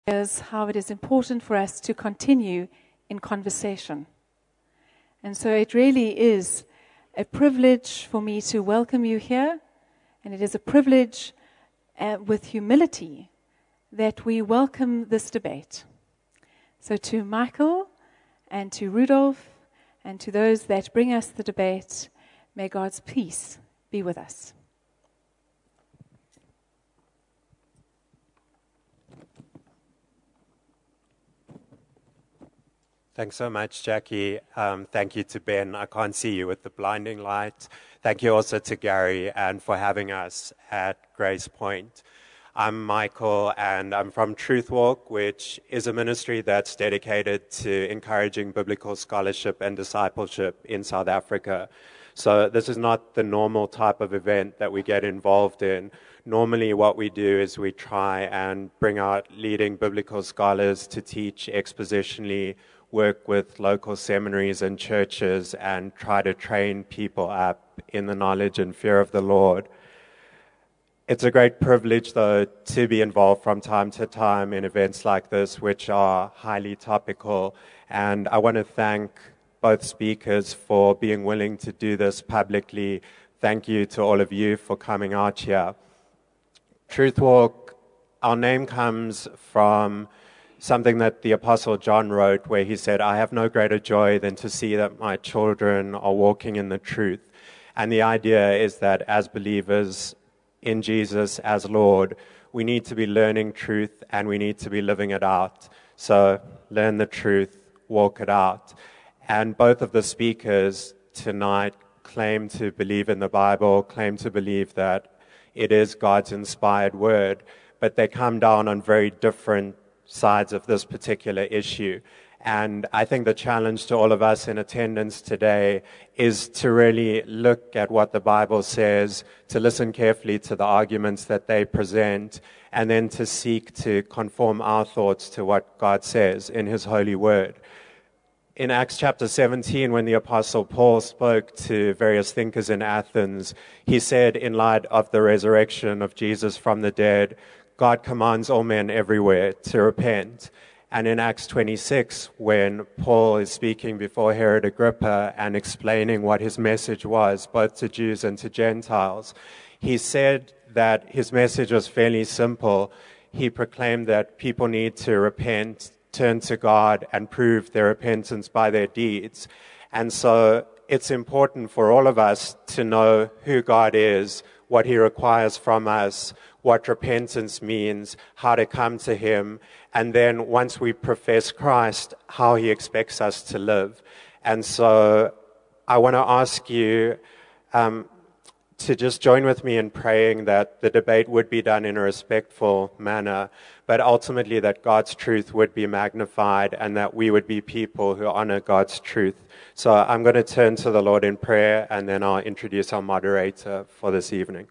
is how it is important for us to continue in conversation. And so it really is a privilege for me to welcome you here, and it is a privilege with humility that we welcome this debate. So to Michael and to Rudolph and to those that bring us the debate, may God's peace be with us. Thanks so much, Jackie. Thank you to Ben. I can't see you with the blinding light. Thank you also to Gary and for having us at Grace Point. I'm Michael, and I'm from Truth Walk, which is a ministry that's dedicated to encouraging biblical scholarship and discipleship in South Africa. So this is not the normal type of event that we get involved in. Normally what we do is we try and bring out leading biblical scholars to teach expositionally, work with local seminaries and churches, and try to train people up in the knowledge and fear of the Lord. It's a great privilege, though, to be involved from time to time in events like this, which are highly topical. And I want to thank both speakers for being willing to do this publicly. Thank you to all of you for coming out here. Truth Walk, our name comes from something that the Apostle John wrote, where he said, "I have no greater joy than to see that my children are walking in the truth." And the idea is that as believers in Jesus as Lord, we need to be learning truth and we need to be living it out. So learn the truth, walk it out. And both of the speakers tonight claim to believe in the Bible, claim to believe that it is God's inspired word, but they come down on very different sides of this particular issue. And I think the challenge to all of us in attendance today is to really look at what the Bible says, to listen carefully to the arguments that they present, and then to seek to conform our thoughts to what God says in His holy word. In Acts chapter 17, when the Apostle Paul spoke to various thinkers in Athens, he said, in light of the resurrection of Jesus from the dead, God commands all men everywhere to repent. And in Acts 26, when Paul is speaking before Herod Agrippa and explaining what his message was, both to Jews and to Gentiles, he said that his message was fairly simple. He proclaimed that people need to repent, turn to God, and prove their repentance by their deeds. And so it's important for all of us to know who God is, what He requires from us, what repentance means, how to come to Him, and then once we profess Christ, how He expects us to live. And so I want to ask you to just join with me in praying that the debate would be done in a respectful manner, but ultimately that God's truth would be magnified and that we would be people who honor God's truth. So I'm going to turn to the Lord in prayer, and then I'll introduce our moderator for this evening.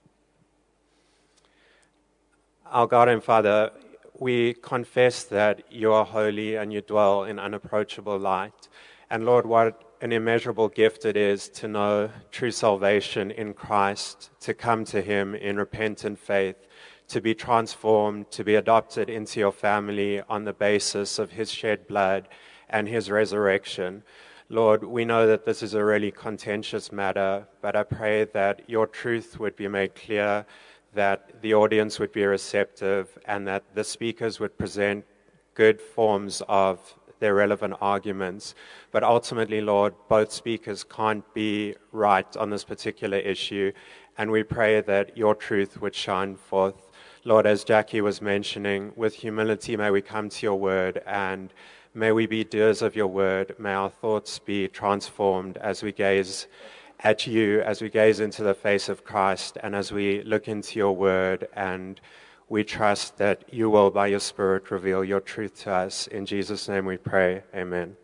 Our God and Father, we confess that you are holy and you dwell in unapproachable light. And Lord, what an immeasurable gift it is to know true salvation in Christ, to come to Him in repentant faith, to be transformed, to be adopted into your family on the basis of His shed blood and His resurrection. Lord, we know that this is a really contentious matter, but I pray that your truth would be made clear, that the audience would be receptive, and that the speakers would present good forms of their relevant arguments. But ultimately, Lord, both speakers can't be right on this particular issue, and we pray that your truth would shine forth. Lord, as Jackie was mentioning, with humility may we come to your word, and may we be doers of your word. May our thoughts be transformed as we gaze at you, as we gaze into the face of Christ, and as we look into your word, and we trust that you will, by your Spirit, reveal your truth to us. In Jesus' name we pray. Amen.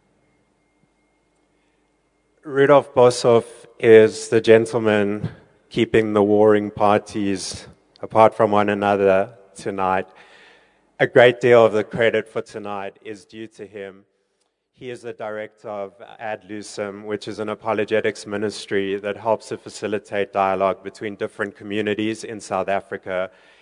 Rudolf Boshoff is the gentleman keeping the warring parties apart from one another tonight. A great deal of the credit for tonight is due to him. He is the director of Ad Lucem, which is an apologetics ministry that helps to facilitate dialogue between different communities in South Africa.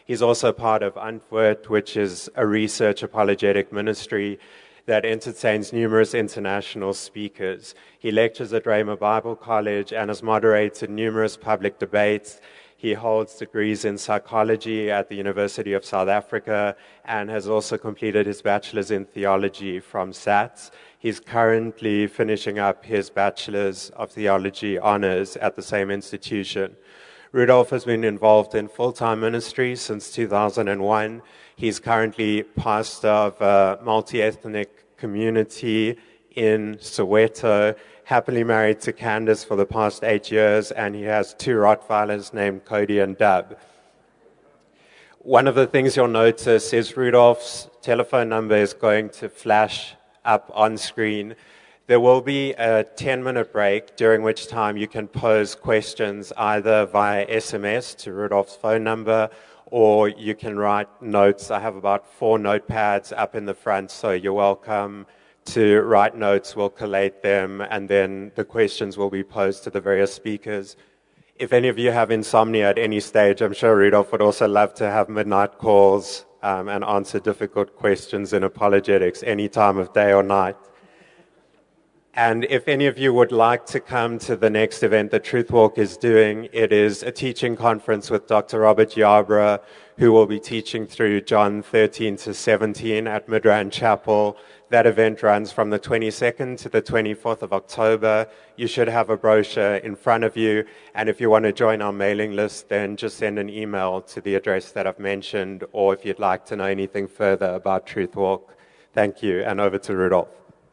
He's also part of Antwoord, which is a research apologetic ministry that entertains numerous international speakers. He lectures at Rhema Bible College and has moderated numerous public debates. He holds degrees in psychology at the University of South Africa and has also completed his bachelor's in theology from SATS. He's currently finishing up his bachelor's of theology honors at the same institution. Rudolf has been involved in full-time ministry since 2001. He's currently pastor of a multi-ethnic community in Soweto, happily married to Candace for the past 8 years, and he has 2 Rottweilers named Cody and Dub. One of the things you'll notice is Rudolf's telephone number is going to flash up on screen. There will be a 10-minute break, during which time you can pose questions either via SMS to Rudolf's phone number, or you can write notes. I have about 4 notepads up in the front, so you're welcome to write notes. We'll collate them, and then the questions will be posed to the various speakers. If any of you have insomnia at any stage, I'm sure Rudolf would also love to have midnight calls and answer difficult questions in apologetics any time of day or night. And if any of you would like to come to the next event that Truth Walk is doing, it is a teaching conference with Dr. Robert Yarbrough, who will be teaching through John 13 to 17 at Midrand Chapel. That event runs from the 22nd to the 24th of October. You should have a brochure in front of you. And if you want to join our mailing list, then just send an email to the address that I've mentioned, or if you'd like to know anything further about Truth Walk. Thank you, and over to Rudolf.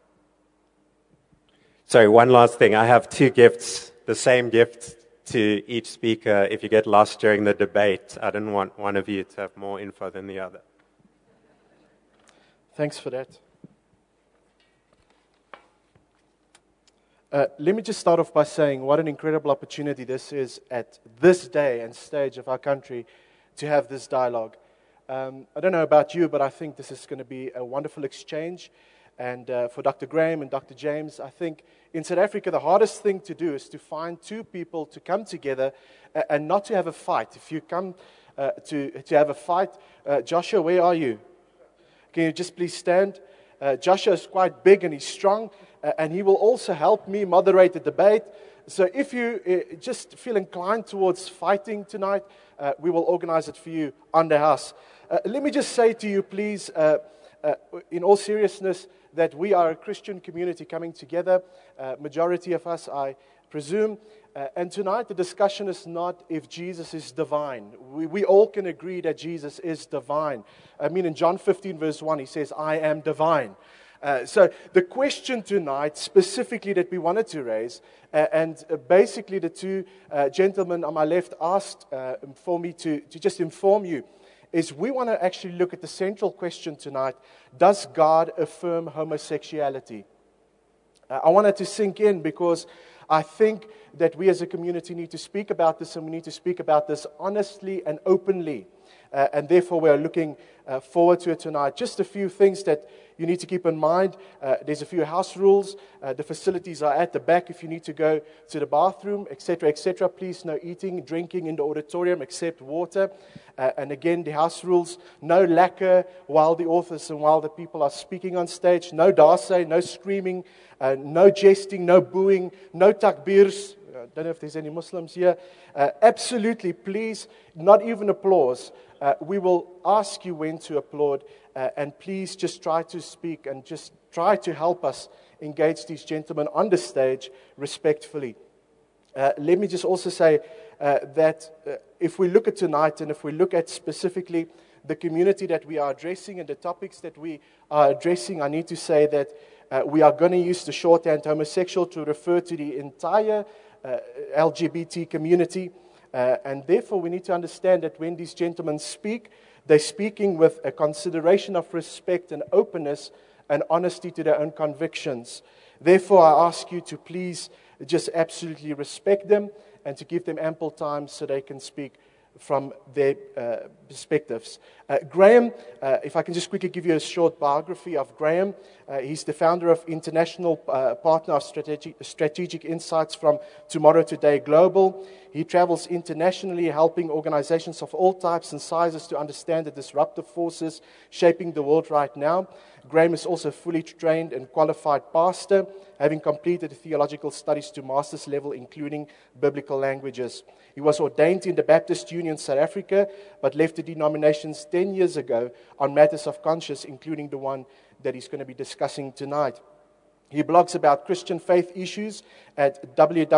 Sorry, one last thing. I have 2 gifts, the same gift to each speaker. If you get lost during the debate, I didn't want one of you to have more info than the other. Thanks for that. Let me just start off by saying what an incredible opportunity this is at this day and stage of our country to have this dialogue. I don't know about you, but I think this is going to be a wonderful exchange. And for Dr. Graham and Dr. James, I think in South Africa, the hardest thing to do is to find 2 people to come together and not to have a fight. If you come to have a fight, Joshua, where are you? Can you just please stand? Joshua is quite big and he's strong, and he will also help me moderate the debate. So if you just feel inclined towards fighting tonight, we will organize it for you on the house. Let me just say to you, please, in all seriousness, that we are a Christian community coming together, majority of us, I presume. And tonight the discussion is not if Jesus is divine. We all can agree that Jesus is divine. I mean, in John 15 verse 1, he says, I am divine. So the question tonight specifically that we wanted to raise, and basically the 2 gentlemen on my left asked for me to just inform you, is we want to actually look at the central question tonight: does God affirm homosexuality? I want it to sink in because I think that we as a community need to speak about this, and we need to speak about this honestly and openly. And therefore we are looking forward to it tonight. Just a few things that you need to keep in mind. There's a few house rules. The facilities are at the back if you need to go to the bathroom, etc., etc. Please, no eating, drinking in the auditorium except water. And again, the house rules: no lacquer while the authors and while the people are speaking on stage. No darse, no screaming, no jesting, no booing, no takbirs. I don't know if there's any Muslims here. Absolutely, please, not even applause. We will ask you when to applaud, and please just try to speak and just try to help us engage these gentlemen on the stage respectfully. Let me just also say that if we look at tonight, and if we look at specifically the community that we are addressing and the topics that we are addressing, I need to say that we are going to use the shorthand homosexual to refer to the entire LGBT community. And therefore, we need to understand that when these gentlemen speak, they're speaking with a consideration of respect and openness and honesty to their own convictions. Therefore, I ask you to please just absolutely respect them and to give them ample time so they can speak from their perspectives. Graham, if I can just quickly give you a short biography of Graham. He's the founder of International Partner of Strategic Insights from Tomorrow Today Global. He travels internationally helping organizations of all types and sizes to understand the disruptive forces shaping the world right now. Graham is also a fully trained and qualified pastor, having completed theological studies to master's level, including biblical languages. He was ordained in the Baptist Union South Africa, but left the denominations 10 years ago on matters of conscience, including the one that he's going to be discussing tonight. He blogs about Christian faith issues at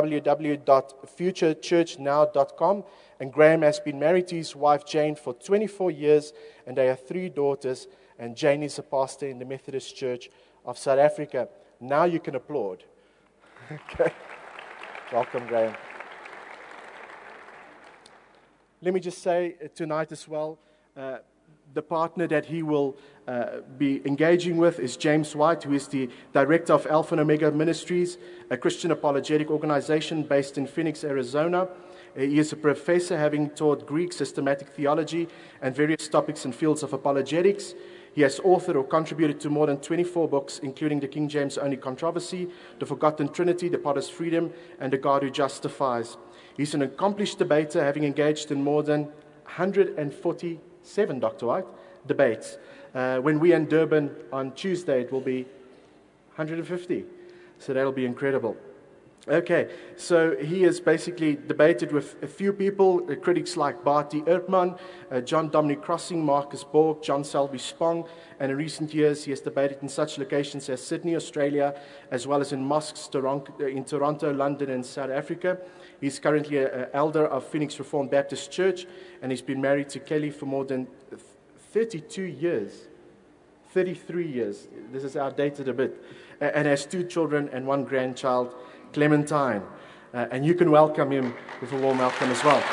www.futurechurchnow.com. And Graham has been married to his wife Jane for 24 years, and they have 3 daughters. And Jane is a pastor in the Methodist Church of South Africa. Now you can applaud. Okay. Welcome, Graham. Let me just say tonight as well, the partner that he will be engaging with is James White, who is the director of Alpha and Omega Ministries, a Christian apologetic organization based in Phoenix, Arizona. He is a professor, having taught Greek, systematic theology, and various topics in fields of apologetics. He has authored or contributed to more than 24 books, including The King James Only Controversy, The Forgotten Trinity, The Potter's Freedom, and The God Who Justifies. He's an accomplished debater, having engaged in more than 147, Dr. White, debates. When we're in Durban on Tuesday, it will be 150. So that'll be incredible. Okay, so he has basically debated with a few people, critics like Barty Earpman, John Dominic Crossing, Marcus Borg, John Selby Spong, and in recent years he has debated in such locations as Sydney, Australia, as well as in mosques in Toronto, London, and South Africa. He's currently an elder of Phoenix Reformed Baptist Church, and he's been married to Kelly for more than 32 years. 33 years. This is outdated a bit. And has 2 children and 1 grandchild, Clementine. And you can welcome him with a warm welcome as well.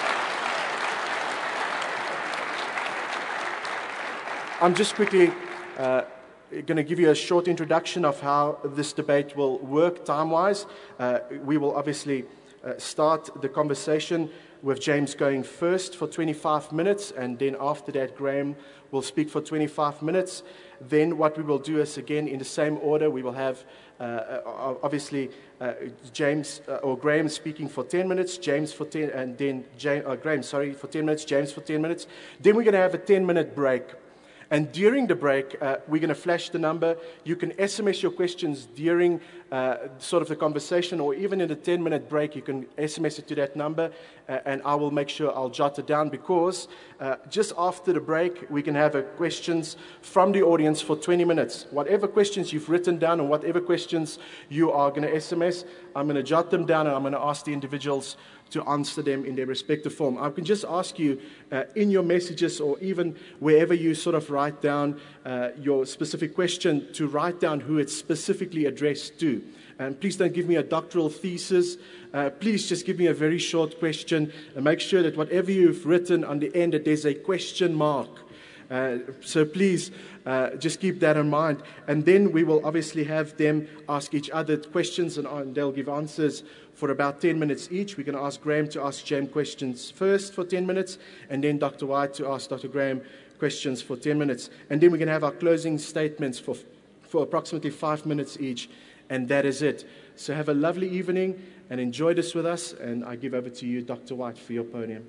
I'm just quickly going to give you a short introduction of how this debate will work time-wise. We will obviously start the conversation with James going first for 25 minutes, and then after that, Graham will speak for 25 minutes. Then what we will do is, again, in the same order, we will have, obviously, Graham speaking for 10 minutes, James for 10, and then Graham, for 10 minutes, James for 10 minutes. Then we're going to have a 10-minute break. And during the break, we're going to flash the number. You can SMS your questions during sort of the conversation, or even in the 10-minute break, you can SMS it to that number, and I will make sure I'll jot it down, because just after the break, we can have questions from the audience for 20 minutes. Whatever questions you've written down and whatever questions you are going to SMS, I'm going to jot them down, and I'm going to ask the individuals to answer them in their respective form. I can just ask you in your messages, or even wherever you sort of write down your specific question, to write down who it's specifically addressed to. And please don't give me a doctoral thesis. Please just give me a very short question, and make sure that whatever you've written on the end, that there's a question mark. So please just keep that in mind. And then we will obviously have them ask each other questions, and they'll give answers for about 10 minutes each. We're going to ask Graham to ask James questions first for 10 minutes, and then Dr. White to ask Dr. Graham questions for 10 minutes. And then we're going to have our closing statements for approximately 5 minutes each, and that is it. So have a lovely evening and enjoy this with us, and I give over to you, Dr. White, for your podium.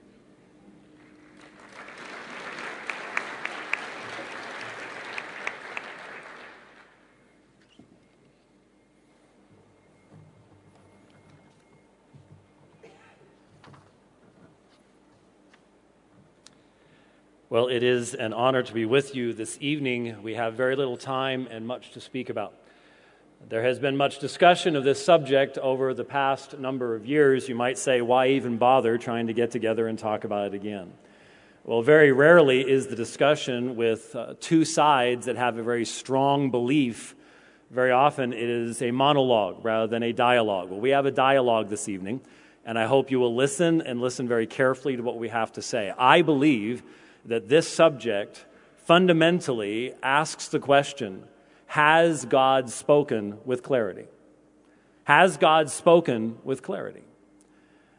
Well, it is an honor to be with you this evening. We have very little time and much to speak about. There has been much discussion of this subject over the past number of years. You might say, why even bother trying to get together and talk about it again? Well, very rarely is the discussion with 2 sides that have a very strong belief. Very often it is a monologue rather than a dialogue. Well, we have a dialogue this evening, and I hope you will listen, and listen very carefully to what we have to say. I believe that this subject fundamentally asks the question, has God spoken with clarity? Has God spoken with clarity?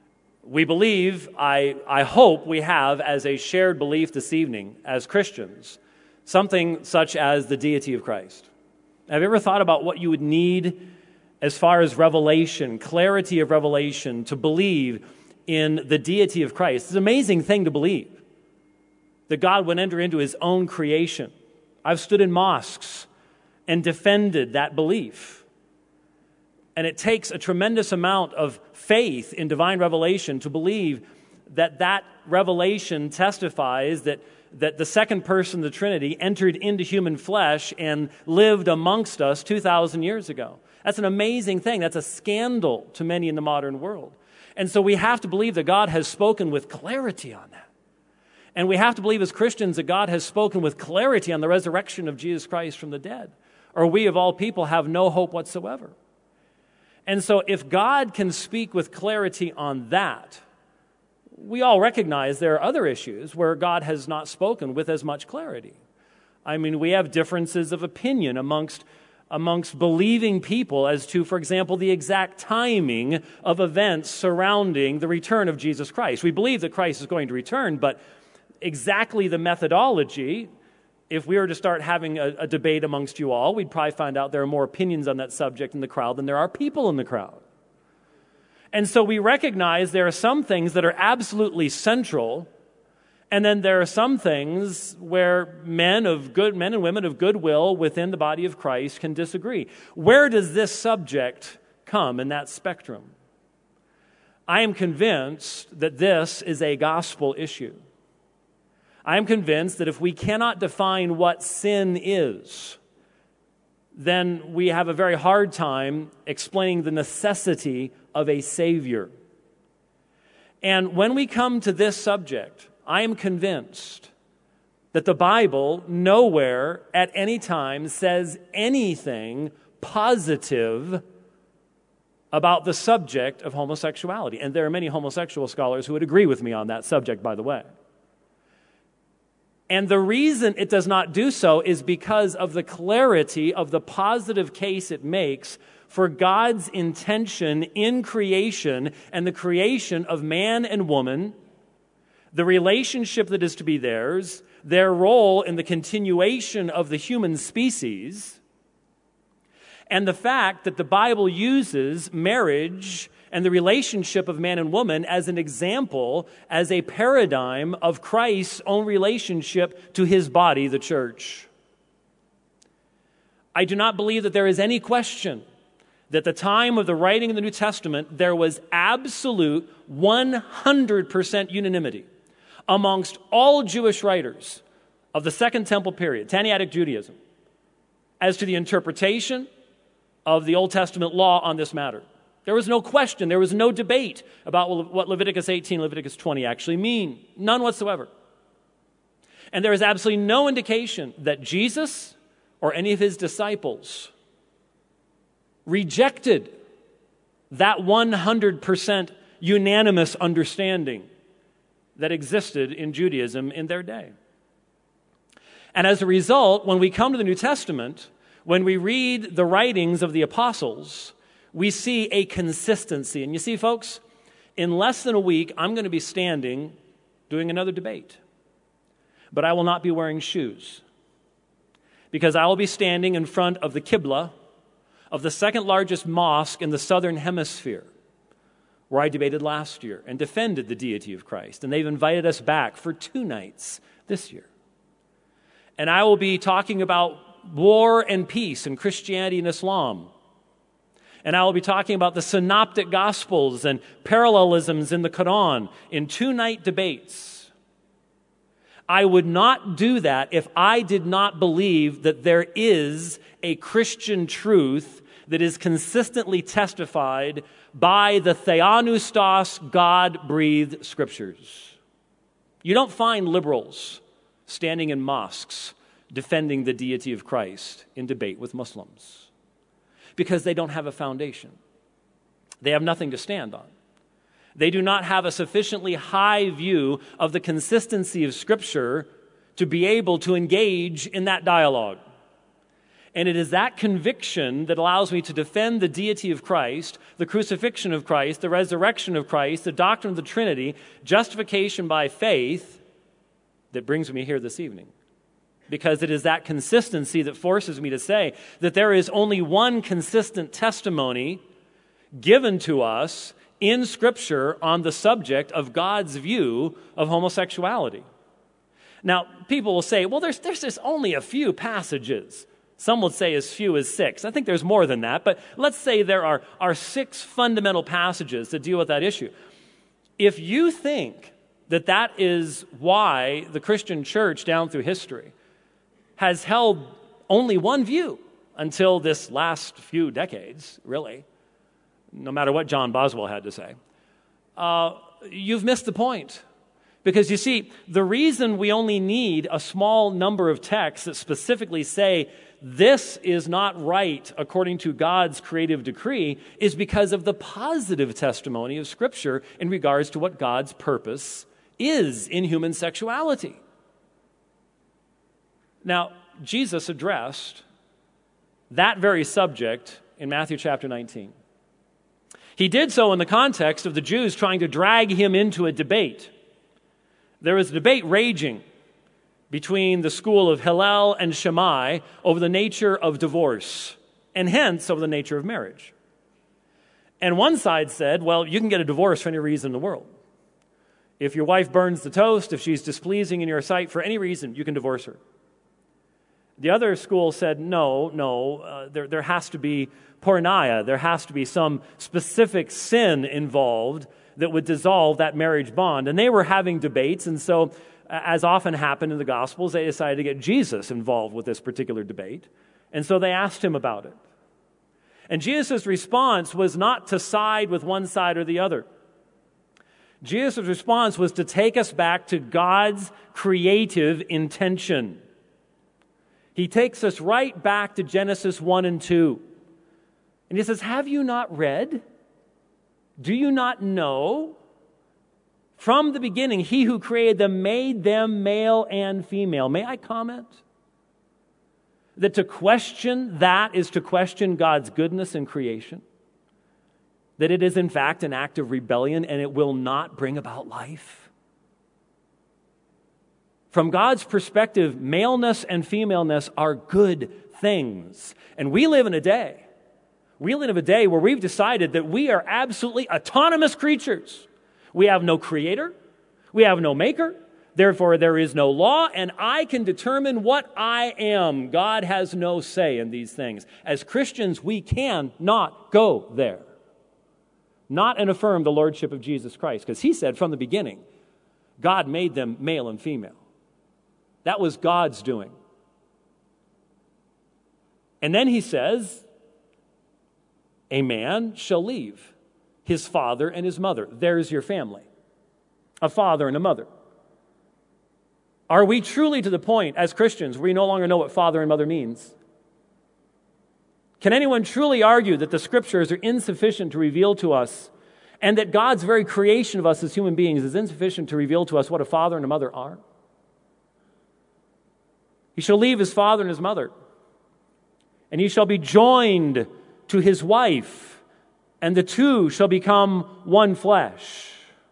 We believe, I hope we have as a shared belief this evening as Christians, something such as the deity of Christ. Have you ever thought about what you would need as far as revelation, clarity of revelation, to believe in the deity of Christ? It's an amazing thing to believe that God would enter into his own creation. I've stood in mosques and defended that belief. And it takes a tremendous amount of faith in divine revelation to believe that that revelation testifies that the second person of the Trinity entered into human flesh and lived amongst us 2,000 years ago. That's an amazing thing. That's a scandal to many in the modern world. And so we have to believe that God has spoken with clarity on that. And we have to believe as Christians that God has spoken with clarity on the resurrection of Jesus Christ from the dead, or we of all people have no hope whatsoever. And so if God can speak with clarity on that, we all recognize there are other issues where God has not spoken with as much clarity. I mean, we have differences of opinion amongst believing people as to, for example, the exact timing of events surrounding the return of Jesus Christ. We believe that Christ is going to return, but exactly the methodology, if we were to start having a debate amongst you all, we'd probably find out there are more opinions on that subject in the crowd than there are people in the crowd. And so we recognize there are some things that are absolutely central, and then there are some things where men and women of goodwill within the body of Christ can disagree. Where does this subject come in that spectrum? I am convinced that this is a gospel issue. I am convinced that if we cannot define what sin is, then we have a very hard time explaining the necessity of a Savior. And when we come to this subject, I am convinced that the Bible nowhere at any time says anything positive about the subject of homosexuality. And there are many homosexual scholars who would agree with me on that subject, by the way. And the reason it does not do so is because of the clarity of the positive case it makes for God's intention in creation and the creation of man and woman, the relationship that is to be theirs, their role in the continuation of the human species, and the fact that the Bible uses marriage and the relationship of man and woman as an example, as a paradigm of Christ's own relationship to his body, the church. I do not believe that there is any question that at the time of the writing of the New Testament, there was absolute 100% unanimity amongst all Jewish writers of the Second Temple period, Tannaitic Judaism, as to the interpretation of the Old Testament law on this matter. There was no question, there was no debate about what Leviticus 18, Leviticus 20 actually mean. None whatsoever. And there is absolutely no indication that Jesus or any of his disciples rejected that 100% unanimous understanding that existed in Judaism in their day. And as a result, when we come to the New Testament, when we read the writings of the apostles, we see a consistency. And you see, folks, in less than a week, I'm going to be standing doing another debate. But I will not be wearing shoes, because I will be standing in front of the Qibla of the second largest mosque in the southern hemisphere, where I debated last year and defended the deity of Christ. And they've invited us back for 2 nights this year. And I will be talking about war and peace in Christianity and Islam. And I will be talking about the synoptic gospels and parallelisms in the Quran in 2-night debates. I would not do that if I did not believe that there is a Christian truth that is consistently testified by the Theopneustos, God-breathed scriptures. You don't find liberals standing in mosques defending the deity of Christ in debate with Muslims, because they don't have a foundation. They have nothing to stand on. They do not have a sufficiently high view of the consistency of Scripture to be able to engage in that dialogue. And it is that conviction that allows me to defend the deity of Christ, the crucifixion of Christ, the resurrection of Christ, the doctrine of the Trinity, justification by faith, that brings me here this evening. Because it is that consistency that forces me to say that there is only one consistent testimony given to us in Scripture on the subject of God's view of homosexuality. Now, people will say, well, there's just only a few passages. Some would say as few as 6. I think there's more than that, but let's say there are 6 fundamental passages that deal with that issue. If you think that that is why the Christian church down through history has held only one view until this last few decades, really, no matter what John Boswell had to say, you've missed the point. Because you see, the reason we only need a small number of texts that specifically say this is not right according to God's creative decree is because of the positive testimony of Scripture in regards to what God's purpose is in human sexuality. Now, Jesus addressed that very subject in Matthew chapter 19. He did so in the context of the Jews trying to drag him into a debate. There was a debate raging between the school of Hillel and Shammai over the nature of divorce, and hence over the nature of marriage. And one side said, well, you can get a divorce for any reason in the world. If your wife burns the toast, if she's displeasing in your sight for any reason, you can divorce her. The other school said, no, there has to be porneia. There has to be some specific sin involved that would dissolve that marriage bond. And they were having debates, and so, as often happened in the Gospels, they decided to get Jesus involved with this particular debate. And so they asked him about it. And Jesus' response was not to side with one side or the other. Jesus' response was to take us back to God's creative intention. He takes us right back to Genesis 1 and 2. And he says, have you not read? Do you not know? From the beginning, he who created them made them male and female. May I comment? That to question that is to question God's goodness in creation. That it is in fact an act of rebellion and it will not bring about life. From God's perspective, maleness and femaleness are good things. And we live in a day where we've decided that we are absolutely autonomous creatures. We have no creator. We have no maker. Therefore, there is no law, and I can determine what I am. God has no say in these things. As Christians, we cannot go there. Not and affirm the lordship of Jesus Christ, because he said from the beginning, God made them male and female. That was God's doing. And then he says, a man shall leave his father and his mother. There's your family. A father and a mother. Are we truly to the point as Christians where we no longer know what father and mother means? Can anyone truly argue that the Scriptures are insufficient to reveal to us and that God's very creation of us as human beings is insufficient to reveal to us what a father and a mother are? He shall leave his father and his mother, and he shall be joined to his wife, and the two shall become one flesh.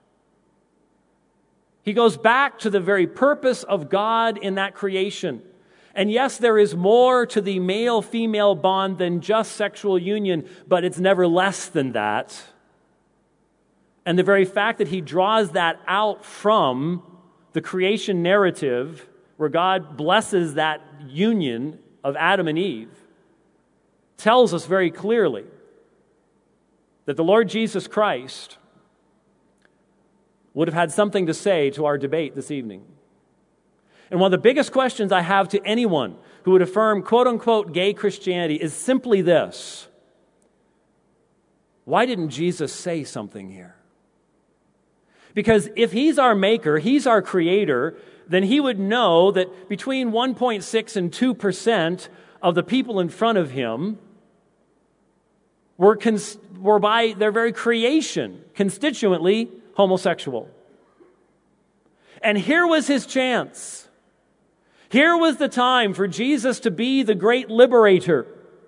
He goes back to the very purpose of God in that creation. And yes, there is more to the male-female bond than just sexual union, but it's never less than that. And the very fact that he draws that out from the creation narrative, where God blesses that union of Adam and Eve, tells us very clearly that the Lord Jesus Christ would have had something to say to our debate this evening. And one of the biggest questions I have to anyone who would affirm quote-unquote gay Christianity is simply this: why didn't Jesus say something here? Because if he's our maker, he's our creator, then he would know that between 1.6 and 2% of the people in front of him were by their very creation constituently homosexual. And here was his chance. Here was the time for Jesus to be the great liberator.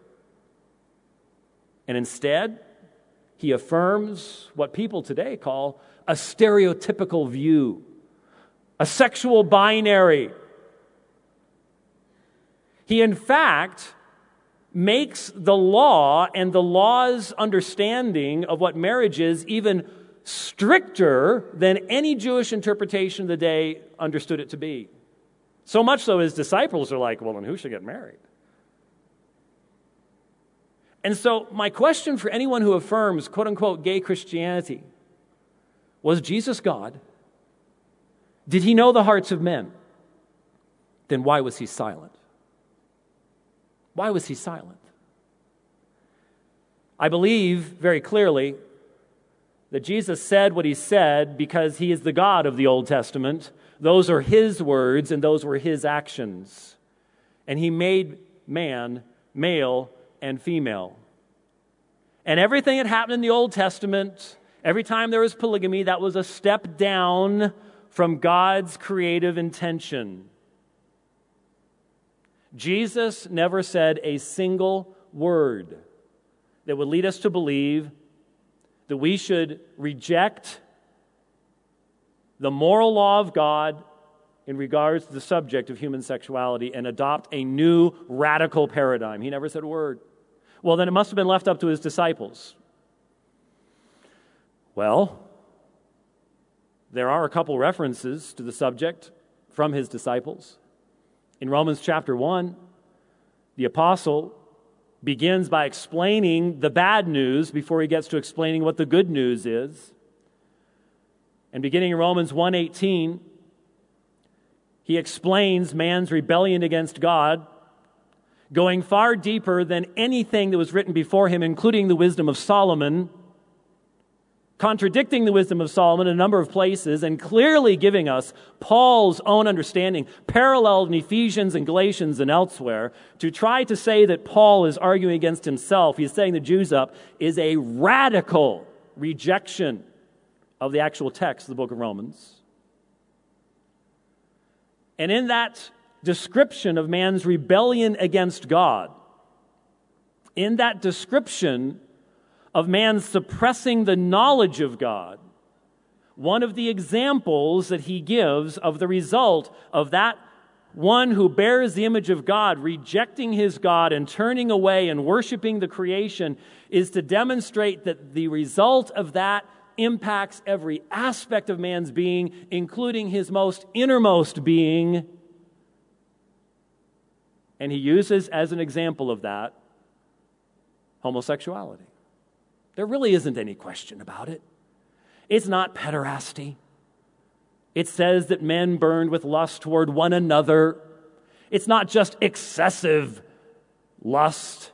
And instead, he affirms what people today call a stereotypical view, a sexual binary. He, in fact, makes the law and the law's understanding of what marriage is even stricter than any Jewish interpretation of the day understood it to be. So much so his disciples are like, well, then who should get married? And so my question for anyone who affirms, quote-unquote, gay Christianity, was Jesus God? Did he know the hearts of men? Then why was he silent? Why was he silent? I believe very clearly that Jesus said what he said because he is the God of the Old Testament. Those are his words and those were his actions. And he made man male and female. And everything that happened in the Old Testament, every time there was polygamy, that was a step down from God's creative intention. Jesus never said a single word that would lead us to believe that we should reject the moral law of God in regards to the subject of human sexuality and adopt a new radical paradigm. He never said a word. Well, then it must have been left up to his disciples. Well, there are a couple references to the subject from his disciples. In Romans chapter 1, the apostle begins by explaining the bad news before he gets to explaining what the good news is. And beginning in Romans 1:18, he explains man's rebellion against God, going far deeper than anything that was written before him, including the wisdom of Solomon, contradicting the wisdom of Solomon in a number of places, and clearly giving us Paul's own understanding, paralleled in Ephesians and Galatians and elsewhere, to try to say that Paul is arguing against himself. He's setting the Jews up, is a radical rejection of the actual text of the book of Romans. And in that description of man's rebellion against God, in that description of man suppressing the knowledge of God, one of the examples that he gives of the result of that one who bears the image of God rejecting his God and turning away and worshiping the creation is to demonstrate that the result of that impacts every aspect of man's being, including his most innermost being. And he uses as an example of that homosexuality. There really isn't any question about it. It's not pederasty. It says that men burned with lust toward one another. It's not just excessive lust.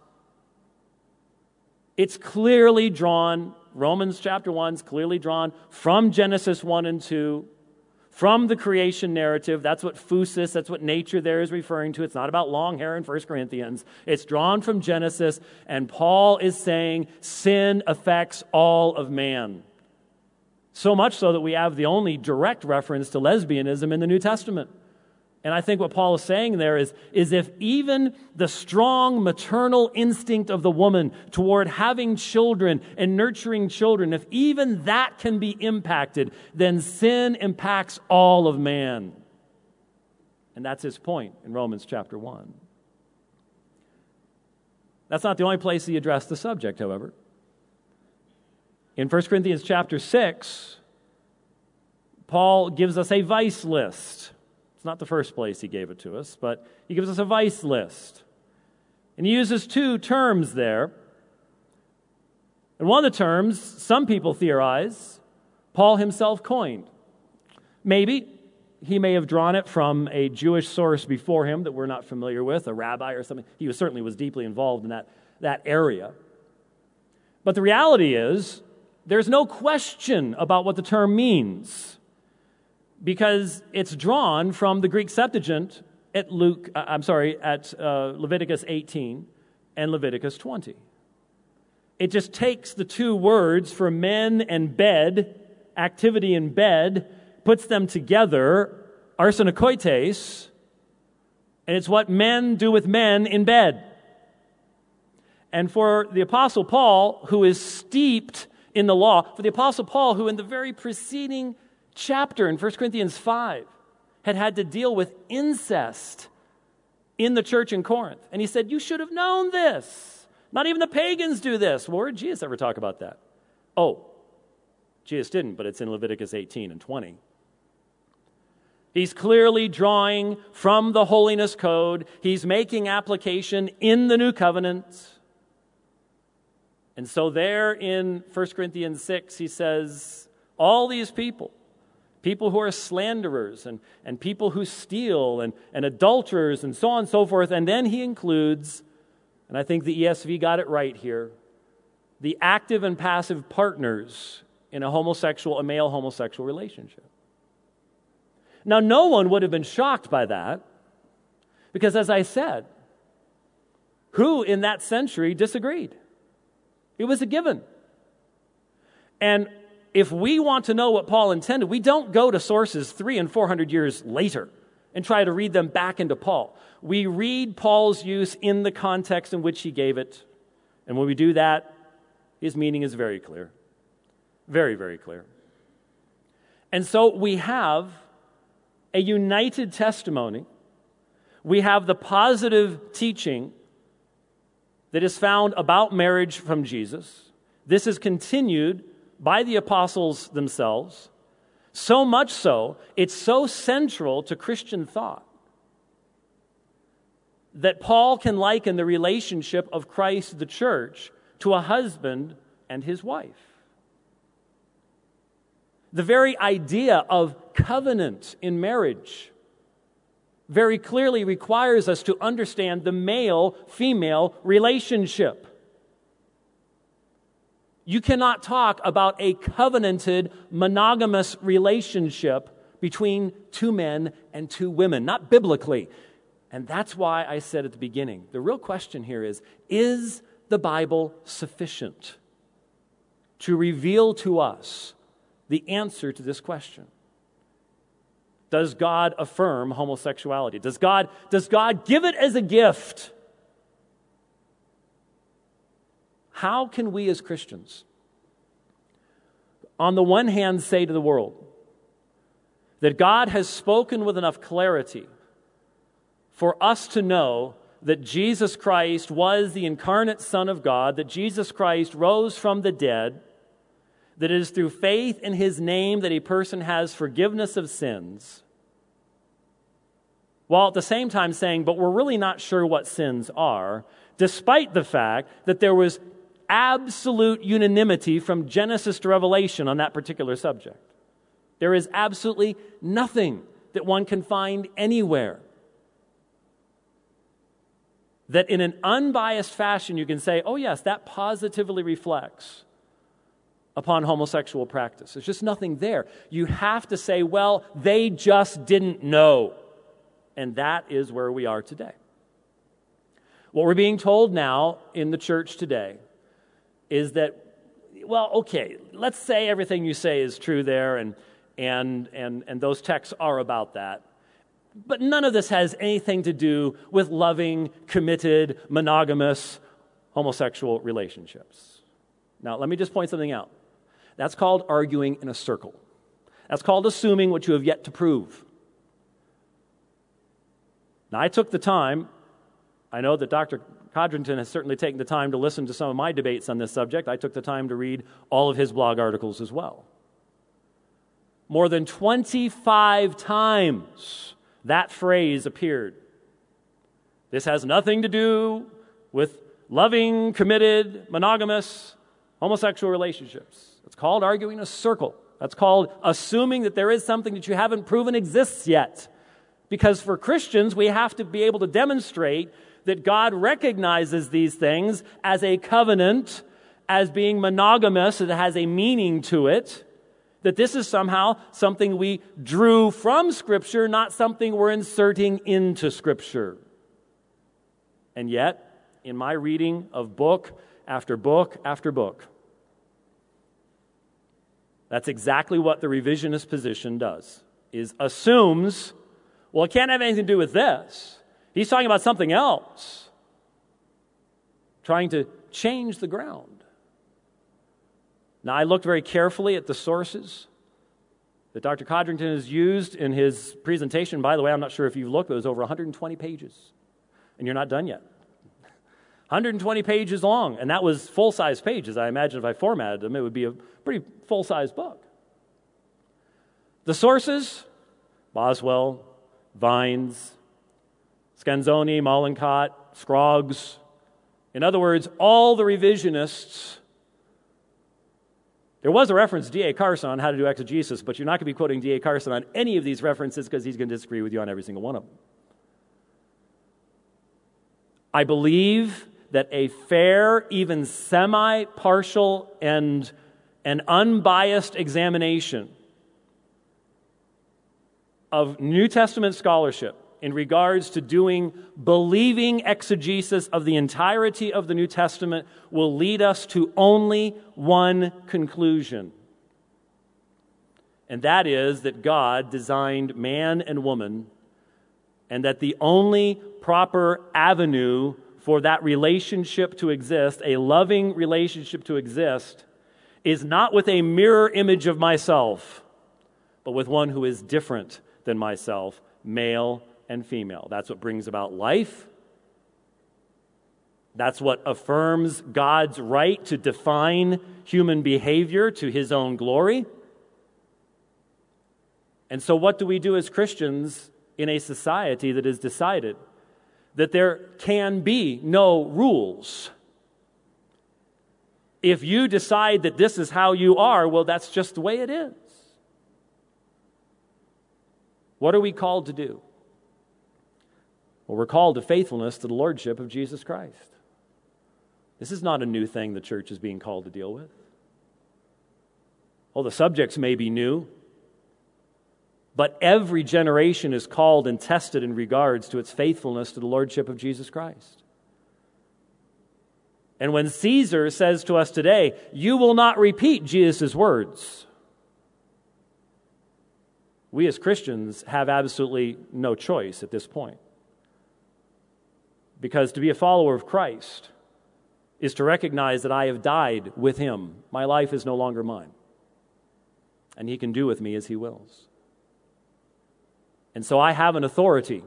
It's clearly drawn, Romans chapter 1 is clearly drawn from Genesis 1 and 2, from the creation narrative. That's what phusis, that's what nature there is referring to. It's not about long hair in 1 Corinthians. It's drawn from Genesis, and Paul is saying sin affects all of man. So much so that we have the only direct reference to lesbianism in the New Testament. And I think what Paul is saying there is if even the strong maternal instinct of the woman toward having children and nurturing children, if even that can be impacted, then sin impacts all of man. And that's his point in Romans chapter 1. That's not the only place he addressed the subject, however. In 1 Corinthians chapter 6, Paul gives us a vice list. It's not the first place he gave it to us, but he gives us a vice list. And he uses two terms there. And one of the terms, some people theorize, Paul himself coined. Maybe he may have drawn it from a Jewish source before him that we're not familiar with, a rabbi or something. He certainly was deeply involved in that area. But the reality is, there's no question about what the term means, because it's drawn from the Greek Septuagint at Leviticus 18 and Leviticus 20. It just takes the two words for men and bed, activity in bed, puts them together, arsenokoites, And it's what men do with men in bed. And for the Apostle Paul, who is steeped in the law, for the Apostle Paul, who in the very preceding chapter in 1 Corinthians 5 had to deal with incest in the church in Corinth. And he said, you should have known this. Not even the pagans do this. Well, where did Jesus ever talk about that? Oh, Jesus didn't, but it's in Leviticus 18 and 20. He's clearly drawing from the holiness code. He's making application in the new covenant. And so there in 1 Corinthians 6, he says, all these people who are slanderers and people who steal and adulterers and so on and so forth. And then he includes, and I think the ESV got it right here, the active and passive partners in a male homosexual relationship. Now, no one would have been shocked by that because, as I said, who in that century disagreed? It was a given. And if we want to know what Paul intended, we don't go to sources 300 and 400 years later and try to read them back into Paul. We read Paul's use in the context in which he gave it. And when we do that, his meaning is very clear. Very, very clear. And so we have a united testimony. We have the positive teaching that is found about marriage from Jesus. This is continued by the apostles themselves. So much so, it's so central to Christian thought that Paul can liken the relationship of Christ, the church, to a husband and his wife. The very idea of covenant in marriage very clearly requires us to understand the male-female relationship. You cannot talk about a covenanted, monogamous relationship between two men and two women, not biblically. And that's why I said at the beginning, the real question here is the Bible sufficient to reveal to us the answer to this question? Does God affirm homosexuality? Does God give it as a gift? How can we as Christians, on the one hand, say to the world that God has spoken with enough clarity for us to know that Jesus Christ was the incarnate Son of God, that Jesus Christ rose from the dead, that it is through faith in His name that a person has forgiveness of sins, while at the same time saying, but we're really not sure what sins are, despite the fact that there was absolute unanimity from Genesis to Revelation on that particular subject. There is absolutely nothing that one can find anywhere that in an unbiased fashion you can say, oh yes, that positively reflects upon homosexual practice. There's just nothing there. You have to say, well, they just didn't know. And that is where we are today. What we're being told now in the church today is that, well, okay, let's say everything you say is true there and those texts are about that. But none of this has anything to do with loving, committed, monogamous, homosexual relationships. Now, let me just point something out. That's called arguing in a circle. That's called assuming what you have yet to prove. Now, I took the time, I know that Dr. Codrington has certainly taken the time to listen to some of my debates on this subject. I took the time to read all of his blog articles as well. More than 25 times that phrase appeared. This has nothing to do with loving, committed, monogamous, homosexual relationships. It's called arguing a circle. That's called assuming that there is something that you haven't proven exists yet. Because for Christians, we have to be able to demonstrate that God recognizes these things as a covenant, as being monogamous, that has a meaning to it, that this is somehow something we drew from Scripture, not something we're inserting into Scripture. And yet, in my reading of book after book after book, that's exactly what the revisionist position does, is assumes, well, it can't have anything to do with this. He's talking about something else, trying to change the ground. Now, I looked very carefully at the sources that Dr. Codrington has used in his presentation. By the way, I'm not sure if you've looked, but it was over 120 pages, and you're not done yet. 120 pages long, and that was full-size pages. I imagine if I formatted them, it would be a pretty full-size book. The sources, Boswell, Vines, Scanzoni, Mollenkott, Scroggs. In other words, all the revisionists. There was a reference to D.A. Carson on how to do exegesis, but you're not going to be quoting D.A. Carson on any of these references because he's going to disagree with you on every single one of them. I believe that a fair, even semi-partial, and an unbiased examination of New Testament scholarship in regards to doing believing exegesis of the entirety of the New Testament will lead us to only one conclusion. And that is that God designed man and woman, and that the only proper avenue for that relationship to exist, a loving relationship to exist, is not with a mirror image of myself, but with one who is different than myself, male and female. That's what brings about life. That's what affirms God's right to define human behavior to his own glory. And so what do we do as Christians in a society that has decided that there can be no rules? If you decide that this is how you are, well, that's just the way it is. What are we called to do? Well, we're called to faithfulness to the lordship of Jesus Christ. This is not a new thing the church is being called to deal with. Well, the subjects may be new, but every generation is called and tested in regards to its faithfulness to the lordship of Jesus Christ. And when Caesar says to us today, you will not repeat Jesus' words, we as Christians have absolutely no choice at this point. Because to be a follower of Christ is to recognize that I have died with him. My life is no longer mine. And he can do with me as he wills. And so I have an authority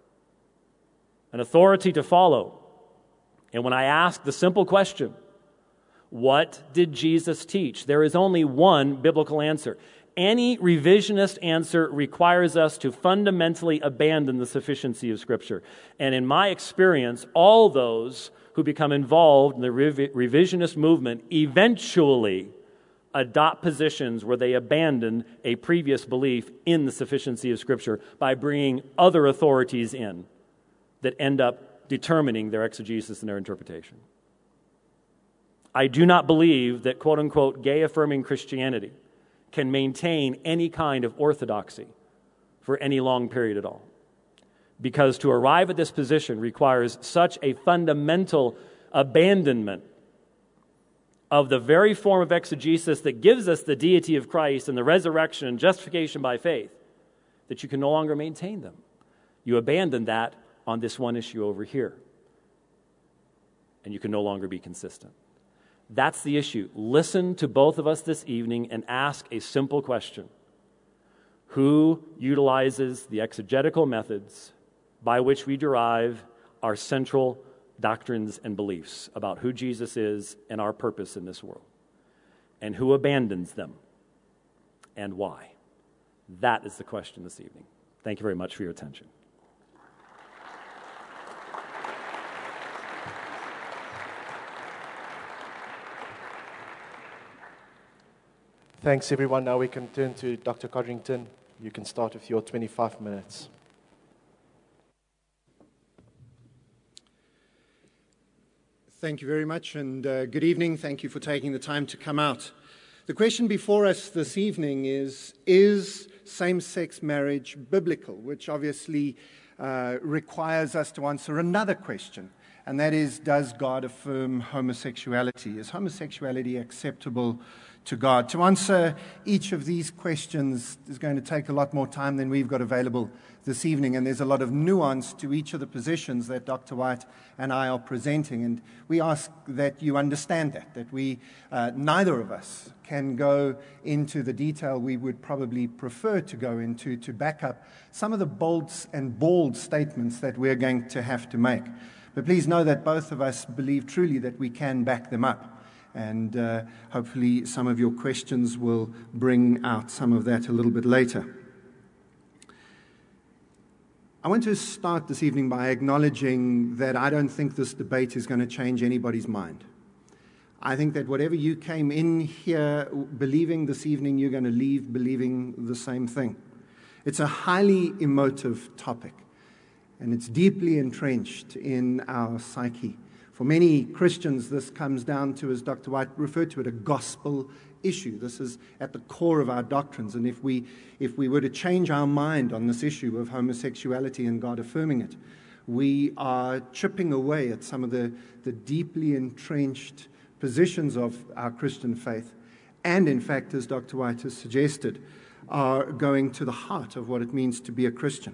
to follow. And when I ask the simple question, what did Jesus teach? There is only one biblical answer. Any revisionist answer requires us to fundamentally abandon the sufficiency of Scripture. And in my experience, all those who become involved in the revisionist movement eventually adopt positions where they abandon a previous belief in the sufficiency of Scripture by bringing other authorities in that end up determining their exegesis and their interpretation. I do not believe that quote-unquote gay-affirming Christianity can maintain any kind of orthodoxy for any long period at all. Because to arrive at this position requires such a fundamental abandonment of the very form of exegesis that gives us the deity of Christ and the resurrection and justification by faith, that you can no longer maintain them. You abandon that on this one issue over here, and you can no longer be consistent. That's the issue. Listen to both of us this evening and ask a simple question. Who utilizes the exegetical methods by which we derive our central doctrines and beliefs about who Jesus is and our purpose in this world? And who abandons them and why? That is the question this evening. Thank you very much for your attention. Thanks, everyone. Now we can turn to Dr. Codrington. You can start with your 25 minutes. Thank you very much, and good evening. Thank you for taking the time to come out. The question before us this evening is same-sex marriage biblical? Which obviously requires us to answer another question. and that is, does God affirm homosexuality? Is homosexuality acceptable to God? To answer each of these questions is going to take a lot more time than we've got available this evening, and there's a lot of nuance to each of the positions that Dr. White and I are presenting, and we ask that you understand that we, neither of us can go into the detail we would probably prefer to go into to back up some of the bold and bald statements that we're going to have to make. But please know that both of us believe truly that we can back them up, and hopefully some of your questions will bring out some of that a little bit later. I want to start this evening by acknowledging that I don't think this debate is going to change anybody's mind. I think that whatever you came in here believing this evening, you're going to leave believing the same thing. It's a highly emotive topic, and it's deeply entrenched in our psyche. For many Christians, this comes down to, as Dr. White referred to it, a gospel issue. This is at the core of our doctrines, and if we were to change our mind on this issue of homosexuality and God affirming it, we are chipping away at some of the deeply entrenched positions of our Christian faith, and in fact, as Dr. White has suggested, are going to the heart of what it means to be a Christian.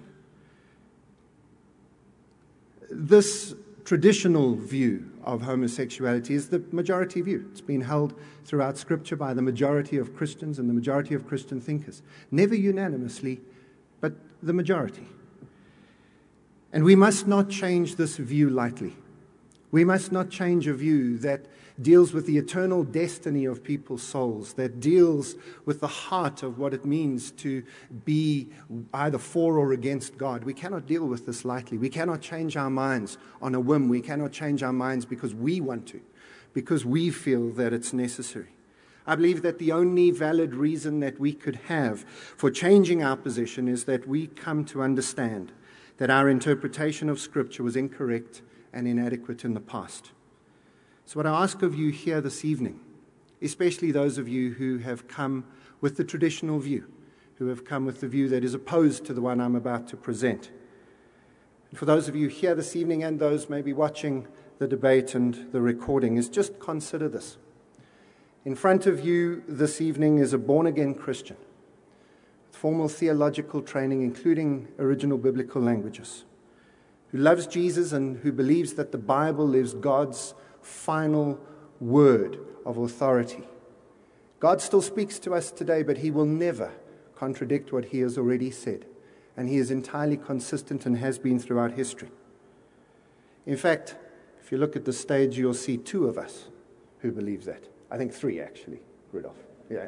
This traditional view of homosexuality is the majority view. It's been held throughout Scripture by the majority of Christians and the majority of Christian thinkers. Never unanimously, but the majority. And we must not change this view lightly. We must not change a view that deals with the eternal destiny of people's souls, that deals with the heart of what it means to be either for or against God. We cannot deal with this lightly. We cannot change our minds on a whim. We cannot change our minds because we want to, because we feel that it's necessary. I believe that the only valid reason that we could have for changing our position is that we come to understand that our interpretation of Scripture was incorrect and inadequate in the past. So what I ask of you here this evening, especially those of you who have come with the traditional view, who have come with the view that is opposed to the one I'm about to present, and for those of you here this evening and those maybe watching the debate and the recording, is just consider this. In front of you this evening is a born-again Christian with formal theological training, including original biblical languages, who loves Jesus and who believes that the Bible is God's final word of authority. God still speaks to us today, but he will never contradict what he has already said. And he is entirely consistent and has been throughout history. In fact, if you look at the stage, you'll see two of us who believe that. I think three, actually, Rudolph. Yeah.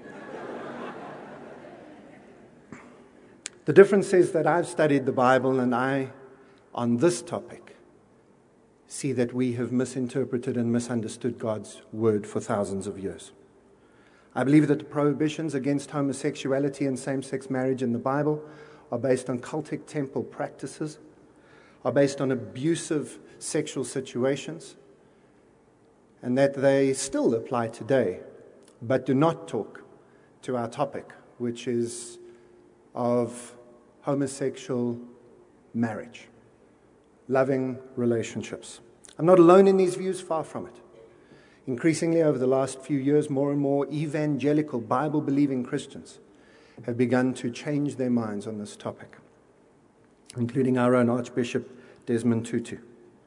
The difference is that I've studied the Bible, and I, on this topic, see that we have misinterpreted and misunderstood God's word for thousands of years. I believe that the prohibitions against homosexuality and same-sex marriage in the Bible are based on cultic temple practices, are based on abusive sexual situations, and that they still apply today, but do not talk to our topic, which is of homosexual marriage. Loving relationships. I'm not alone in these views, far from it. Increasingly, over the last few years, more and more evangelical, Bible-believing Christians have begun to change their minds on this topic, including our own Archbishop Desmond Tutu.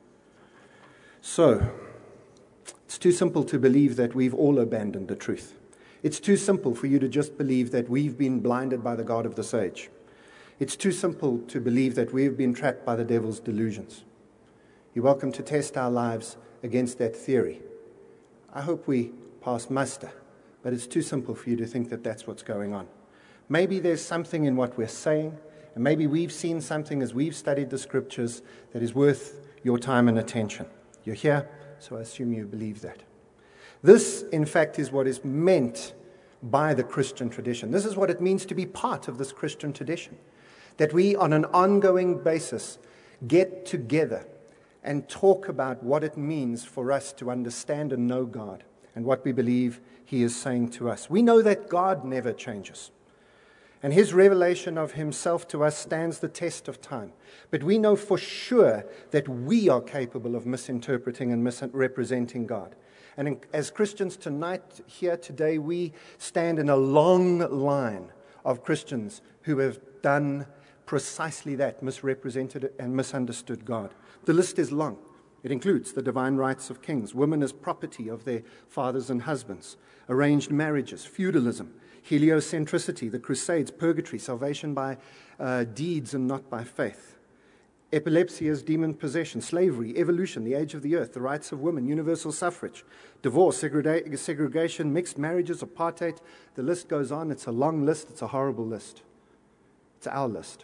So, it's too simple to believe that we've all abandoned the truth. It's too simple for you to just believe that we've been blinded by the God of this age. It's too simple to believe that we've been trapped by the devil's delusions. You're welcome to test our lives against that theory. I hope we pass muster, but it's too simple for you to think that that's what's going on. Maybe there's something in what we're saying, and maybe we've seen something as we've studied the Scriptures that is worth your time and attention. You're here, so I assume you believe that. This, in fact, is what is meant by the Christian tradition. This is what it means to be part of this Christian tradition. That we, on an ongoing basis, get together and talk about what it means for us to understand and know God and what we believe He is saying to us. We know that God never changes. And his revelation of himself to us stands the test of time. But we know for sure that we are capable of misinterpreting and misrepresenting God. And as Christians tonight, here today, we stand in a long line of Christians who have done precisely that, misrepresented and misunderstood God. The list is long. It includes the divine rights of kings, women as property of their fathers and husbands, arranged marriages, feudalism, heliocentricity, the Crusades, purgatory, salvation by deeds and not by faith, epilepsy as demon possession, slavery, evolution, the age of the earth, the rights of women, universal suffrage, divorce, segregation, mixed marriages, apartheid. The list goes on. It's a long list. It's a horrible list. It's our list.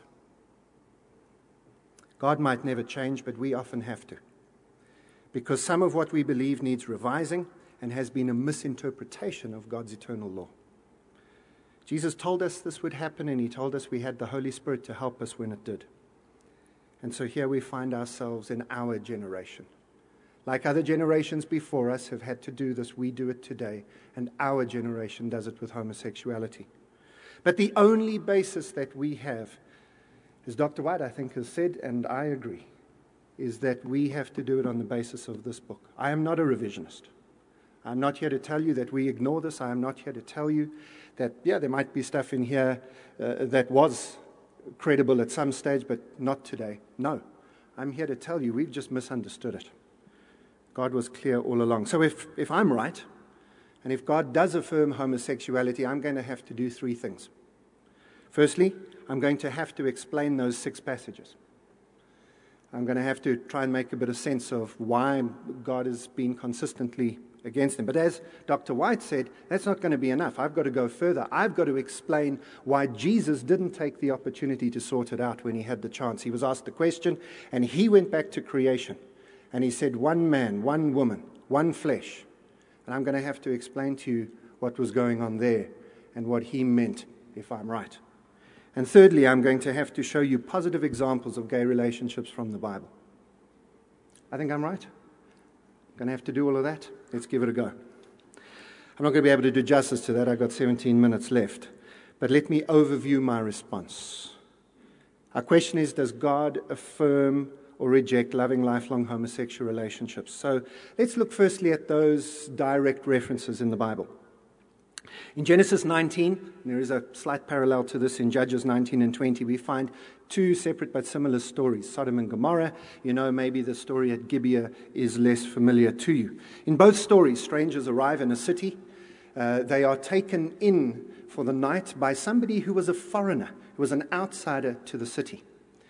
God might never change, but we often have to, because some of what we believe needs revising and has been a misinterpretation of God's eternal law. Jesus told us this would happen, and he told us we had the Holy Spirit to help us when it did. And so here we find ourselves in our generation. Like other generations before us have had to do this, we do it today, and our generation does it with homosexuality. But the only basis that we have, as Dr. White, I think, has said, and I agree, is that we have to do it on the basis of this book. I am not a revisionist. I'm not here to tell you that we ignore this. I am not here to tell you that, yeah, there might be stuff in here that was credible at some stage, but not today. No. I'm here to tell you we've just misunderstood it. God was clear all along. So if I'm right, and if God does affirm homosexuality, I'm going to have to do three things. Firstly, I'm going to have to explain those 6 passages. I'm going to have to try and make a bit of sense of why God has been consistently against them. But as Dr. White said, that's not going to be enough. I've got to go further. I've got to explain why Jesus didn't take the opportunity to sort it out when he had the chance. He was asked the question, and he went back to creation. And he said, one man, one woman, one flesh. And I'm going to have to explain to you what was going on there and what he meant, if I'm right. And thirdly, I'm going to have to show you positive examples of gay relationships from the Bible. I think I'm right. I'm going to have to do all of that. Let's give it a go. I'm not going to be able to do justice to that. I've got 17 minutes left. But let me overview my response. Our question is, does God affirm or reject loving, lifelong homosexual relationships? So let's look firstly at those direct references in the Bible. In Genesis 19, there is a slight parallel to this in Judges 19 and 20, we find 2 separate but similar stories, Sodom and Gomorrah. You know, maybe the story at Gibeah is less familiar to you. In both stories, strangers arrive in a city. They are taken in for the night by somebody who was a foreigner, who was an outsider to the city.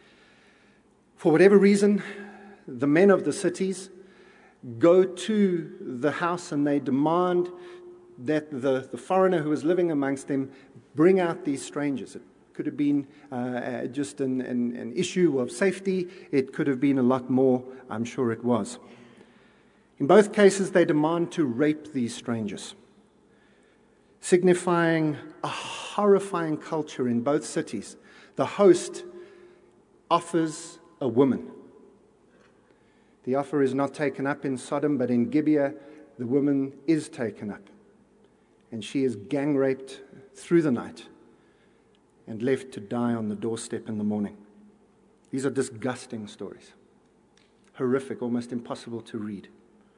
For whatever reason, the men of the cities go to the house and they demand that the foreigner who was living amongst them bring out these strangers. It could have been just an issue of safety. It could have been a lot more. I'm sure it was. In both cases, they demand to rape these strangers, signifying a horrifying culture in both cities. The host offers a woman. The offer is not taken up in Sodom, but in Gibeah, the woman is taken up. And she is gang raped through the night and left to die on the doorstep in the morning. These are disgusting stories. Horrific, almost impossible to read.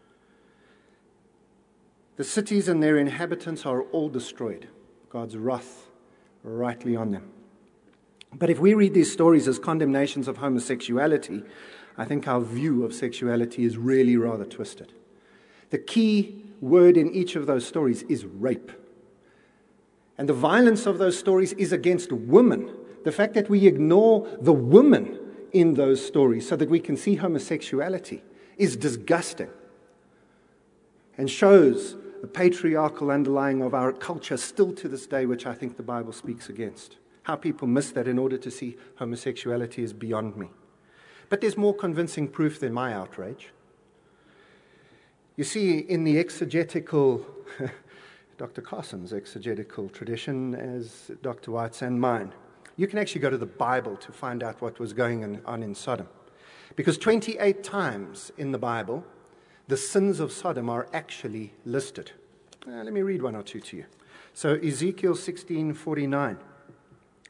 The cities and their inhabitants are all destroyed. God's wrath rightly on them. But if we read these stories as condemnations of homosexuality, I think our view of sexuality is really rather twisted. The key word in each of those stories is rape. And the violence of those stories is against women. The fact that we ignore the women in those stories so that we can see homosexuality is disgusting and shows the patriarchal underlying of our culture still to this day, which I think the Bible speaks against. How people miss that in order to see homosexuality is beyond me. But there's more convincing proof than my outrage. You see, in the exegetical, Dr. Carson's exegetical tradition, as Dr. White's and mine, you can actually go to the Bible to find out what was going on in Sodom. Because 28 times in the Bible, the sins of Sodom are actually listed. Let me read one or two to you. So Ezekiel 16:49.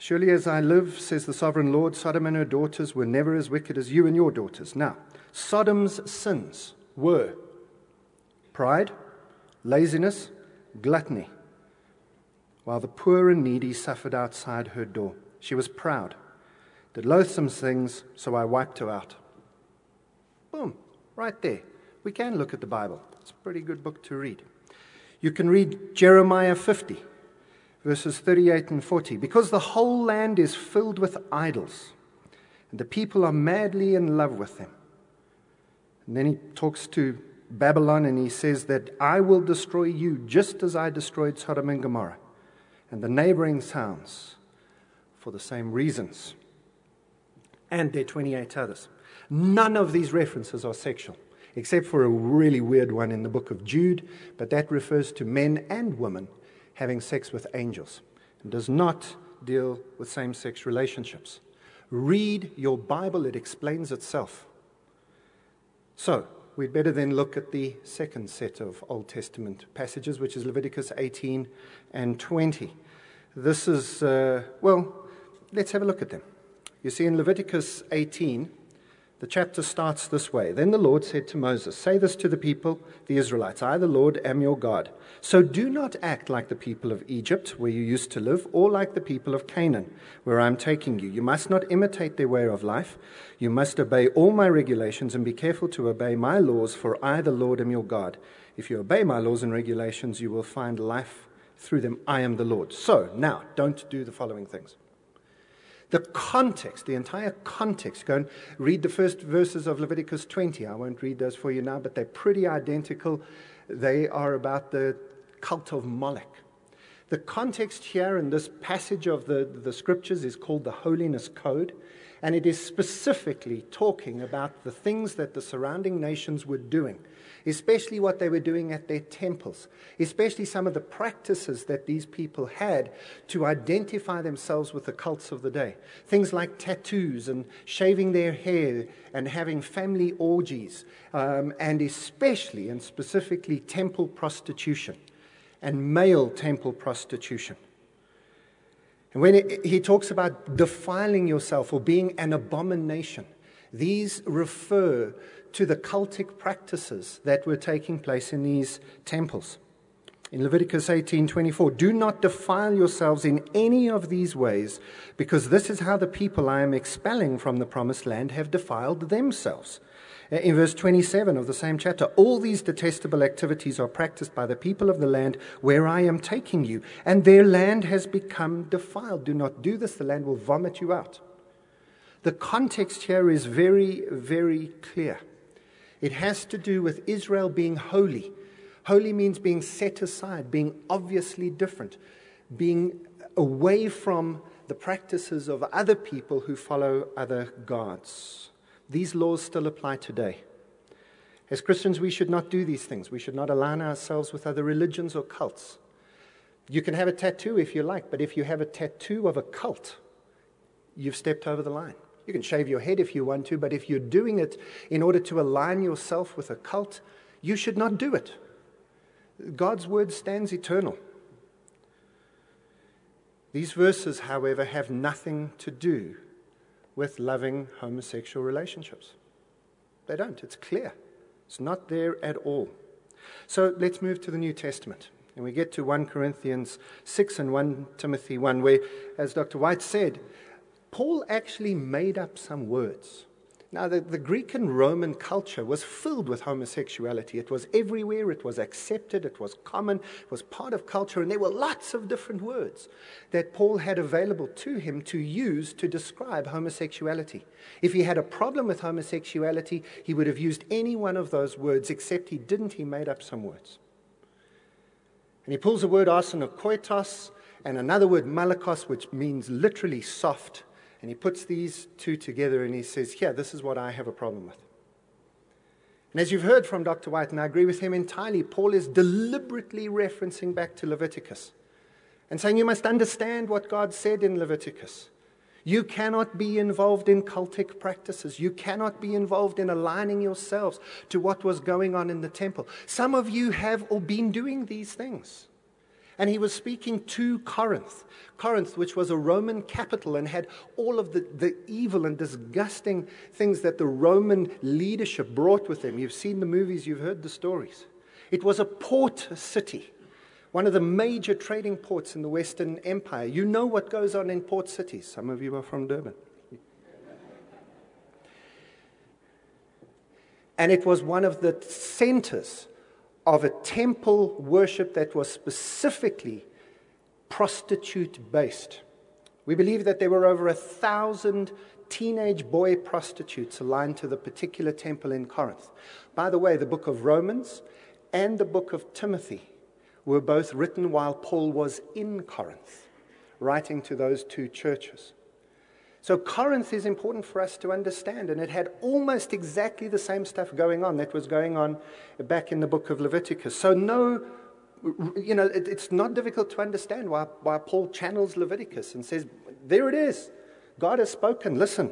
Surely as I live, says the sovereign Lord, Sodom and her daughters were never as wicked as you and your daughters. Now, Sodom's sins were pride, laziness, gluttony, while the poor and needy suffered outside her door. She was proud, did loathsome things, so I wiped her out. Boom, right there. We can look at the Bible. It's a pretty good book to read. You can read Jeremiah 50, verses 38 and 40. Because the whole land is filled with idols, and the people are madly in love with them. And then he talks to Babylon and he says that I will destroy you just as I destroyed Sodom and Gomorrah and the neighboring towns for the same reasons. And there are 28 others. None of these references are sexual, except for a really weird one in the book of Jude, but that refers to men and women having sex with angels and does not deal with same-sex relationships. Read your Bible, it explains itself. So, we'd better then look at the second set of Old Testament passages, which is Leviticus 18 and 20. This is, let's have a look at them. You see, in Leviticus 18, the chapter starts this way. Then the Lord said to Moses, say this to the people, the Israelites, I, the Lord, am your God. So do not act like the people of Egypt, where you used to live, or like the people of Canaan, where I am taking you. You must not imitate their way of life. You must obey all my regulations and be careful to obey my laws, for I, the Lord, am your God. If you obey my laws and regulations, you will find life through them. I am the Lord. So now, don't do the following things. The context, the entire context, go and read the first verses of Leviticus 20. I won't read those for you now, but they're pretty identical. They are about the cult of Moloch. The context here in this passage of the scriptures is called the Holiness Code, and it is specifically talking about the things that the surrounding nations were doing, especially what they were doing at their temples, especially some of the practices that these people had to identify themselves with the cults of the day. Things like tattoos and shaving their hair and having family orgies, and especially and specifically temple prostitution and male temple prostitution. And when he talks about defiling yourself or being an abomination, these refer to the cultic practices that were taking place in these temples. In Leviticus 18:24, do not defile yourselves in any of these ways, because this is how the people I am expelling from the promised land have defiled themselves. In verse 27 of the same chapter, all these detestable activities are practiced by the people of the land where I am taking you, and their land has become defiled. Do not do this, the land will vomit you out. The context here is very, very clear. It has to do with Israel being holy. Holy means being set aside, being obviously different, being away from the practices of other people who follow other gods. These laws still apply today. As Christians, we should not do these things. We should not align ourselves with other religions or cults. You can have a tattoo if you like, but if you have a tattoo of a cult, you've stepped over the line. You can shave your head if you want to, but if you're doing it in order to align yourself with a cult, you should not do it. God's word stands eternal. These verses, however, have nothing to do with loving homosexual relationships. They don't. It's clear. It's not there at all. So let's move to the New Testament. And we get to 1 Corinthians 6 and 1 Timothy 1, where, as Dr. White said, Paul actually made up some words. Now, the Greek and Roman culture was filled with homosexuality. It was everywhere, it was accepted, it was common, it was part of culture, and there were lots of different words that Paul had available to him to use to describe homosexuality. If he had a problem with homosexuality, he would have used any one of those words, except he didn't. He made up some words. And he pulls the word arsenokoitos and another word malakos, which means literally soft. And he puts these two together and he says, here, this is what I have a problem with. And as you've heard from Dr. White, and I agree with him entirely, Paul is deliberately referencing back to Leviticus and saying you must understand what God said in Leviticus. You cannot be involved in cultic practices. You cannot be involved in aligning yourselves to what was going on in the temple. Some of you have or been doing these things. And he was speaking to Corinth. Corinth, which was a Roman capital and had all of the evil and disgusting things that the Roman leadership brought with them. You've seen the movies, you've heard the stories. It was a port city, one of the major trading ports in the Western Empire. You know what goes on in port cities. Some of you are from Durban. And it was one of the centers of a temple worship that was specifically prostitute-based. We believe that there were over 1,000 teenage boy prostitutes aligned to the particular temple in Corinth. By the way, the book of Romans and the book of Timothy were both written while Paul was in Corinth, writing to those two churches. So Corinth is important for us to understand, and it had almost exactly the same stuff going on that was going on back in the book of Leviticus. So it's not difficult to understand why Paul channels Leviticus and says, there it is. God has spoken. Listen.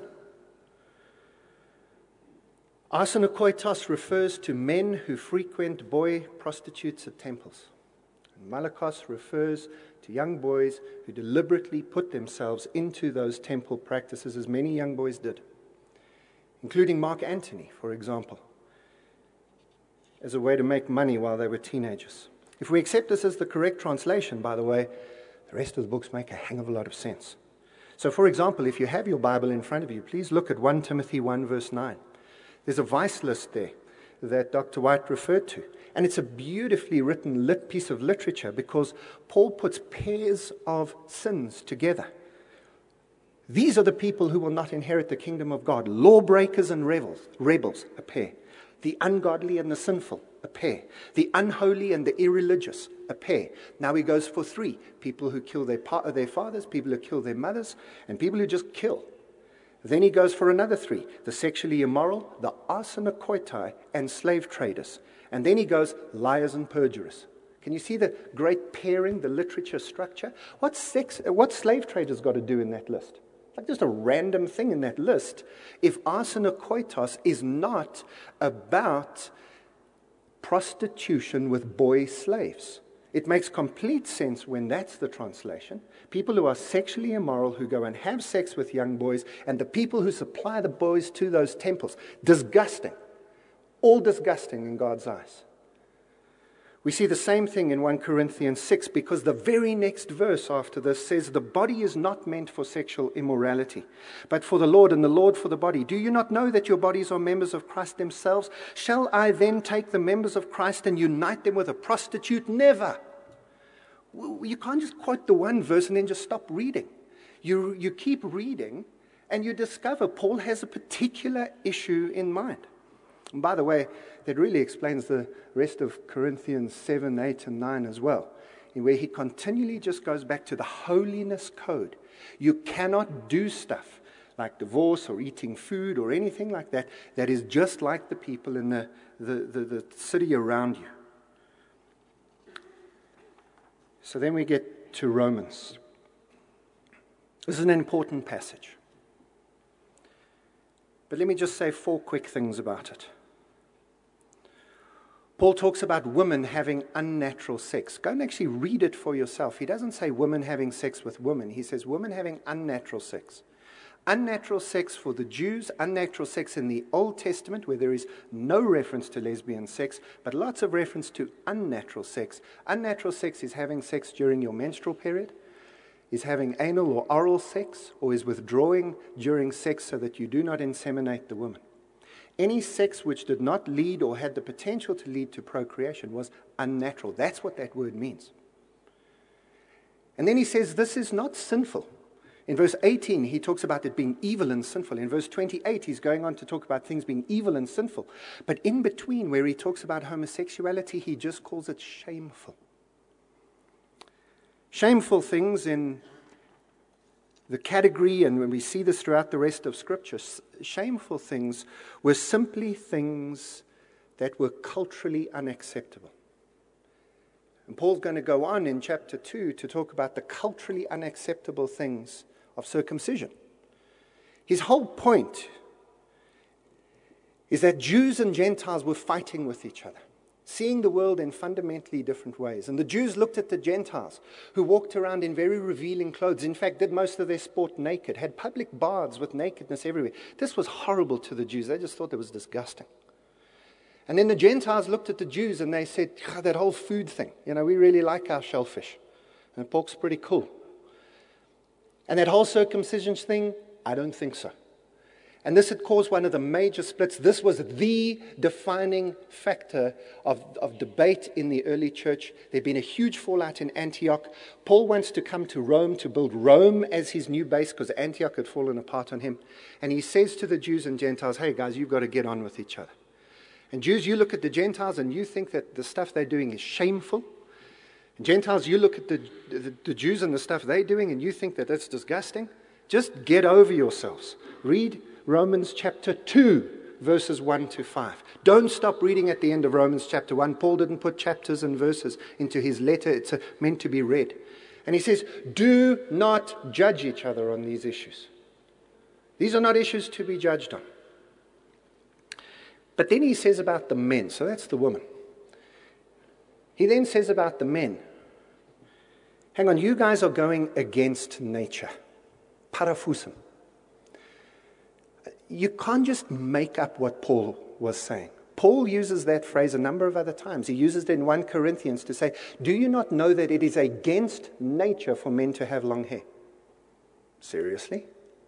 Arsenokoitos refers to men who frequent boy prostitutes at temples. And Malakos refers to young boys who deliberately put themselves into those temple practices, as many young boys did, including Mark Antony, for example, as a way to make money while they were teenagers. If we accept this as the correct translation, by the way, the rest of the books make a hang of a lot of sense. So, for example, if you have your Bible in front of you, please look at 1 Timothy 1, verse 9. There's a vice list there that Dr. White referred to. And it's a beautifully written piece of literature because Paul puts pairs of sins together. These are the people who will not inherit the kingdom of God. Lawbreakers and rebels, a pair. The ungodly and the sinful, a pair. The unholy and the irreligious, a pair. Now he goes for 3. People who kill their fathers, people who kill their mothers, and people who just kill. Then he goes for another 3. The sexually immoral, the arsenokoitai, and slave traders. And then he goes, liars and perjurers. Can you see the great pairing, the literature structure? What slave traders got to do in that list? Like just a random thing in that list. If arsenokoitos is not about prostitution with boy slaves. It makes complete sense when that's the translation. People who are sexually immoral, who go and have sex with young boys, and the people who supply the boys to those temples. Disgusting. All disgusting in God's eyes. We see the same thing in 1 Corinthians 6 because the very next verse after this says, the body is not meant for sexual immorality, but for the Lord, and the Lord for the body. Do you not know that your bodies are members of Christ themselves? Shall I then take the members of Christ and unite them with a prostitute? Never. You can't just quote the one verse and then just stop reading. You keep reading and you discover Paul has a particular issue in mind. And by the way, that really explains the rest of Corinthians 7, 8, and 9 as well, in where he continually just goes back to the holiness code. You cannot do stuff like divorce or eating food or anything like that that is just like the people in the city around you. So then we get to Romans. This is an important passage. But let me just say 4 quick things about it. Paul talks about women having unnatural sex. Go and actually read it for yourself. He doesn't say women having sex with women. He says women having unnatural sex. Unnatural sex for the Jews, unnatural sex in the Old Testament, where there is no reference to lesbian sex, but lots of reference to unnatural sex. Unnatural sex is having sex during your menstrual period, is having anal or oral sex, or is withdrawing during sex so that you do not inseminate the woman. Any sex which did not lead or had the potential to lead to procreation was unnatural. That's what that word means. And then he says this is not sinful. In verse 18, he talks about it being evil and sinful. In verse 28, he's going on to talk about things being evil and sinful. But in between, where he talks about homosexuality, he just calls it shameful. Shameful things in the category, and when we see this throughout the rest of Scripture, shameful things were simply things that were culturally unacceptable. And Paul's going to go on in chapter 2 to talk about the culturally unacceptable things of circumcision. His whole point is that Jews and Gentiles were fighting with each other. seeing the world in fundamentally different ways. And the Jews looked at the Gentiles, who walked around in very revealing clothes, in fact, did most of their sport naked, had public baths with nakedness everywhere. This was horrible to the Jews. They just thought it was disgusting. And then the Gentiles looked at the Jews and they said, that whole food thing, we really like our shellfish. And pork's pretty cool. And that whole circumcision thing, I don't think so. And this had caused one of the major splits. This was the defining factor of debate in the early church. There'd been a huge fallout in Antioch. Paul wants to come to Rome to build Rome as his new base because Antioch had fallen apart on him. And he says to the Jews and Gentiles, hey guys, you've got to get on with each other. And Jews, you look at the Gentiles and you think that the stuff they're doing is shameful. And Gentiles, you look at the Jews and the stuff they're doing and you think that that's disgusting. Just get over yourselves. Read Romans chapter 2, verses 1 to 5. Don't stop reading at the end of Romans chapter 1. Paul didn't put chapters and verses into his letter. It's meant to be read. And he says, do not judge each other on these issues. These are not issues to be judged on. But then he says about the men, so that's the woman. He then says about the men, hang on, you guys are going against nature. Paraphusim. You can't just make up what Paul was saying. Paul uses that phrase a number of other times. He uses it in 1 Corinthians to say, do you not know that it is against nature for men to have long hair? Seriously?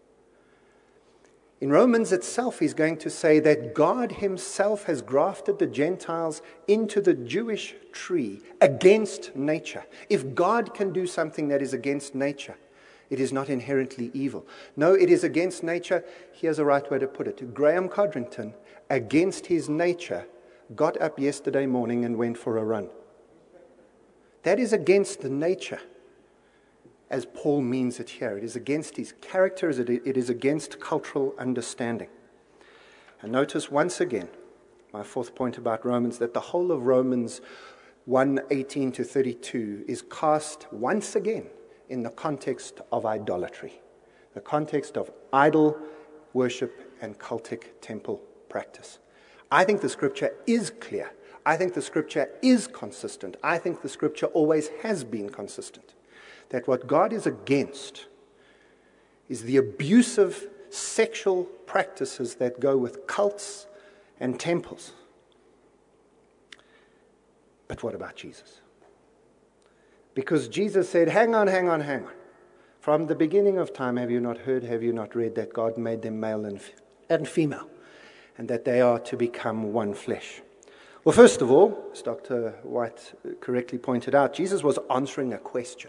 In Romans itself, he's going to say that God himself has grafted the Gentiles into the Jewish tree against nature. If God can do something that is against nature, it is not inherently evil. No, it is against nature. Here's a right way to put it. Graham Codrington, against his nature, got up yesterday morning and went for a run. That is against the nature, as Paul means it here. It is against his character, it is against cultural understanding. And notice once again, my fourth point about Romans, that the whole of Romans 1:18 to 32 is cast once again in the context of idolatry, the context of idol worship and cultic temple practice. I think the scripture is clear. I think the scripture is consistent. I think the scripture always has been consistent. That what God is against is the abusive sexual practices that go with cults and temples. But what about Jesus? Because Jesus said, hang on. From the beginning of time, have you not heard, have you not read that God made them male and female, and that they are to become one flesh? Well, first of all, as Dr. White correctly pointed out, Jesus was answering a question.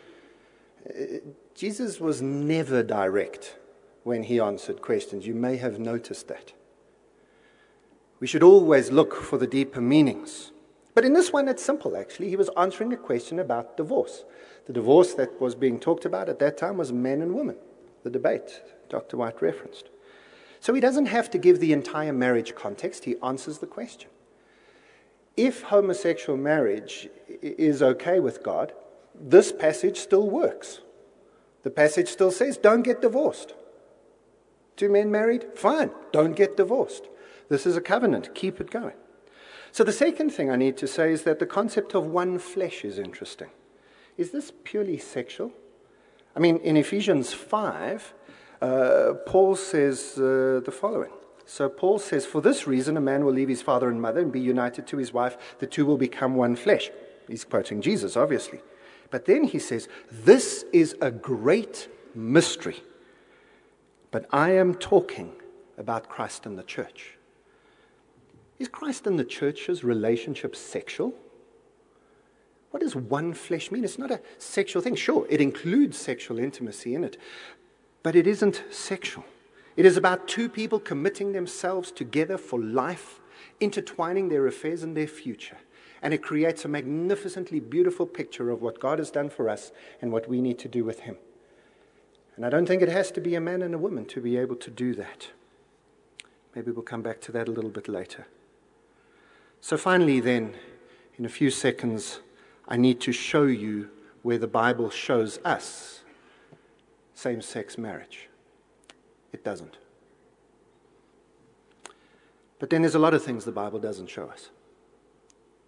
Jesus was never direct when he answered questions. You may have noticed that. We should always look for the deeper meanings. But in this one, it's simple, actually. He was answering a question about divorce. The divorce that was being talked about at that time was men and women, the debate Dr. White referenced. So he doesn't have to give the entire marriage context. He answers the question. If homosexual marriage is okay with God, this passage still works. The passage still says, don't get divorced. Two men married? Fine, don't get divorced. This is a covenant, keep it going. So the second thing I need to say is that the concept of one flesh is interesting. Is this purely sexual? I mean, in Ephesians 5, Paul says the following. So Paul says, for this reason, a man will leave his father and mother and be united to his wife. The two will become one flesh. He's quoting Jesus, obviously. But then he says, this is a great mystery. But I am talking about Christ and the church. Is Christ and the church's relationship sexual? What does one flesh mean? It's not a sexual thing. Sure, it includes sexual intimacy in it, but it isn't sexual. It is about two people committing themselves together for life, intertwining their affairs and their future. And it creates a magnificently beautiful picture of what God has done for us and what we need to do with him. And I don't think it has to be a man and a woman to be able to do that. Maybe we'll come back to that a little bit later. So finally then, in a few seconds, I need to show you where the Bible shows us same-sex marriage. It doesn't. But then there's a lot of things the Bible doesn't show us.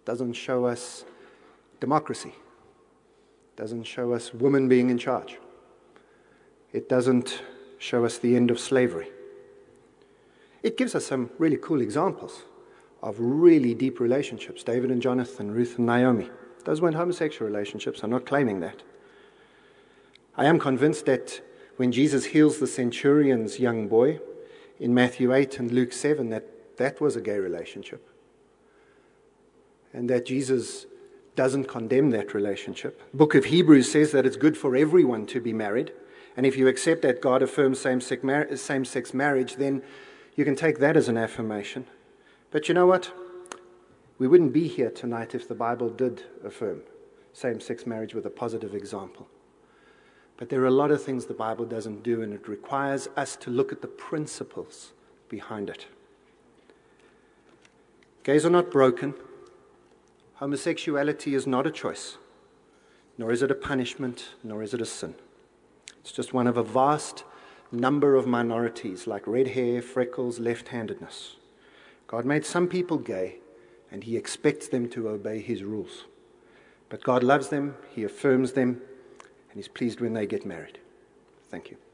doesn't show us democracy, doesn't show us women being in charge. It doesn't show us the end of slavery. It gives us some really cool examples of really deep relationships. David and Jonathan, Ruth and Naomi. Those weren't homosexual relationships. I'm not claiming that. I am convinced that when Jesus heals the centurion's young boy in Matthew 8 and Luke 7, that was a gay relationship. And that Jesus doesn't condemn that relationship. The book of Hebrews says that it's good for everyone to be married. And if you accept that God affirms same-sex marriage, then you can take that as an affirmation. But you know what? We wouldn't be here tonight if the Bible did affirm same-sex marriage with a positive example. But there are a lot of things the Bible doesn't do, and it requires us to look at the principles behind it. Gays are not broken. Homosexuality is not a choice, nor is it a punishment, nor is it a sin. It's just one of a vast number of minorities like red hair, freckles, left-handedness. God made some people gay, and He expects them to obey His rules. But God loves them, He affirms them, and He's pleased when they get married. Thank you.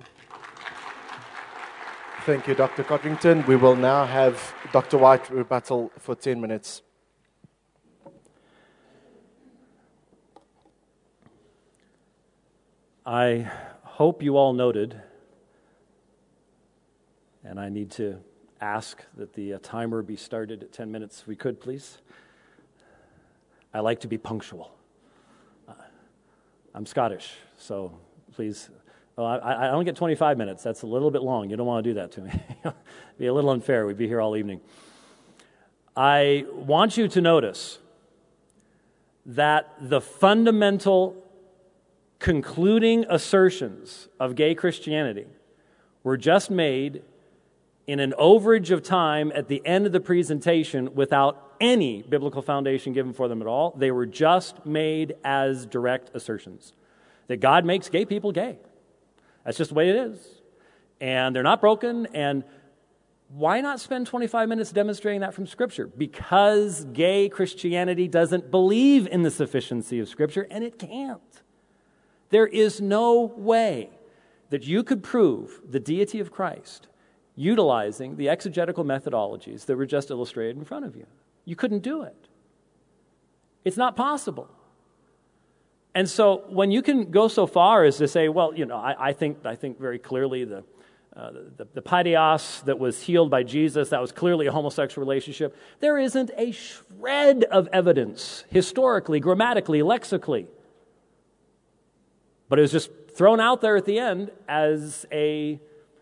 Thank you, Dr. Codrington. We will now have Dr. White rebuttal for 10 minutes. I hope you all noted, and I need to ask that the timer be started at 10 minutes if we could, please. I like to be punctual. I'm Scottish, so please. Well, I only get 25 minutes. That's a little bit long. You don't want to do that to me. It'd be a little unfair. We'd be here all evening. I want you to notice that the fundamental concluding assertions of gay Christianity were just made in an overage of time at the end of the presentation without any biblical foundation given for them at all. They were just made as direct assertions that God makes gay people gay. That's just the way it is. And they're not broken. And why not spend 25 minutes demonstrating that from Scripture? Because gay Christianity doesn't believe in the sufficiency of Scripture, and it can't. There is no way that you could prove the deity of Christ utilizing the exegetical methodologies that were just illustrated in front of you. You couldn't do it. It's not possible. And so when you can go so far as to say, well, you know, I think very clearly the paideos that was healed by Jesus, that was clearly a homosexual relationship. There isn't a shred of evidence, historically, grammatically, lexically. But it was just thrown out there at the end as a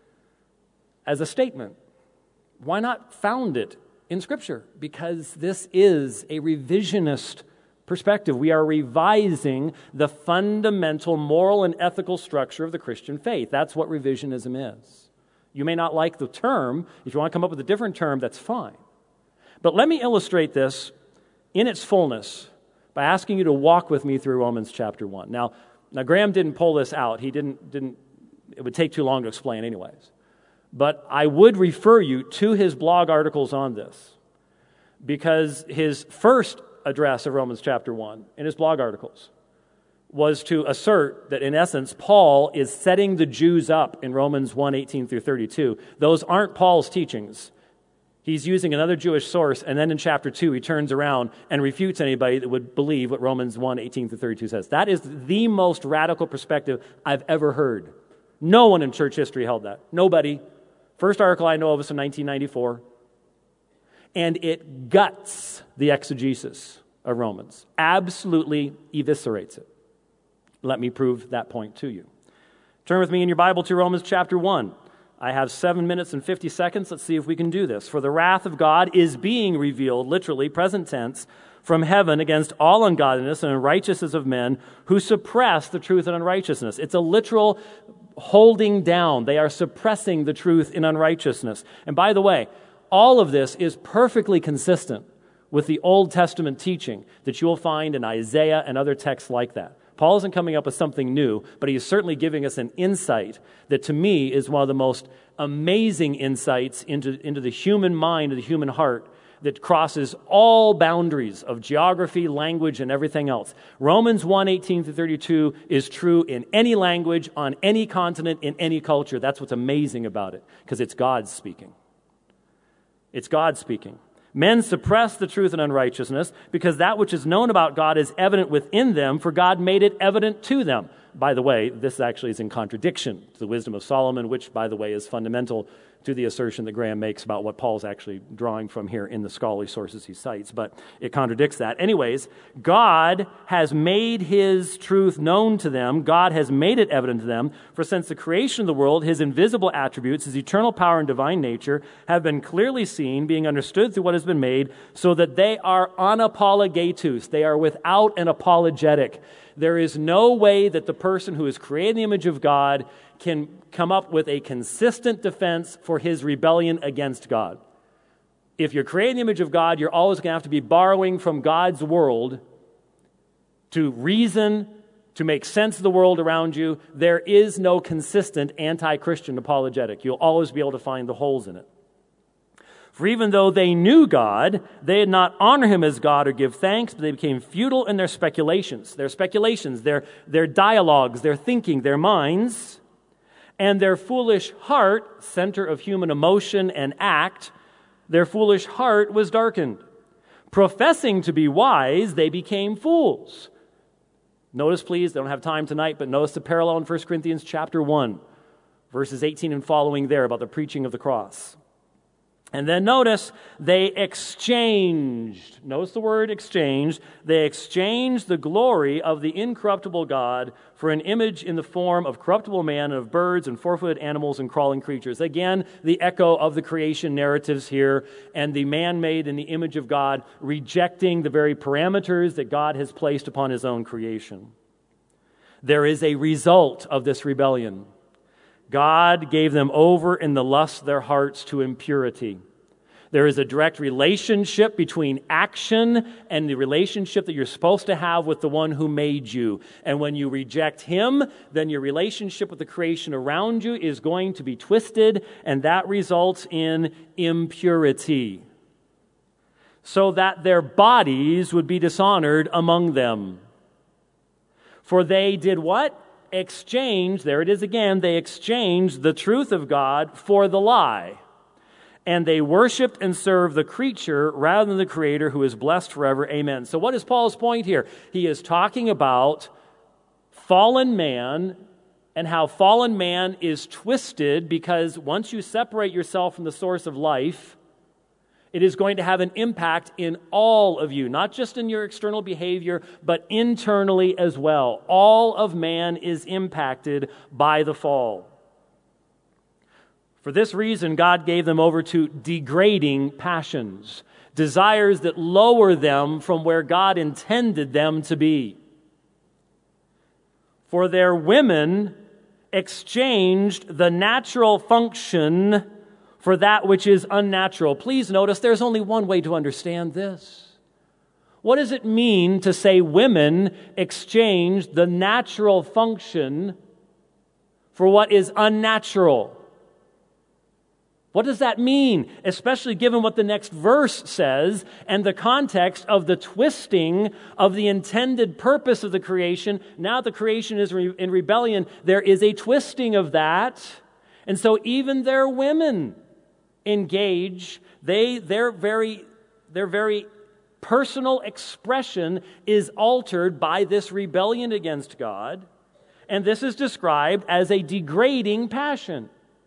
statement. Why not found it in Scripture? Because this is a revisionist perspective. We are revising the fundamental moral and ethical structure of the Christian faith. That's what revisionism is. You may not like the term. If you want to come up with a different term, that's fine. But let me illustrate this in its fullness by asking you to walk with me through Romans chapter 1. Now Graham didn't pull this out. He didn't. It would take too long to explain anyways. But I would refer you to his blog articles on this, because his first address of Romans chapter 1 in his blog articles was to assert that, in essence, Paul is setting the Jews up in Romans 1:18 through 32. Those aren't Paul's teachings. He's using another Jewish source, and then in chapter 2, he turns around and refutes anybody that would believe what Romans 1:18 through 32 says. That is the most radical perspective I've ever heard. No one in church history held that. Nobody. First article I know of is from 1994. And it guts the exegesis of Romans. Absolutely eviscerates it. Let me prove that point to you. Turn with me in your Bible to Romans chapter 1. I have 7 minutes and 50 seconds. Let's see if we can do this. For the wrath of God is being revealed, literally, present tense, from heaven against all ungodliness and unrighteousness of men who suppress the truth in unrighteousness. It's a literal holding down. They are suppressing the truth in unrighteousness. And by the way, all of this is perfectly consistent with the Old Testament teaching that you will find in Isaiah and other texts like that. Paul isn't coming up with something new, but he is certainly giving us an insight that to me is one of the most amazing insights into the human mind and the human heart that crosses all boundaries of geography, language, and everything else. Romans 1:18-32 is true in any language, on any continent, in any culture. That's what's amazing about it, because it's God speaking. It's God speaking. Men suppress the truth in unrighteousness, because that which is known about God is evident within them, for God made it evident to them. By the way, this actually is in contradiction to the wisdom of Solomon, which, by the way, is fundamental to the assertion that Graham makes about what Paul's actually drawing from here in the scholarly sources he cites, but it contradicts that. Anyways, God has made his truth known to them. God has made it evident to them. For since the creation of the world, his invisible attributes, his eternal power and divine nature, have been clearly seen, being understood through what has been made, so that they are unapologetus. They are without an apologetic. There is no way that the person who is created in the image of God can come up with a consistent defense for his rebellion against God. If you're created in the image of God, you're always going to have to be borrowing from God's world to reason, to make sense of the world around you. There is no consistent anti-Christian apologetic. You'll always be able to find the holes in it. For even though they knew God, they did not honor him as God or give thanks, but they became futile in their speculations. Their dialogues, their thinking, their minds, and their foolish heart, center of human emotion and act, their foolish heart was darkened. Professing to be wise, they became fools. Notice, please, they don't have time tonight, but notice the parallel in 1 Corinthians chapter 1, verses 18 and following there about the preaching of the cross. And then notice, they exchanged. Notice the word exchanged. They exchanged the glory of the incorruptible God for an image in the form of corruptible man and of birds and four-footed animals and crawling creatures. Again, the echo of the creation narratives here, and the man made in the image of God rejecting the very parameters that God has placed upon his own creation. There is a result of this rebellion. God gave them over in the lust of their hearts to impurity. There is a direct relationship between action and the relationship that you're supposed to have with the one who made you. And when you reject him, then your relationship with the creation around you is going to be twisted, and that results in impurity. So that their bodies would be dishonored among them. For they did what? Exchange, there it is again, they exchanged the truth of God for the lie. And they worshiped and served the creature rather than the Creator, who is blessed forever. Amen. So what is Paul's point here? He is talking about fallen man and how fallen man is twisted, because once you separate yourself from the source of life, it is going to have an impact in all of you, not just in your external behavior, but internally as well. All of man is impacted by the fall. For this reason, God gave them over to degrading passions, desires that lower them from where God intended them to be. For their women exchanged the natural function for that which is unnatural. Please notice there's only one way to understand this. What does it mean to say women exchanged the natural function for what is unnatural? What does that mean? Especially given what the next verse says and the context of the twisting of the intended purpose of the creation. Now the creation is in rebellion. There is a twisting of that. And so even their women engage, their very personal expression is altered by this rebellion against God, and this is described as a degrading passion.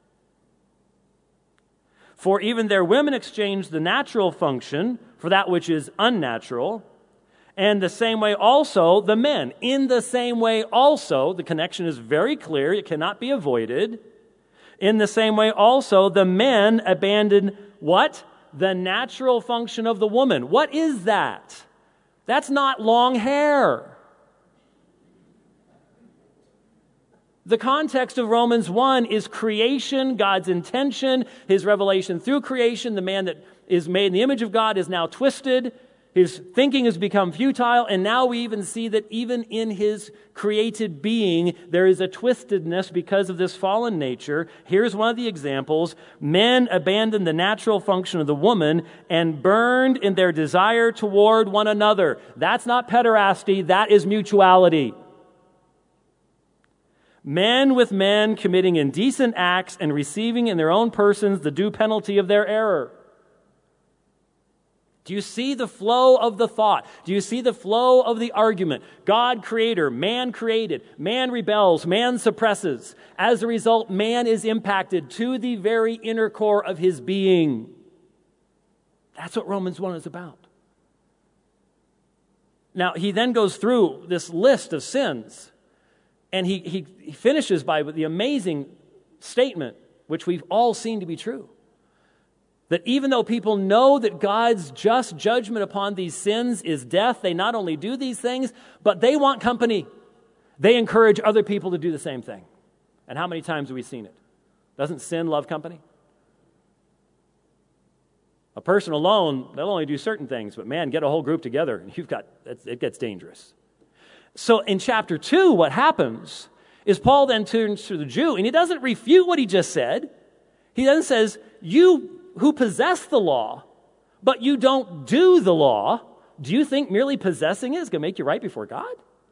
For even their women exchanged the natural function for that which is unnatural, and the same way also the men. In the same way also, the connection is very clear, it cannot be avoided. In the same way also, the men abandoned what? The natural function of the woman. What is that? That's not long hair. The context of Romans 1 is creation, God's intention, his revelation through creation. The man that is made in the image of God is now twisted. His thinking has become futile, and now we even see that even in his created being, there is a twistedness because of this fallen nature. Here's one of the examples. Men abandoned the natural function of the woman and burned in their desire toward one another. That's not pederasty, that is mutuality. Men with men committing indecent acts and receiving in their own persons the due penalty of their error. Do you see the flow of the thought? Do you see the flow of the argument? God creator, man created, man rebels, man suppresses. As a result, man is impacted to the very inner core of his being. That's what Romans 1 is about. Now, he then goes through this list of sins, and he finishes by the amazing statement, which we've all seen to be true. That even though people know that God's just judgment upon these sins is death, they not only do these things, but they want company. They encourage other people to do the same thing. And how many times have we seen it? Doesn't sin love company? A person alone, they'll only do certain things, but man, get a whole group together, and it gets dangerous. So in chapter 2, what happens is Paul then turns to the Jew, and he doesn't refute what he just said. He then says, you who possess the law, but you don't do the law, do you think merely possessing it is going to make you right before God?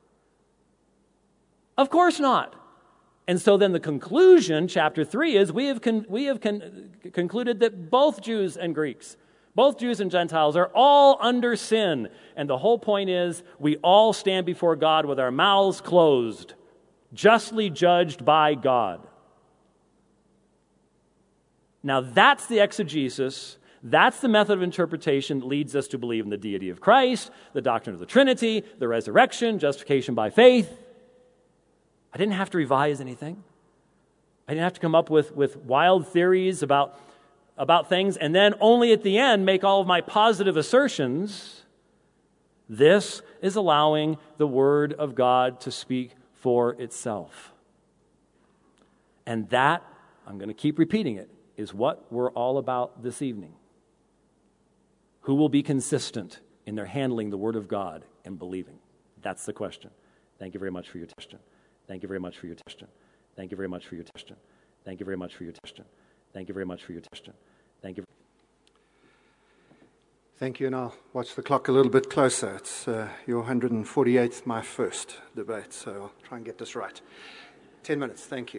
Of course not. And so then the conclusion, chapter 3, is we have concluded that both Jews and Greeks, both Jews and Gentiles are all under sin. And the whole point is we all stand before God with our mouths closed, justly judged by God. Now that's the exegesis, that's the method of interpretation that leads us to believe in the deity of Christ, the doctrine of the Trinity, the resurrection, justification by faith. I didn't have to revise anything. I didn't have to come up with wild theories about things and then only at the end make all of my positive assertions. This is allowing the Word of God to speak for itself. And that, I'm going to keep repeating it, is what we're all about this evening. Who will be consistent in their handling the Word of God and believing? That's the question. Thank you very much for your question. Thank you very much for your question. Thank you very much for your question. Thank you very much for your question. Thank you very much for your question. Thank you. Thank you, and I'll watch the clock a little bit closer. It's your 148th, my first debate, so I'll try and get this right. 10 minutes, thank you.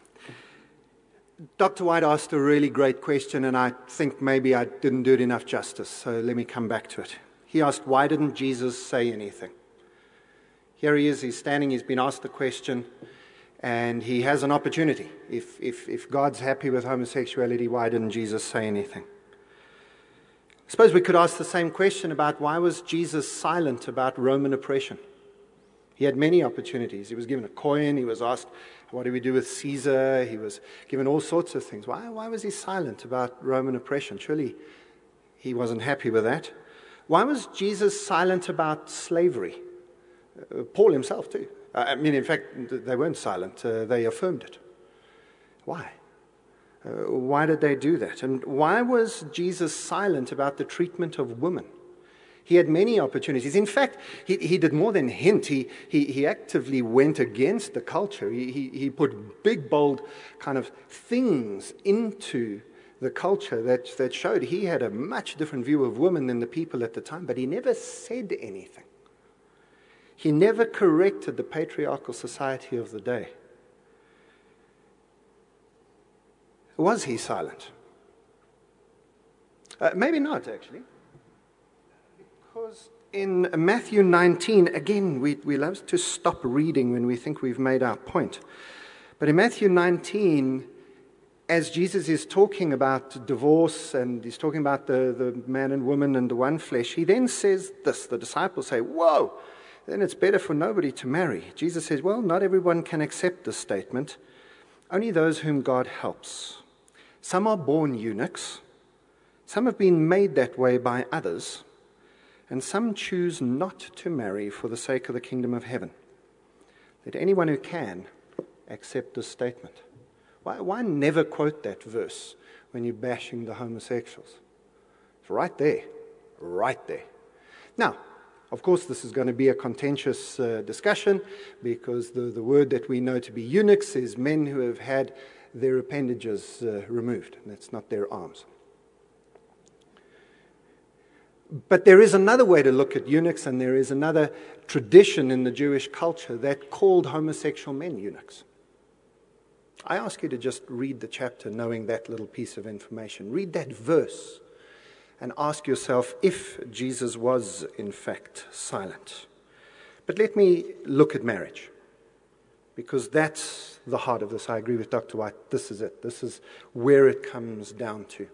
Dr. White asked a really great question, and I think maybe I didn't do it enough justice, so let me come back to it. He asked, why didn't Jesus say anything? Here he is, he's standing, he's been asked the question, and he has an opportunity. If God's happy with homosexuality, why didn't Jesus say anything? I suppose we could ask the same question about why was Jesus silent about Roman oppression? He had many opportunities. He was given a coin, he was asked, what do we do with Caesar? He was given all sorts of things. Why was he silent about Roman oppression? Surely he wasn't happy with that. Why was Jesus silent about slavery? Paul himself too. In fact, they weren't silent. They affirmed it. Why? Why did they do that? And why was Jesus silent about the treatment of women? He had many opportunities. In fact, he did more than hint. He actively went against the culture. He put big, bold kind of things into the culture that showed he had a much different view of women than the people at the time, but he never said anything. He never corrected the patriarchal society of the day. Was he silent? Maybe not, actually. Because in Matthew 19, again, we love to stop reading when we think we've made our point. But in Matthew 19, as Jesus is talking about divorce and he's talking about the man and woman and the one flesh, he then says this. The disciples say, whoa, then it's better for nobody to marry. Jesus says, well, not everyone can accept this statement. Only those whom God helps. Some are born eunuchs. Some have been made that way by others. And some choose not to marry for the sake of the kingdom of heaven. Let anyone who can accept this statement. Why never quote that verse when you're bashing the homosexuals? It's right there. Right there. Now, of course, this is going to be a contentious discussion because the word that we know to be eunuchs is men who have had their appendages removed. That's not their arms. But there is another way to look at eunuchs, and there is another tradition in the Jewish culture that called homosexual men eunuchs. I ask you to just read the chapter knowing that little piece of information. Read that verse and ask yourself if Jesus was, in fact, silent. But let me look at marriage, because that's the heart of this. I agree with Dr. White. This is it. This is where it comes down to.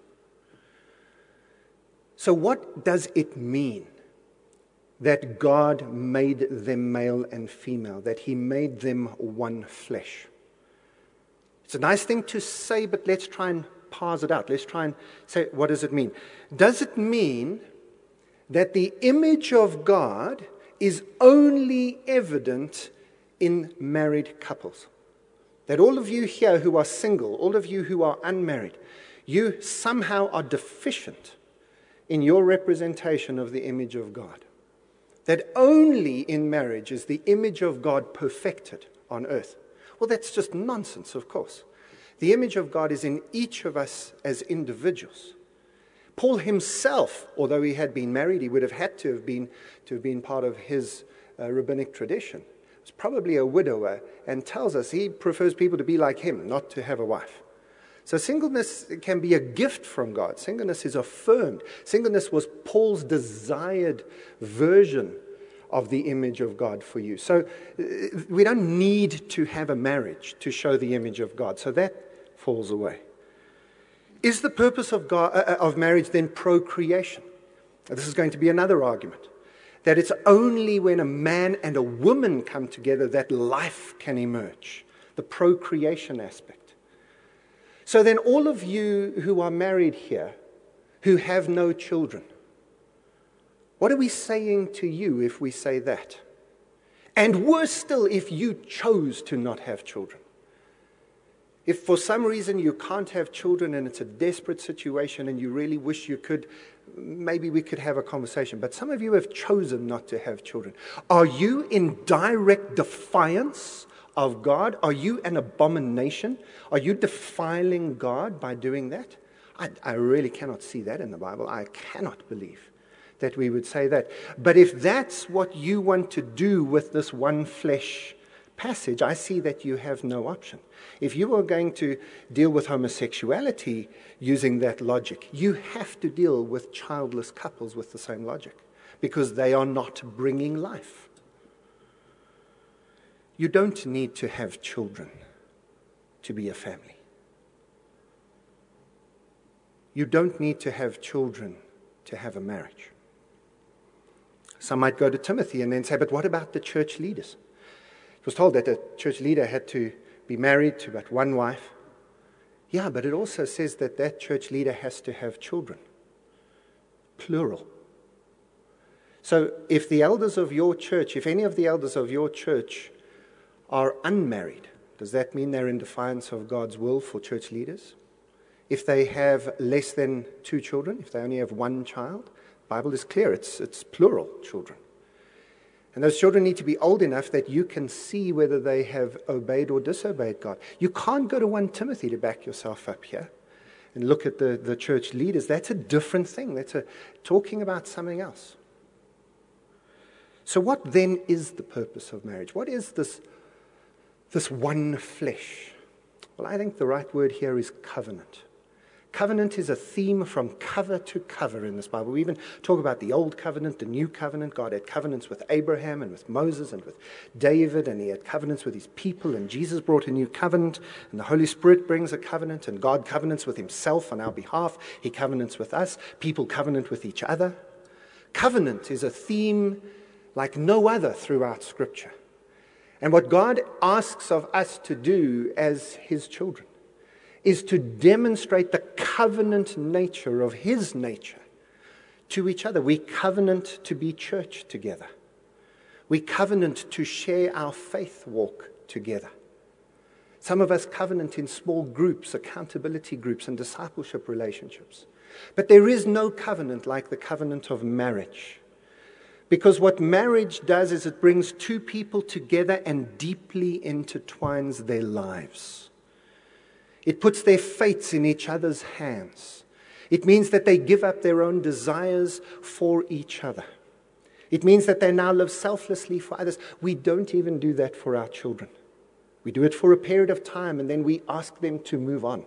So what does it mean that God made them male and female, that He made them one flesh? It's a nice thing to say, but let's try and parse it out. Let's try and say, what does it mean? Does it mean that the image of God is only evident in married couples? That all of you here who are single, all of you who are unmarried, you somehow are deficient in your representation of the image of God. That only in marriage is the image of God perfected on earth. Well, that's just nonsense, of course. The image of God is in each of us as individuals. Paul himself, although he had been married, he would have had to have been part of his rabbinic tradition. He was probably a widower and tells us he prefers people to be like him, not to have a wife. So singleness can be a gift from God. Singleness is affirmed. Singleness was Paul's desired version of the image of God for you. So we don't need to have a marriage to show the image of God. So that falls away. Is the purpose of marriage then procreation? This is going to be another argument. That it's only when a man and a woman come together that life can emerge. The procreation aspect. So then all of you who are married here, who have no children, what are we saying to you if we say that? And worse still, if you chose to not have children. If for some reason you can't have children and it's a desperate situation and you really wish you could, maybe we could have a conversation. But some of you have chosen not to have children. Are you in direct defiance of God? Are you an abomination? Are you defiling God by doing that? I really cannot see that in the Bible. I cannot believe that we would say that. But if that's what you want to do with this one flesh passage, I see that you have no option. If you are going to deal with homosexuality using that logic, you have to deal with childless couples with the same logic, because they are not bringing life. You don't need to have children to be a family. You don't need to have children to have a marriage. Some might go to Timothy and then say, but what about the church leaders? It was told that a church leader had to be married to but one wife. Yeah, but it also says that that church leader has to have children. Plural. So if the elders of your church, if any of the elders of your church are unmarried, does that mean they're in defiance of God's will for church leaders? If they have less than 2 children, if they only have 1 child, the Bible is clear, it's plural children. And those children need to be old enough that you can see whether they have obeyed or disobeyed God. You can't go to 1 Timothy to back yourself up here and look at the church leaders. That's a different thing. That's talking about something else. So what then is the purpose of marriage? What is this one flesh? Well, I think the right word here is covenant. Covenant is a theme from cover to cover in this Bible. We even talk about the Old Covenant, the New Covenant. God had covenants with Abraham and with Moses and with David, and He had covenants with His people, and Jesus brought a new covenant, and the Holy Spirit brings a covenant, and God covenants with Himself on our behalf. He covenants with us. People covenant with each other. Covenant is a theme like no other throughout Scripture. And what God asks of us to do as His children is to demonstrate the covenant nature of His nature to each other. We covenant to be church together. We covenant to share our faith walk together. Some of us covenant in small groups, accountability groups, and discipleship relationships. But there is no covenant like the covenant of marriage, Because what marriage does is it brings two people together and deeply intertwines their lives. It puts their fates in each other's hands. It means that they give up their own desires for each other. It means that they now live selflessly for others. We don't even do that for our children. We do it for a period of time and then we ask them to move on.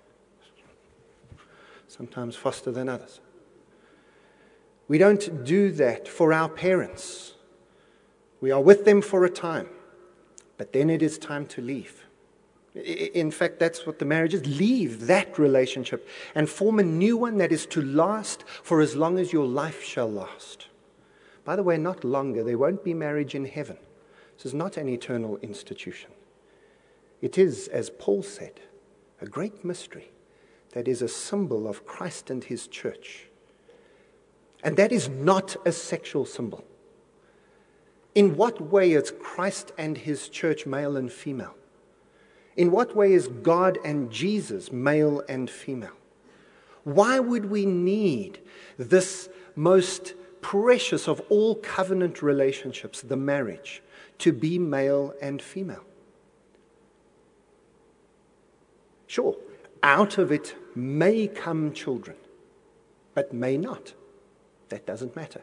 Sometimes faster than others. We don't do that for our parents. We are with them for a time, but then it is time to leave. In fact, that's what the marriage is. Leave that relationship and form a new one that is to last for as long as your life shall last. By the way, not longer. There won't be marriage in heaven. This is not an eternal institution. It is, as Paul said, a great mystery that is a symbol of Christ and his church. And that is not a sexual symbol. In what way is Christ and his church male and female? In what way is God and Jesus male and female? Why would we need this most precious of all covenant relationships, the marriage, to be male and female? Sure, out of it may come children, but may not. That doesn't matter.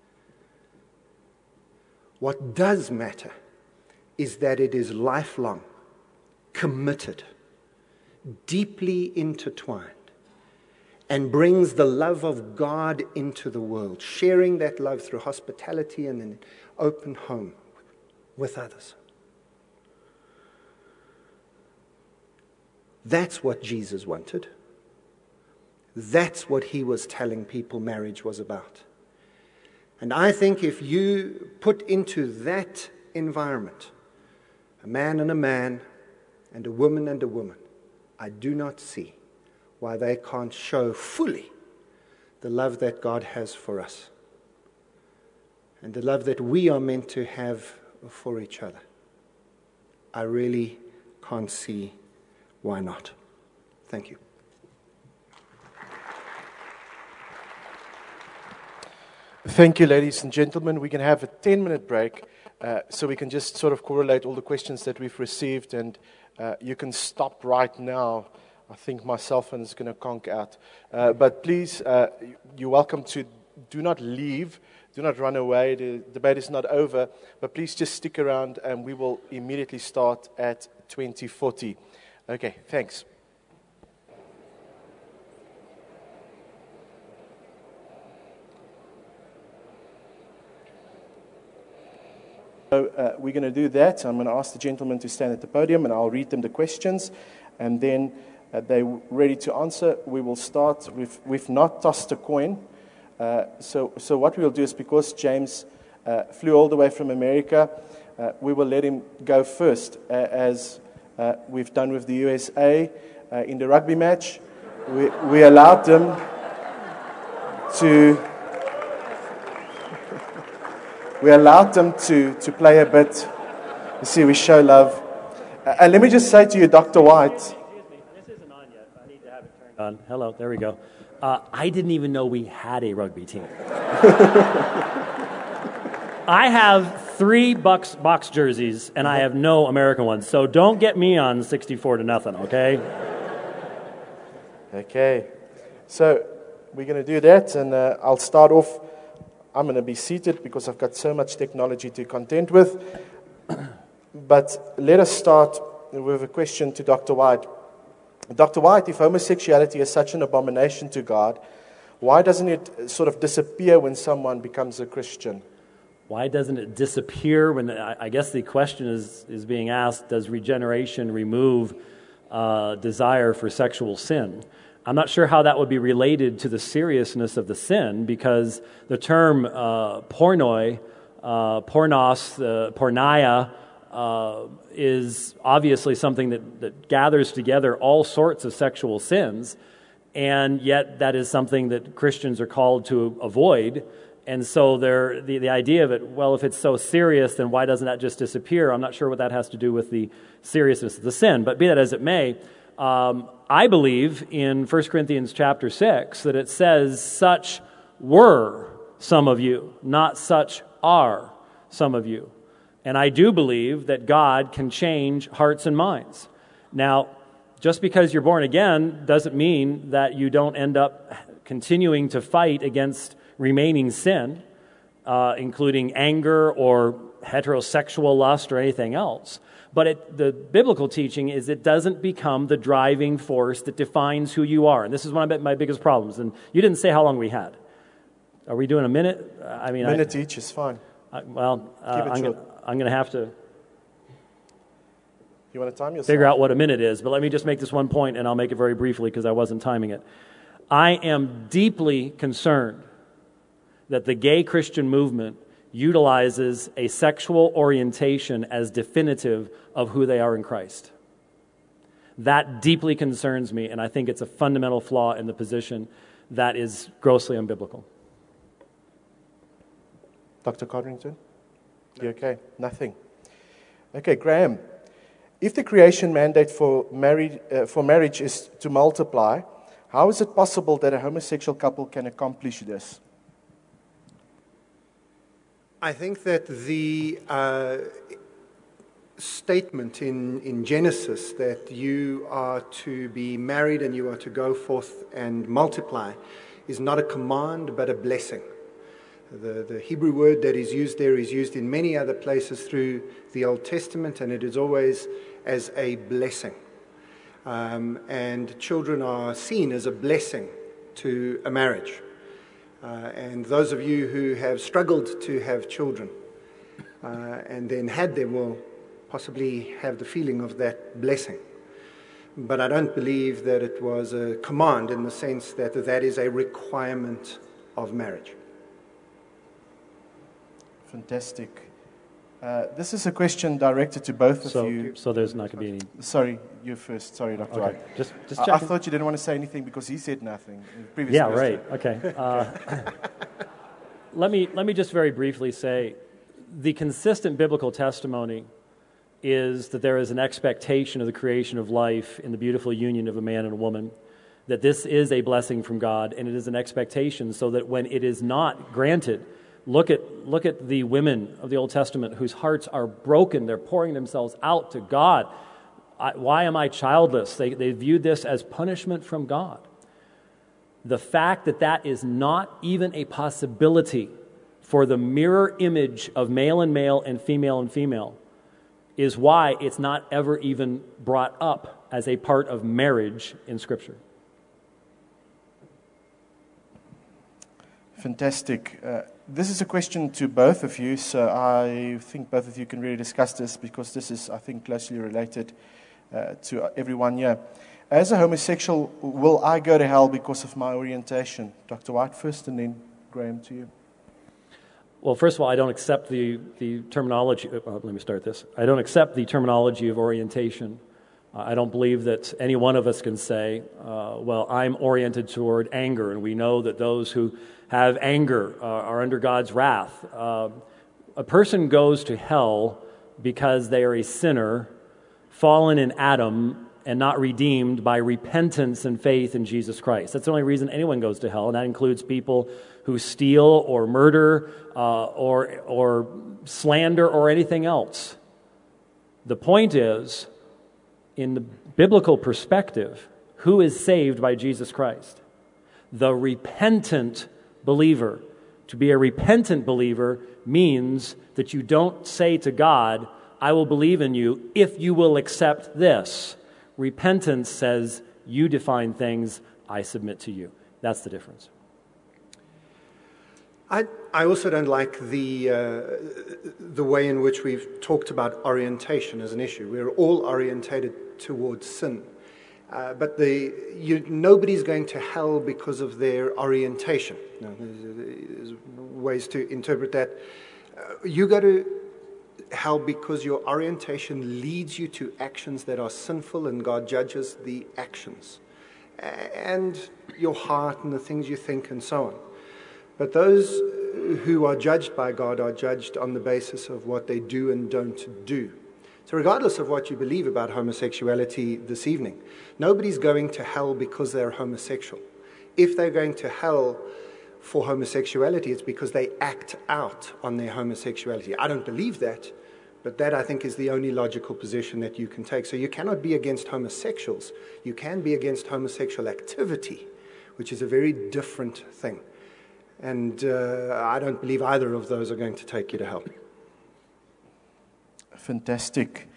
What does matter is that it is lifelong, committed, deeply intertwined, and brings the love of God into the world, sharing that love through hospitality and an open home with others. That's what Jesus wanted. That's what he was telling people marriage was about. And I think if you put into that environment a man and a woman, I do not see why they can't show fully the love that God has for us and the love that we are meant to have for each other. I really can't see why not. Thank you. Thank you, ladies and gentlemen. We can have a 10-minute break so we can just sort of correlate all the questions that we've received, and you can stop right now. I think my cell phone is going to conk out. But please, you're welcome to do not leave. Do not run away. The debate is not over. But please just stick around, and we will immediately start at 20:40. Okay, thanks. So we're going to do that. I'm going to ask the gentlemen to stand at the podium, and I'll read them the questions. And then they're ready to answer. We will start with, we've not tossed a coin. So what we'll do is, because James flew all the way from America, we will let him go first, as we've done with the USA in the rugby match. We allowed them to... We allowed them to play a bit. You see, we show love. And let me just say to you, Dr. White. Excuse me, this isn't on yet. I need to have it turned on. Hello, there we go. I didn't even know we had a rugby team. I have 3 box jerseys, and I have no American ones. So don't get me on 64-0, okay? Okay. So we're going to do that, and I'll start off. I'm going to be seated because I've got so much technology to contend with. But let us start with a question to Dr. White. Dr. White, if homosexuality is such an abomination to God, why doesn't it sort of disappear when someone becomes a Christian? Why doesn't it disappear when, I guess the question is being asked, does regeneration remove desire for sexual sin? I'm not sure how that would be related to the seriousness of the sin, because the term pornoi, pornos, porneia, is obviously something that gathers together all sorts of sexual sins, and yet that is something that Christians are called to avoid. And so the idea of it, well, if it's so serious, then why doesn't that just disappear? I'm not sure what that has to do with the seriousness of the sin, but be that as it may, I believe in 1 Corinthians chapter 6 that it says, such were some of you, not such are some of you. And I do believe that God can change hearts and minds. Now, just because you're born again doesn't mean that you don't end up continuing to fight against remaining sin, including anger or heterosexual lust or anything else. But the biblical teaching is it doesn't become the driving force that defines who you are. And this is one of my biggest problems. And you didn't say how long we had. Are we doing a minute? A minute each is fine. I'm going to have to you want to time yourself? figure out what a minute is. But let me just make this one point, and I'll make it very briefly because I wasn't timing it. I am deeply concerned that the gay Christian movement utilizes a sexual orientation as definitive of who they are in Christ. That deeply concerns me, and I think it's a fundamental flaw in the position that is grossly unbiblical. Dr. Codrington? You okay? Nothing. Okay, Graham. If the creation mandate for marriage is to multiply, how is it possible that a homosexual couple can accomplish this? I think that the statement in Genesis that you are to be married and you are to go forth and multiply is not a command but a blessing. The Hebrew word that is used there is used in many other places through the Old Testament, and it is always as a blessing. And children are seen as a blessing to a marriage. And those of you who have struggled to have children and then had them will possibly have the feeling of that blessing. But I don't believe that it was a command in the sense that that is a requirement of marriage. Fantastic. This is a question directed to both of you. So there's not going to be any... Sorry, you first. Sorry, Dr. White. Just I thought you didn't want to say anything because he said nothing in the previous Yeah, question. right. Okay. Let me just very briefly say, the consistent biblical testimony is that there is an expectation of the creation of life in the beautiful union of a man and a woman, that this is a blessing from God, and it is an expectation so that when it is not granted, look at the women of the Old Testament whose hearts are broken. They're pouring themselves out to God. Why am I childless? They viewed this as punishment from God. The fact that that is not even a possibility for the mirror image of male and female is why it's not ever even brought up as a part of marriage in Scripture. Fantastic. This is a question to both of you, so I think both of you can really discuss this because this is, I think, closely related to everyone here. As a homosexual, will I go to hell because of my orientation? Dr. White first, and then Graham to you. Well, first of all, I don't accept the terminology. Let me start this. I don't accept the terminology of orientation. I don't believe that any one of us can say, well, I'm oriented toward anger, and we know that those who have anger are under God's wrath. A person goes to hell because they are a sinner, fallen in Adam, and not redeemed by repentance and faith in Jesus Christ. That's the only reason anyone goes to hell, and that includes people who steal or murder or slander or anything else. The point is, in the biblical perspective, who is saved by Jesus Christ? The repentant believer. To be a repentant believer means that you don't say to God, I will believe in you if you will accept this. Repentance says, you define things, I submit to you. That's the difference. I also don't like the way in which we've talked about orientation as an issue. We're all orientated towards sin. But nobody's going to hell because of their orientation. There's ways to interpret that. You go to hell because your orientation leads you to actions that are sinful, and God judges the actions. And your heart and the things you think and so on. But those who are judged by God are judged on the basis of what they do and don't do. So regardless of what you believe about homosexuality this evening, nobody's going to hell because they're homosexual. If they're going to hell for homosexuality, it's because they act out on their homosexuality. I don't believe that, but that I think is the only logical position that you can take. So you cannot be against homosexuals. You can be against homosexual activity, which is a very different thing. And I don't believe either of those are going to take you to hell. Fantastic.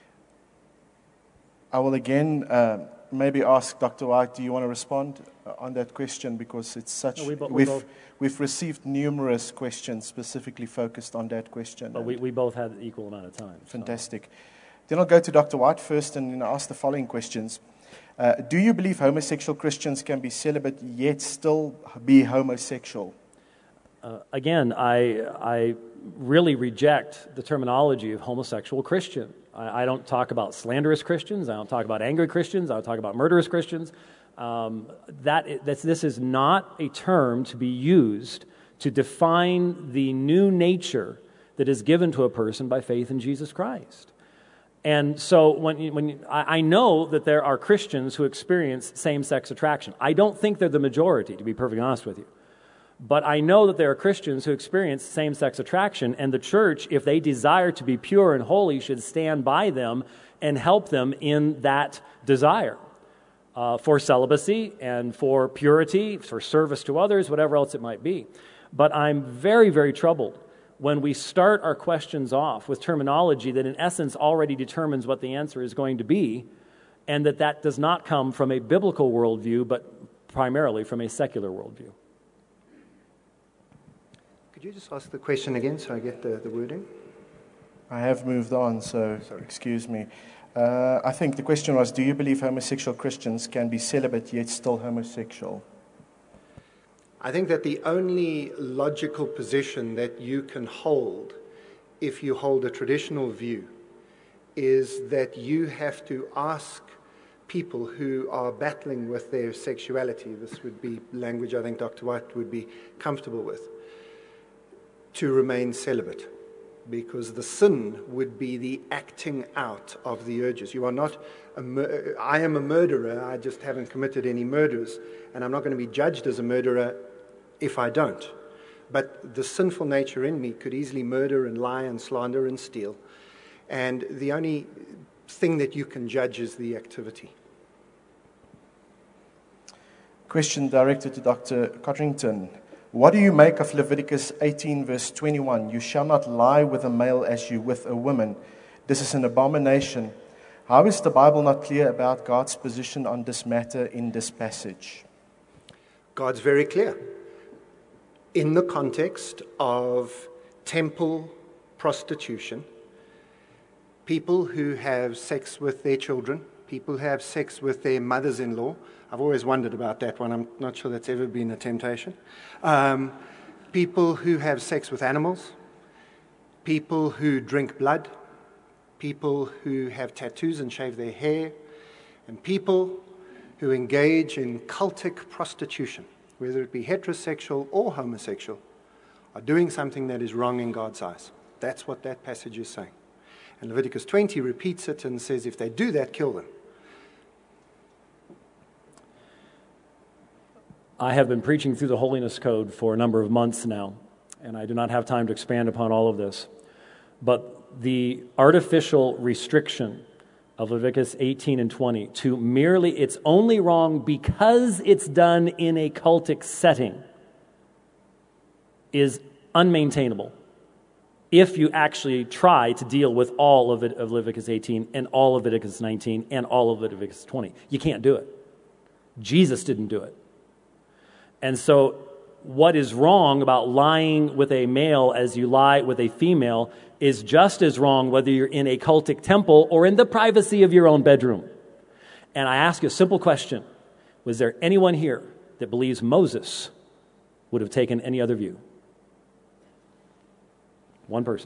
I will again maybe ask Dr. White, do you want to respond on that question? Because it's such... No, we've received numerous questions specifically focused on that question. But we both had equal amount of time. Fantastic. Then I'll go to Dr. White first and then ask the following questions. Do you believe homosexual Christians can be celibate yet still be homosexual? Again, I really reject the terminology of homosexual Christian. I don't talk about slanderous Christians. I don't talk about angry Christians. I don't talk about murderous Christians. This is not a term to be used to define the new nature that is given to a person by faith in Jesus Christ. And so I know that there are Christians who experience same-sex attraction. I don't think they're the majority, to be perfectly honest with you. But I know that there are Christians who experience same-sex attraction, and the church, if they desire to be pure and holy, should stand by them and help them in that desire for celibacy and for purity, for service to others, whatever else it might be. But I'm very, very troubled when we start our questions off with terminology that in essence already determines what the answer is going to be, and that does not come from a biblical worldview, but primarily from a secular worldview. Could you just ask the question again so I get the wording? I have moved on, so excuse me. I think the question was, do you believe homosexual Christians can be celibate yet still homosexual? I think that the only logical position that you can hold, if you hold a traditional view, is that you have to ask people who are battling with their sexuality, this would be language I think Dr. White would be comfortable with, to remain celibate, because the sin would be the acting out of the urges. You are not I am a murderer, I just haven't committed any murders, and I'm not going to be judged as a murderer if I don't. But the sinful nature in me could easily murder and lie and slander and steal, and the only thing that you can judge is the activity. Question directed to Dr. Cotterington. What do you make of Leviticus 18 verse 21? You shall not lie with a male as you with a woman. This is an abomination. How is the Bible not clear about God's position on this matter in this passage? God's very clear. In the context of temple prostitution, people who have sex with their children, people who have sex with their mothers-in-law. I've always wondered about that one. I'm not sure that's ever been a temptation. People who have sex with animals, people who drink blood, people who have tattoos and shave their hair, and people who engage in cultic prostitution, whether it be heterosexual or homosexual, are doing something that is wrong in God's eyes. That's what that passage is saying. And Leviticus 20 repeats it and says, if they do that, kill them. I have been preaching through the Holiness Code for a number of months now, and I do not have time to expand upon all of this. But the artificial restriction of Leviticus 18 and 20 to merely it's only wrong because it's done in a cultic setting is unmaintainable if you actually try to deal with all of it of Leviticus 18 and all of Leviticus 19 and all of Leviticus 20. You can't do it. Jesus didn't do it. And so what is wrong about lying with a male as you lie with a female is just as wrong whether you're in a cultic temple or in the privacy of your own bedroom. And I ask you a simple question. Was there anyone here that believes Moses would have taken any other view? One person.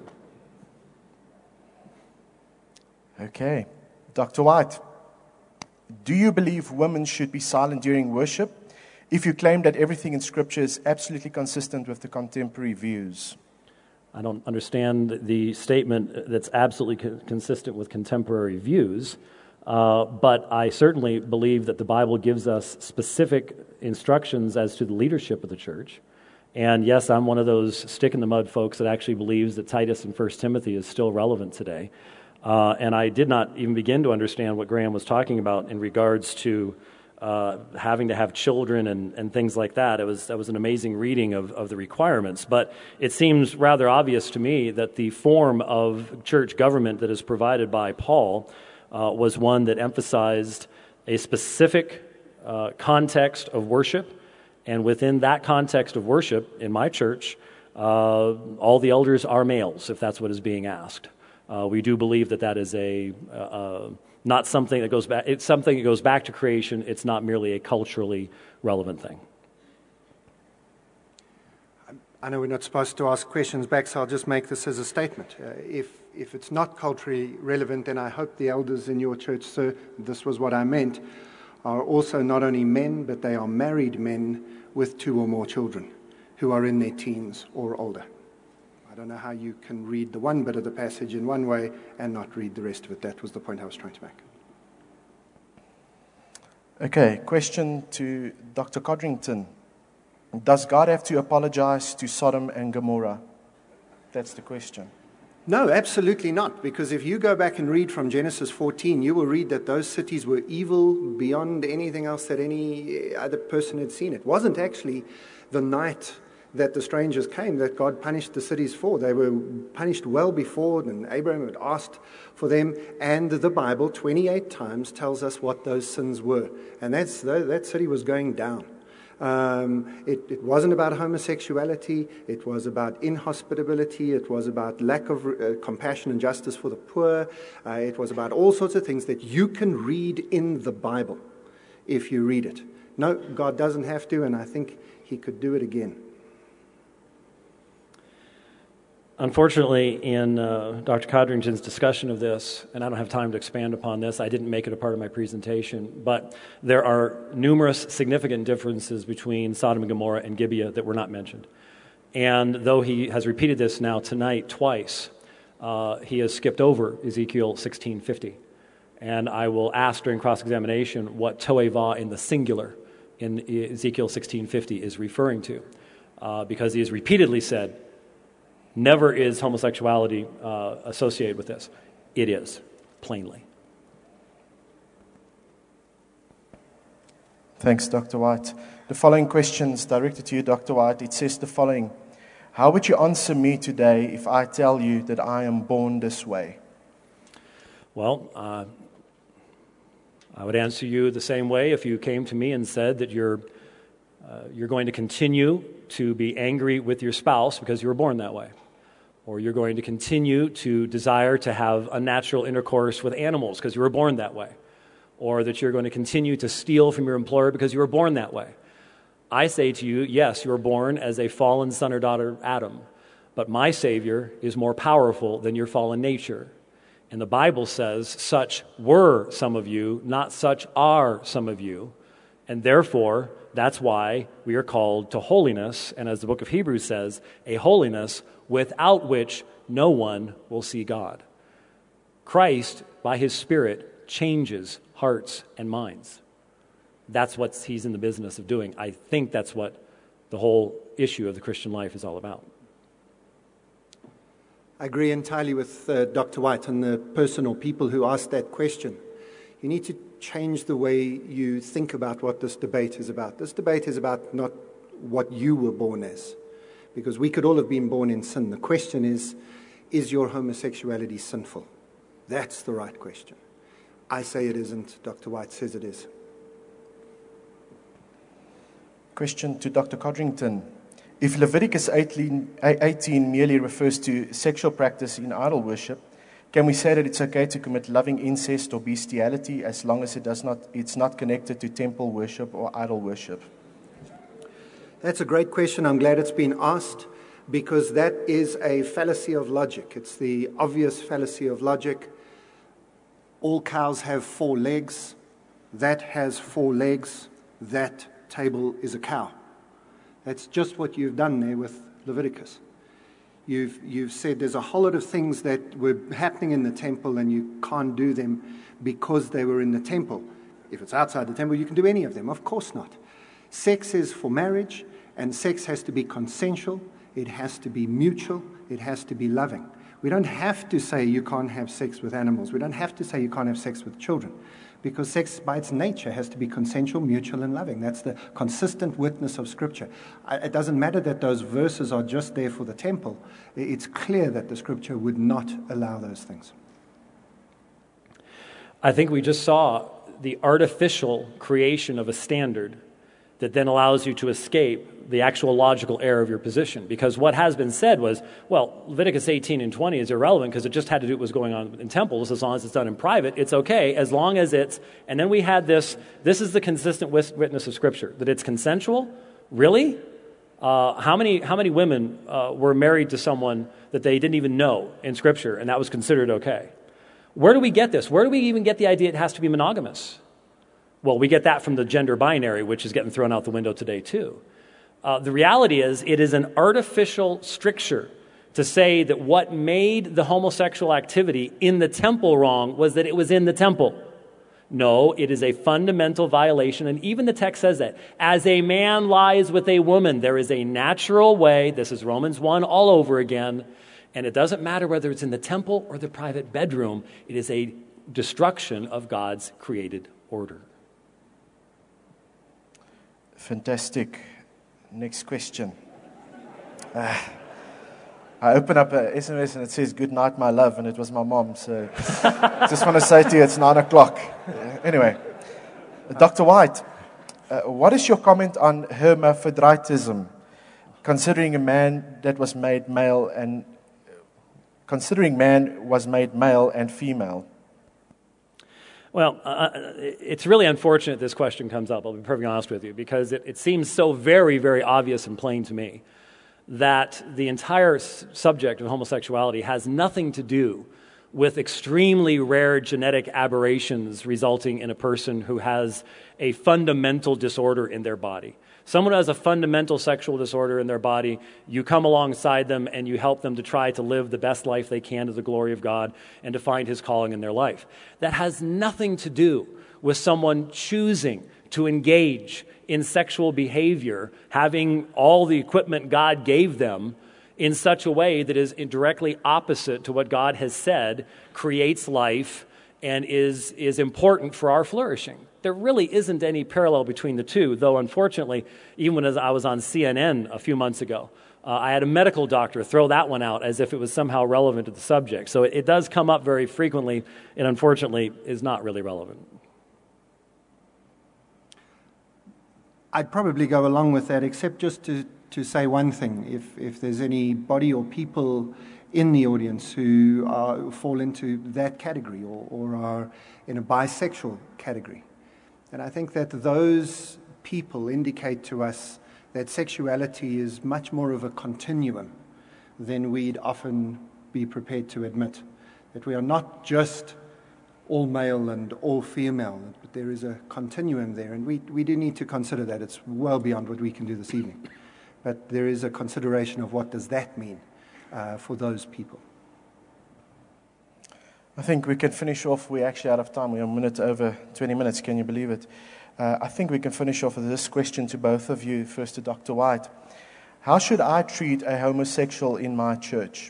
Okay. Dr. White, do you believe women should be silent during worship if you claim that everything in Scripture is absolutely consistent with the contemporary views? I don't understand the statement that's absolutely consistent with contemporary views, but I certainly believe that the Bible gives us specific instructions as to the leadership of the church, And yes, I'm one of those stick-in-the-mud folks that actually believes that Titus and 1 Timothy is still relevant today. And I did not even begin to understand what Graham was talking about in regards to having to have children and things like that. That was an amazing reading of the requirements. But it seems rather obvious to me that the form of church government that is provided by Paul was one that emphasized a specific context of worship. And within that context of worship, in my church, all the elders are males, if that's what is being asked. We do believe that is not something that goes back. It's something that goes back to creation. It's not merely a culturally relevant thing. I know we're not supposed to ask questions back, so I'll just make this as a statement. If it's not culturally relevant, then I hope the elders in your church, sir, this was what I meant, are also not only men, but they are married men with 2 or more children who are in their teens or older. I don't know how you can read the one bit of the passage in one way and not read the rest of it. That was the point I was trying to make. Okay, question to Dr. Codrington. Does God have to apologize to Sodom and Gomorrah? That's the question. No, absolutely not, because if you go back and read from Genesis 14, you will read that those cities were evil beyond anything else that any other person had seen. It wasn't actually the night that the strangers came that God punished the cities for. They were punished well before, and Abraham had asked for them, and the Bible 28 times tells us what those sins were, and that city was going down. It wasn't about homosexuality, it was about inhospitability, it was about lack of compassion and justice for the poor, it was about all sorts of things that you can read in the Bible if you read it. No, God doesn't have to, and I think He could do it again. Unfortunately, in Dr. Codrington's discussion of this, and I don't have time to expand upon this, I didn't make it a part of my presentation, but there are numerous significant differences between Sodom and Gomorrah and Gibeah that were not mentioned. And though he has repeated this now tonight twice, he has skipped over Ezekiel 16:50. And I will ask during cross-examination what toeva in the singular in Ezekiel 16:50 is referring to, because he has repeatedly said, never is homosexuality associated with this. It is, plainly. Thanks, Dr. White. The following question is directed to you, Dr. White. It says the following: how would you answer me today if I tell you that I am born this way? Well, I would answer you the same way if you came to me and said that you're going to continue to be angry with your spouse because you were born that way. Or you're going to continue to desire to have unnatural intercourse with animals because you were born that way. Or that you're going to continue to steal from your employer because you were born that way. I say to you, yes, you were born as a fallen son or daughter, Adam. But my Savior is more powerful than your fallen nature. And the Bible says, such were some of you, not such are some of you. And therefore, that's why we are called to holiness. And as the book of Hebrews says, a holiness without which no one will see God. Christ, by His Spirit, changes hearts and minds. That's what He's in the business of doing. I think that's what the whole issue of the Christian life is all about. I agree entirely with Dr. White and the person or people who asked that question. You need to change the way you think about what this debate is about. This debate is about not what you were born as, because we could all have been born in sin. The question is your homosexuality sinful? That's the right question. I say it isn't. Dr. White says it is. Question to Dr. Codrington. If Leviticus 18 merely refers to sexual practice in idol worship, can we say that it's okay to commit loving incest or bestiality as long as it's not connected to temple worship or idol worship? That's a great question. I'm glad it's been asked, because that is a fallacy of logic. It's the obvious fallacy of logic. All cows have 4 legs. That has 4 legs. That table is a cow. That's just what you've done there with Leviticus. You've said there's a whole lot of things that were happening in the temple and you can't do them because they were in the temple. If it's outside the temple, you can do any of them. Of course not. Sex is for marriage, And sex has to be consensual, it has to be mutual, it has to be loving. We don't have to say you can't have sex with animals. We don't have to say you can't have sex with children. Because sex, by its nature, has to be consensual, mutual, and loving. That's the consistent witness of Scripture. It doesn't matter that those verses are just there for the temple. It's clear that the Scripture would not allow those things. I think we just saw the artificial creation of a standard that then allows you to escape the actual logical error of your position. Because what has been said was, well, Leviticus 18 and 20 is irrelevant because it just had to do with what was going on in temples. As long as it's done in private, it's okay, as long as it's... And then we had this is the consistent witness of Scripture, that it's consensual. Really? How many women were married to someone that they didn't even know in Scripture, and that was considered okay? Where do we get this? Where do we even get the idea it has to be monogamous? Well, we get that from the gender binary, which is getting thrown out the window today, too. The reality is, it is an artificial stricture to say that what made the homosexual activity in the temple wrong was that it was in the temple. No, it is a fundamental violation, and even the text says that. As a man lies with a woman, there is a natural way, this is Romans 1 all over again, and it doesn't matter whether it's in the temple or the private bedroom, it is a destruction of God's created order. Fantastic. Next question. I open up a SMS and it says, "Good night, my love," and it was my mom. So just want to say to you, it's 9 o'clock. Anyway, Dr. White, what is your comment on hermaphroditism, considering a man that was made male and considering man was made male and female? Well, it's really unfortunate this question comes up, I'll be perfectly honest with you, because it seems so very, very obvious and plain to me that the entire subject of homosexuality has nothing to do with extremely rare genetic aberrations resulting in a person who has a fundamental disorder in their body. Someone who has a fundamental sexual disorder in their body, you come alongside them and you help them to try to live the best life they can to the glory of God and to find His calling in their life. That has nothing to do with someone choosing to engage in sexual behavior, having all the equipment God gave them in such a way that is directly opposite to what God has said creates life and is important for our flourishing. There really isn't any parallel between the two, though unfortunately, even when I was on CNN a few months ago, I had a medical doctor throw that one out as if it was somehow relevant to the subject. So it does come up very frequently and unfortunately is not really relevant. I'd probably go along with that, except just to say one thing. If there's anybody or people in the audience who fall into that category or are in a bisexual category, and I think that those people indicate to us that sexuality is much more of a continuum than we'd often be prepared to admit. That we are not just all male and all female, but there is a continuum there, and we do need to consider that. It's well beyond what we can do this evening. But there is a consideration of what does that mean for those people. I think we can finish off. We're actually out of time. We're a minute over 20 minutes. Can you believe it? I think we can finish off with this question to both of you. First to Dr. White. How should I treat a homosexual in my church?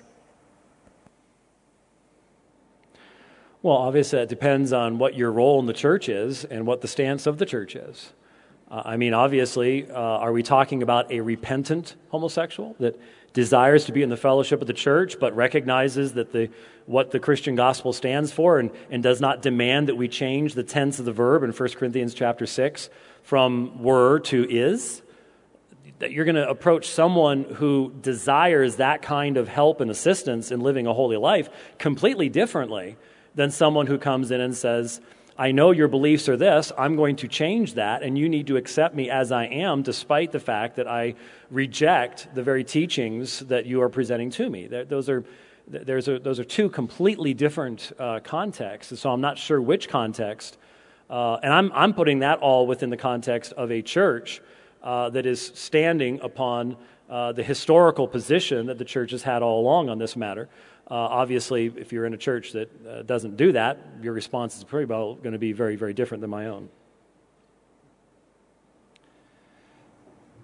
Well, obviously, it depends on what your role in the church is and what the stance of the church is. Obviously, are we talking about a repentant homosexual that desires to be in the fellowship of the church but recognizes that what the Christian gospel stands for and does not demand that we change the tense of the verb in 1 Corinthians chapter 6 from were to is? That you're going to approach someone who desires that kind of help and assistance in living a holy life completely differently than someone who comes in and says, I know your beliefs are this, I'm going to change that, and you need to accept me as I am, despite the fact that I reject the very teachings that you are presenting to me. Those are two completely different contexts, so I'm not sure which context. And I'm putting that all within the context of a church that is standing upon the historical position that the church has had all along on this matter. Obviously, if you're in a church that doesn't do that, your response is pretty well going to be very, very different than my own.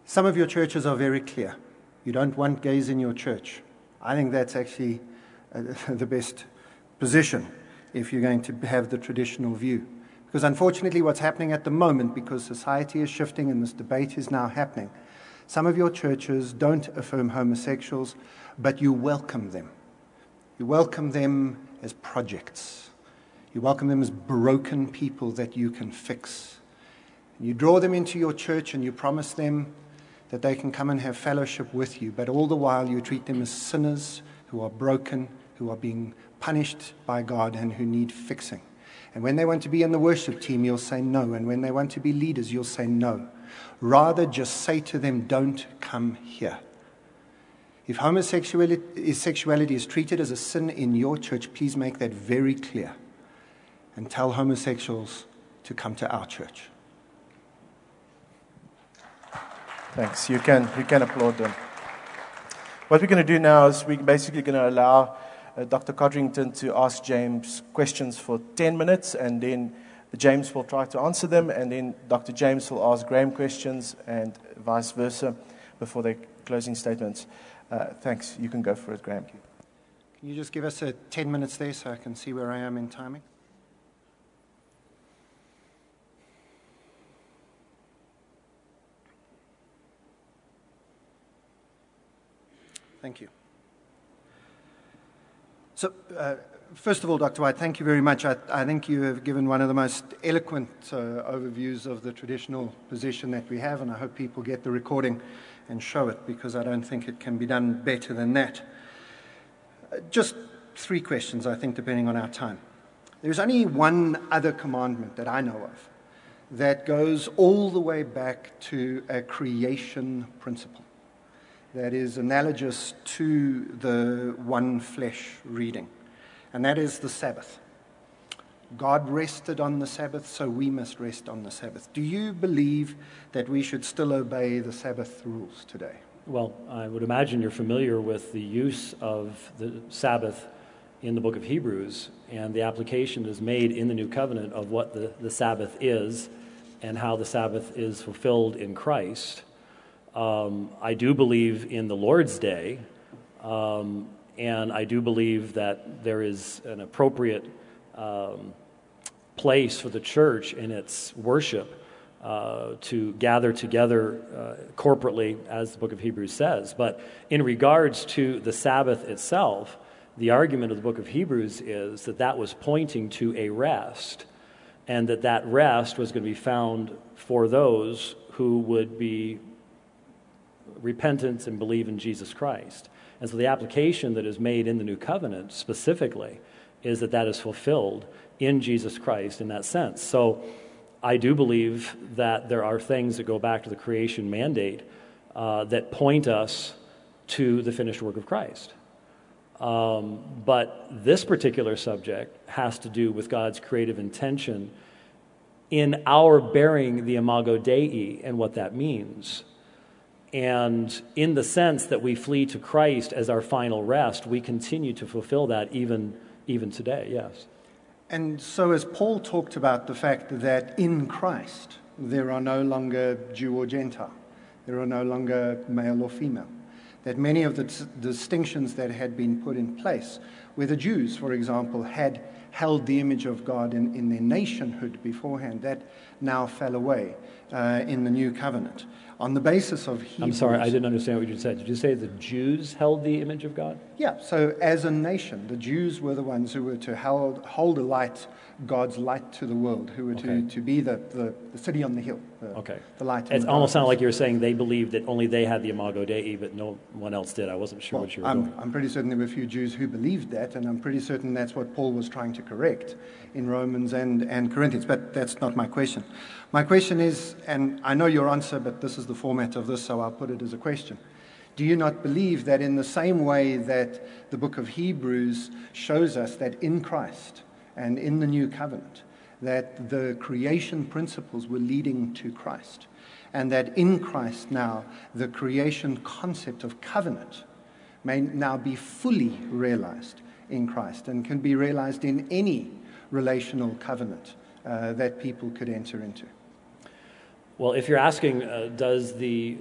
Some of your churches are very clear. You don't want gays in your church. I think that's actually the best position if you're going to have the traditional view. Because unfortunately what's happening at the moment, because society is shifting and this debate is now happening, some of your churches don't affirm homosexuals, but you welcome them. You welcome them as projects. You welcome them as broken people that you can fix. You draw them into your church and you promise them that they can come and have fellowship with you, but all the while you treat them as sinners who are broken, who are being punished by God and who need fixing. And when they want to be in the worship team, you'll say no. And when they want to be leaders, you'll say no. Rather, just say to them, don't come here. If sexuality is treated as a sin in your church, please make that very clear. And tell homosexuals to come to our church. Thanks. You can applaud them. What we're going to do now is we're basically going to allow Dr. Codrington to ask James questions for 10 minutes, and then James will try to answer them, and then Dr. James will ask Graham questions, and vice versa, before their closing statements. Thanks. You can go for it, Graham. Can you just give us 10 minutes there so I can see where I am in timing? Thank you. So, first of all, Dr. White, thank you very much. I think you have given one of the most eloquent overviews of the traditional position that we have, and I hope people get the recording and show it, because I don't think it can be done better than that. Just 3 questions, I think, depending on our time. There's only one other commandment that I know of that goes all the way back to a creation principle that is analogous to the one flesh reading, and that is the Sabbath. God rested on the Sabbath, so we must rest on the Sabbath. Do you believe that we should still obey the Sabbath rules today? Well, I would imagine you're familiar with the use of the Sabbath in the book of Hebrews, and the application is made in the New Covenant of what the Sabbath is and how the Sabbath is fulfilled in Christ. I do believe in the Lord's Day, and I do believe that there is an appropriate place for the church in its worship to gather together corporately, as the book of Hebrews says. But in regards to the Sabbath itself, the argument of the book of Hebrews is that that was pointing to a rest, and that rest was going to be found for those who would be repentant and believe in Jesus Christ. And so the application that is made in the New Covenant specifically is that is fulfilled in Jesus Christ in that sense. So I do believe that there are things that go back to the creation mandate that point us to the finished work of Christ. But this particular subject has to do with God's creative intention in our bearing the Imago Dei and what that means. And in the sense that we flee to Christ as our final rest, we continue to fulfill that even today, yes. And so as Paul talked about the fact that in Christ there are no longer Jew or Gentile, there are no longer male or female, that many of the distinctions that had been put in place, where the Jews, for example, had held the image of God in their nationhood beforehand, that now fell away in the New Covenant. On the basis of Hebrews... I'm sorry, I didn't understand what you said. Did you say the Jews held the image of God? Yeah, so as a nation, the Jews were the ones who were to hold alight God's light to the world, who were to be the city on the hill, the light. It almost sounded like you were saying they believed that only they had the Imago Dei, but no one else did. I wasn't sure what you were doing. I'm pretty certain there were a few Jews who believed that, and I'm pretty certain that's what Paul was trying to correct in Romans and Corinthians, but that's not my question. My question is, and I know your answer, but this is the format of this, so I'll put it as a question. Do you not believe that in the same way that the book of Hebrews shows us that in Christ and in the New Covenant, that the creation principles were leading to Christ, and that in Christ now the creation concept of covenant may now be fully realized in Christ and can be realized in any relational covenant that people could enter into? Well, if you're asking, does the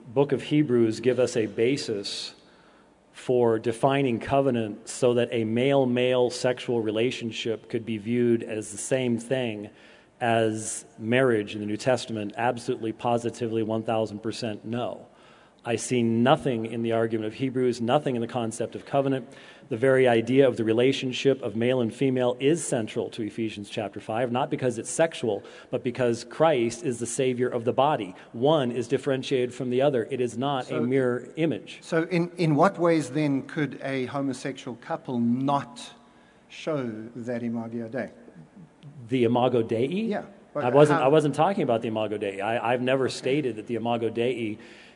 book of Hebrews give us a basis for defining covenant so that a male-male sexual relationship could be viewed as the same thing as marriage in the New Testament? Absolutely, positively, 1,000% no. I see nothing in the argument of Hebrews, nothing in the concept of covenant. The very idea of the relationship of male and female is central to Ephesians chapter 5, not because it's sexual, but because Christ is the Savior of the body. One is differentiated from the other. It is not a mirror image. So in what ways then could a homosexual couple not show that Imago Dei? The Imago Dei? Yeah. I wasn't talking about the Imago Dei. I've never stated that the Imago Dei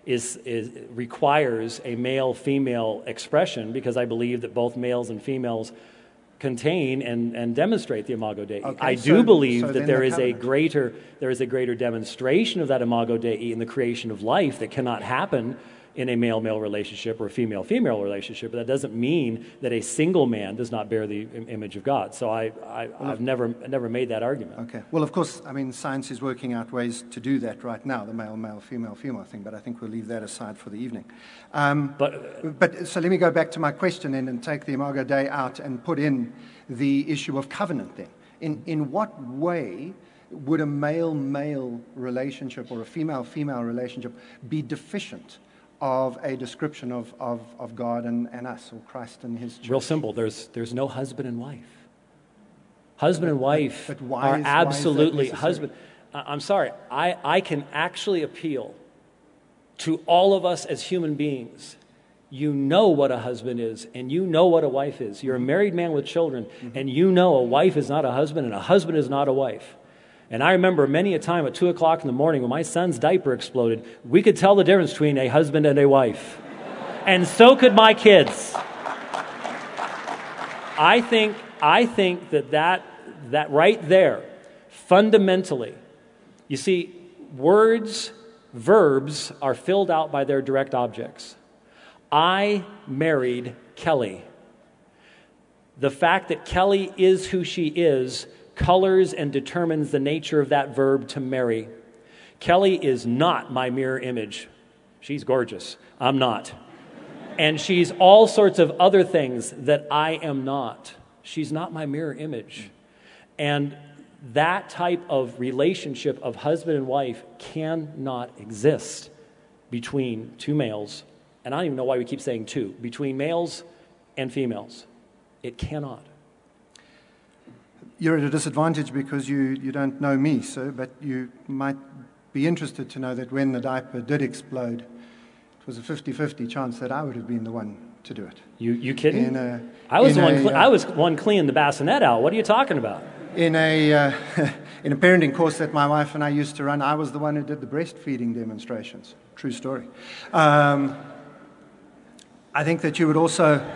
requires a male-female expression, because I believe that both males and females contain and demonstrate the Imago Dei. Okay, I do believe so that there is a greater demonstration of that Imago Dei in the creation of life that cannot happen in a male-male relationship or a female-female relationship, but that doesn't mean that a single man does not bear the image of God. So I've never made that argument. Okay. Well, of course, I mean, science is working out ways to do that right now, the male-male, female-female thing, but I think we'll leave that aside for the evening. But so let me go back to my question then and take the Imago Dei out and put in the issue of covenant then. In what way would a male-male relationship or a female-female relationship be deficient of a description of God and us, or Christ and his church? Real simple. There's no husband and wife. Husband and wife but why are is absolutely that husband. I'm sorry. I can actually appeal to all of us as human beings. You know what a husband is, and you know what a wife is. You're a married man with children, and you know a wife is not a husband, and a husband is not a wife. And I remember many a time at 2 o'clock in the morning when my son's diaper exploded, we could tell the difference between a husband and a wife. And so could my kids. I think that right there, fundamentally, you see, verbs are filled out by their direct objects. I married Kelly. The fact that Kelly is who she is colors and determines the nature of that verb to marry. Kelly is not my mirror image. She's gorgeous. I'm not. And she's all sorts of other things that I am not. She's not my mirror image. And that type of relationship of husband and wife cannot exist between two males. And I don't even know why we keep saying two. Between males and females. It cannot. You're at a disadvantage because you don't know me, sir, but you might be interested to know that when the diaper did explode, it was a 50-50 chance that I would have been the one to do it. You kidding? I was one cleaning the bassinet out. What are you talking about? In a parenting course that my wife and I used to run, I was the one who did the breastfeeding demonstrations. True story. I think that you would also...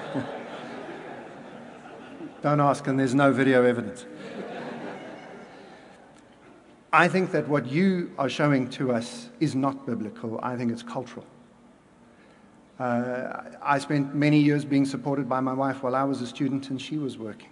Don't ask, and there's no video evidence. I think that what you are showing to us is not biblical. I think it's cultural. I spent many years being supported by my wife while I was a student and she was working.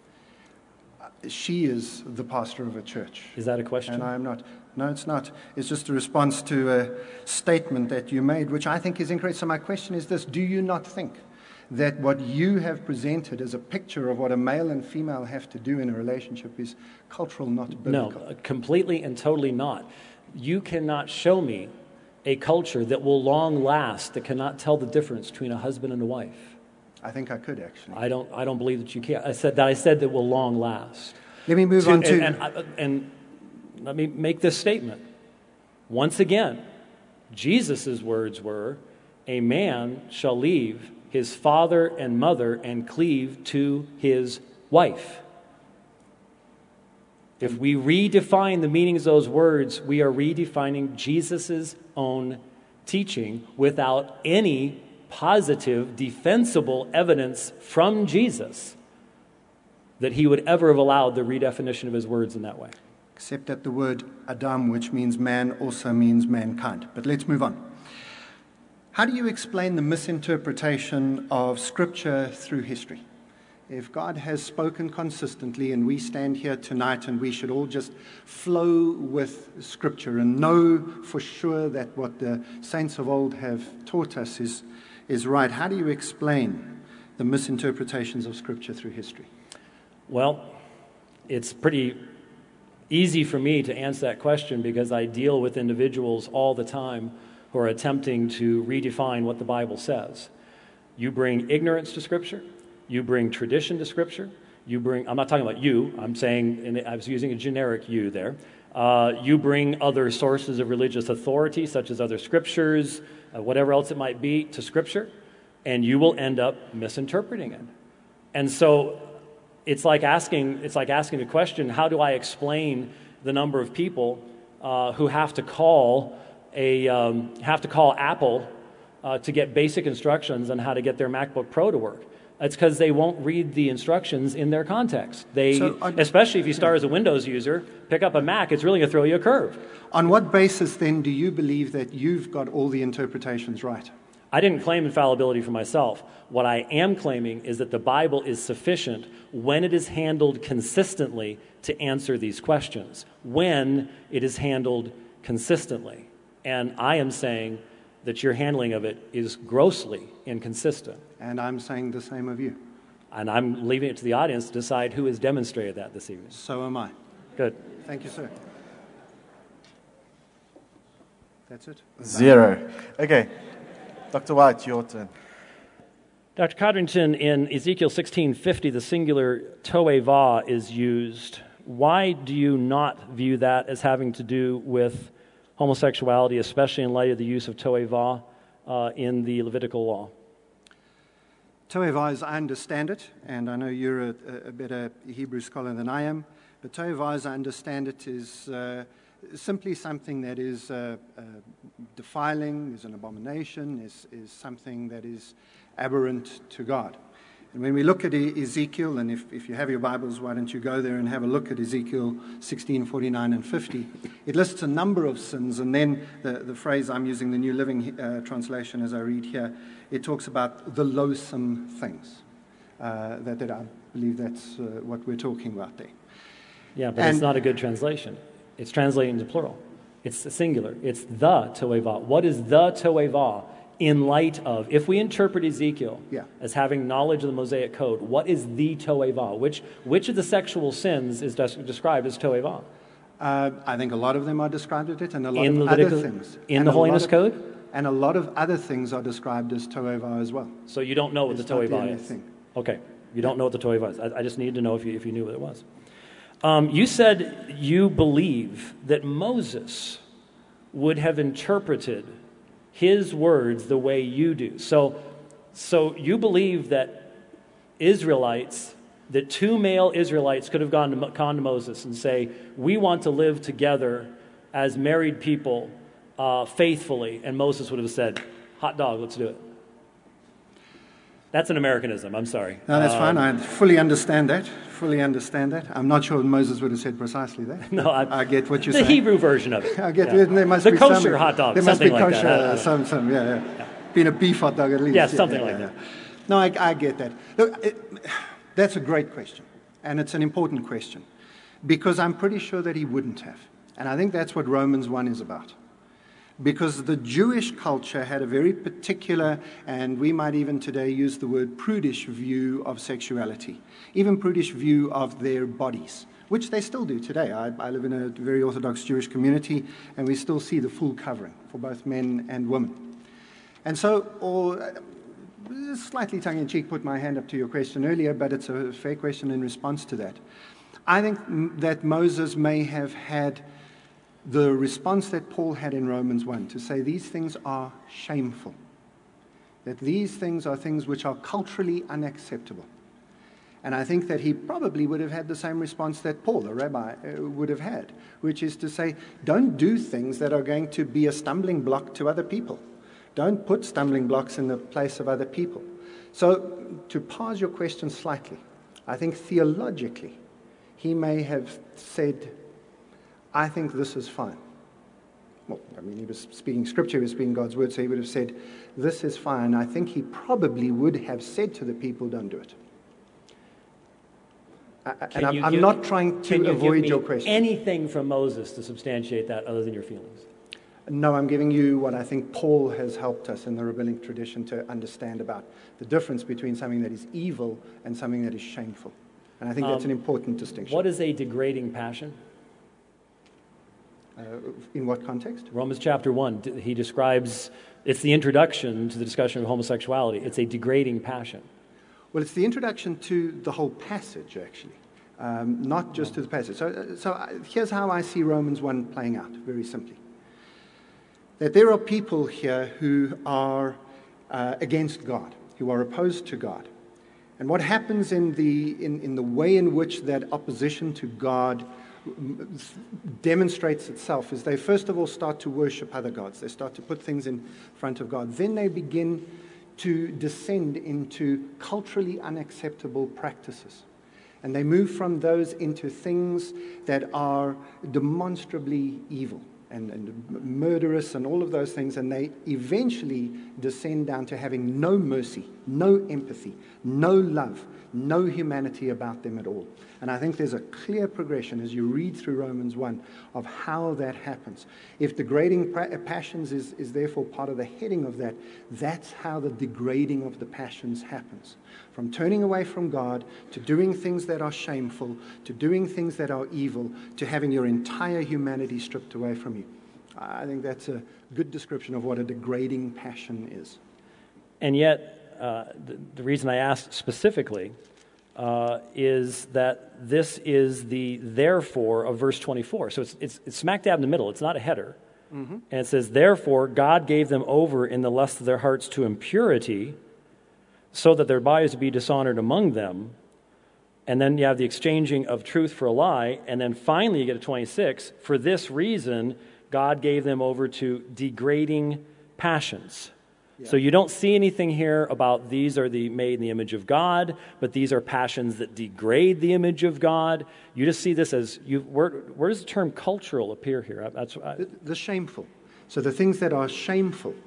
She is the pastor of a church. Is that a question? And I am not. No, it's not. It's just a response to a statement that you made, which I think is incorrect. So my question is this: do you not think that what you have presented as a picture of what a male and female have to do in a relationship is cultural, not biblical? No, completely and totally not. You cannot show me a culture that will long last, that cannot tell the difference between a husband and a wife. I think I could, actually. I don't believe that you can. I said that will long last. Let me move on to... And let me make this statement. Once again, Jesus' words were, a man shall leave his father and mother and cleave to his wife. If we redefine the meanings of those words, we are redefining Jesus' own teaching without any positive, defensible evidence from Jesus that he would ever have allowed the redefinition of his words in that way. Except that the word Adam, which means man, also means mankind. But let's move on. How do you explain the misinterpretation of Scripture through history? if God has spoken consistently and we stand here tonight and we should all just flow with Scripture and know for sure that what the saints of old have taught us is right, how do you explain the misinterpretations of Scripture through history? Well, it's pretty easy for me to answer that question because I deal with individuals all the time who are attempting to redefine what the Bible says. You bring ignorance to Scripture. You bring tradition to Scripture. I'm not talking about you. I'm saying, and I was using a generic you there. You bring other sources of religious authority, such as other scriptures, whatever else it might be, to Scripture, and you will end up misinterpreting it. And so it's like asking the question, how do I explain the number of people who have to call Apple to get basic instructions on how to get their MacBook Pro to work? It's because they won't read the instructions in their context. Especially if you start as a Windows user, pick up a Mac, it's really going to throw you a curve. On what basis, then, do you believe that you've got all the interpretations right? I didn't claim infallibility for myself. What I am claiming is that the Bible is sufficient when it is handled consistently to answer these questions. When it is handled consistently. And I am saying that your handling of it is grossly inconsistent. And I'm saying the same of you. And I'm leaving it to the audience to decide who has demonstrated that this evening. So am I. Good. Thank you, sir. That's it? 0. Okay. Dr. White, your turn. Dr. Codrington, in Ezekiel 16:50, the singular toeva is used. Why do you not view that as having to do with homosexuality, especially in light of the use of toeva in the Levitical law? Toeva, as I understand it, and I know you're a better Hebrew scholar than I am, but toeva, as I understand it, is simply something that is defiling, is an abomination, is something that is aberrant to God. And when we look at Ezekiel, and if you have your Bibles, why don't you go there and have a look at Ezekiel 16, 49, and 50. It lists a number of sins, and then the phrase, I'm using the New Living Translation as I read here, it talks about the loathsome things. That I believe that's what we're talking about there. Yeah, but it's not a good translation. It's translated into plural. It's singular. It's the toeva. What is the toeva? In light of, if we interpret Ezekiel as having knowledge of the Mosaic Code, what is the toeva? Which of the sexual sins is described as toeva? I think a lot of them are described as it, and a lot of other things. In the Holiness Code? And a lot of other things are described as toeva as well. So you don't know what the toeva is? Thing. Okay, you don't know what the toeva is. I just needed to know if you knew what it was. You said you believe that Moses would have interpreted his words the way you do. So you believe that that two male Israelites could have gone to Moses and say, we want to live together as married people faithfully, and Moses would have said, hot dog, let's do it. That's an Americanism, I'm sorry. No, that's fine. I fully understand that. I'm not sure Moses would have said precisely that. No, I get what you're saying. The Hebrew version of it. I get it. There must the be kosher some, hot dog, there must be something kosher, like that. Yeah. Being a beef hot dog at least. Yeah, something like that. No, I get that. Look, that's a great question, and it's an important question, because I'm pretty sure that he wouldn't have. And I think that's what Romans 1 is about. Because the Jewish culture had a very particular, and we might even today use the word prudish view of sexuality, even prudish view of their bodies, which they still do today. I live in a very Orthodox Jewish community, and we still see the full covering for both men and women. And so, slightly tongue-in-cheek, put my hand up to your question earlier, but it's a fair question in response to that. I think that Moses may have had the response that Paul had in Romans 1, to say these things are shameful, that these things are things which are culturally unacceptable. And I think that he probably would have had the same response that Paul, the rabbi, would have had, which is to say, don't do things that are going to be a stumbling block to other people. Don't put stumbling blocks in the place of other people. So, to parse your question slightly, I think theologically, he may have said, I think this is fine. Well, I mean, he was speaking scripture, he was speaking God's word, so he would have said, this is fine. I think he probably would have said to the people, don't do it. And I'm not trying to avoid your question. Anything from Moses to substantiate that other than your feelings? No, I'm giving you what I think Paul has helped us in the rabbinic tradition to understand about the difference between something that is evil and something that is shameful. And I think that's an important distinction. What is a degrading passion? In what context? Romans chapter 1, he describes, it's the introduction to the discussion of homosexuality. It's a degrading passion. Well, it's the introduction to the whole passage, actually, not just to the passage. So here's how I see Romans 1 playing out, very simply. That there are people here who are against God, who are opposed to God. And what happens in the way in which that opposition to God demonstrates itself is they first of all start to worship other gods. They start to put things in front of God. Then they begin to descend into culturally unacceptable practices. And they move from those into things that are demonstrably evil and murderous and all of those things, and they eventually descend down to having no mercy, no empathy, no love, no humanity about them at all. And I think there's a clear progression as you read through Romans 1 of how that happens. If degrading passions is therefore part of the heading of that, that's how the degrading of the passions happens. From turning away from God, to doing things that are shameful, to doing things that are evil, to having your entire humanity stripped away from you. I think that's a good description of what a degrading passion is. And yet, the reason I asked specifically is that this is the therefore of verse 24. So it's smack dab in the middle. It's not a header. Mm-hmm. And it says, therefore, God gave them over in the lust of their hearts to impurity, so that their bodies would be dishonored among them. And then you have the exchanging of truth for a lie. And then finally you get to 26. For this reason, God gave them over to degrading passions. Yeah. So you don't see anything here about these are made in the image of God, but these are passions that degrade the image of God. You just see this as, where does the term cultural appear here? The shameful. So the things that are shameful.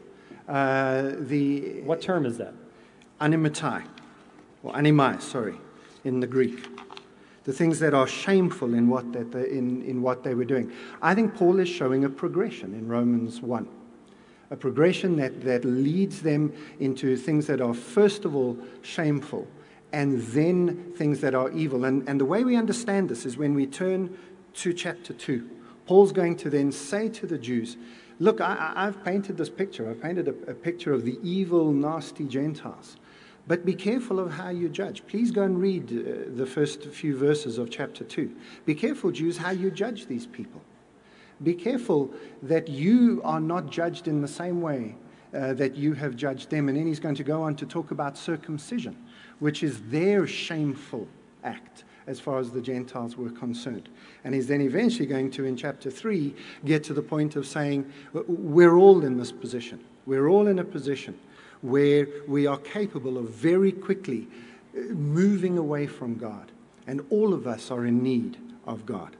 What term is that? Animatai, or animai, in the Greek. The things that are shameful in what they were doing. I think Paul is showing a progression in Romans 1. A progression that leads them into things that are first of all shameful and then things that are evil. And the way we understand this is when we turn to chapter 2. Paul's going to then say to the Jews, look, I've painted this picture. I've painted a picture of the evil, nasty Gentiles. But be careful of how you judge. Please go and read the first few verses of chapter 2. Be careful, Jews, how you judge these people. Be careful that you are not judged in the same way that you have judged them. And then he's going to go on to talk about circumcision, which is their shameful act as far as the Gentiles were concerned. And he's then eventually going to, in chapter 3, get to the point of saying, we're all in this position. We're all in a position where we are capable of very quickly moving away from God. And all of us are in need of God.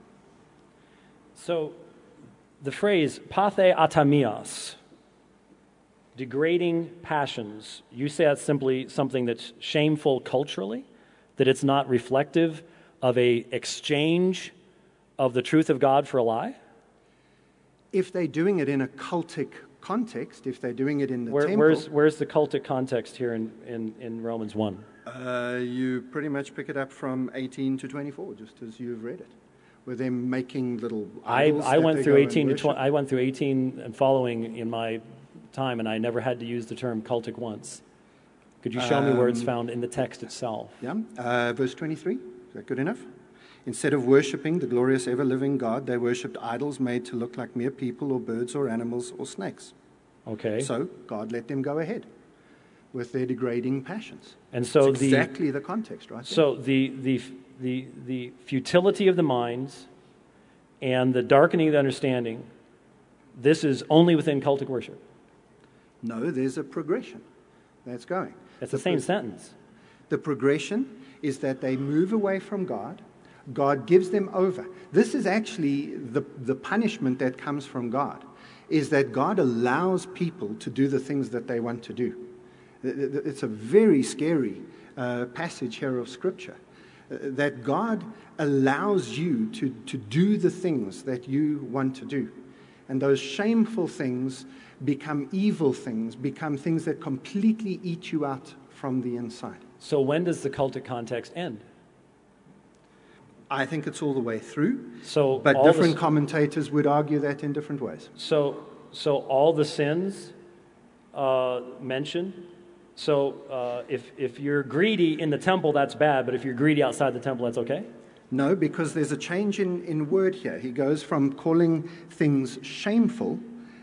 So the phrase pathe atamias, degrading passions, you say that's simply something that's shameful culturally? That it's not reflective of a exchange of the truth of God for a lie? If they're doing it in a cultic context, if they're doing it in the temple... Where's the cultic context here in Romans 1? You pretty much pick it up from 18 to 24, just as you've read it. With them making little idols. I went through 18 to 20. I went through 18 and following in my time, and I never had to use the term cultic once. Could you show me where it's found in the text itself? Yeah, verse 23. Is that good enough? Instead of worshipping the glorious ever-living God, they worshipped idols made to look like mere people or birds or animals or snakes. Okay. So God let them go ahead with their degrading passions. And so it's exactly the context, right? So the futility of the minds and the darkening of the understanding, this is only within cultic worship. No, there's a progression that's going. It's the same sentence. The progression is that they move away from God. God gives them over. This is actually the punishment that comes from God, is that God allows people to do the things that they want to do. It's a very scary passage here of Scripture. that God allows you to do the things that you want to do. And those shameful things become evil things, become things that completely eat you out from the inside. So when does the cultic context end? I think it's all the way through, So but all different the, commentators would argue that in different ways. so all the sins mentioned. So if you're greedy in the temple, that's bad. But if you're greedy outside the temple, that's okay. No, because there's a change in word here. He goes from calling things shameful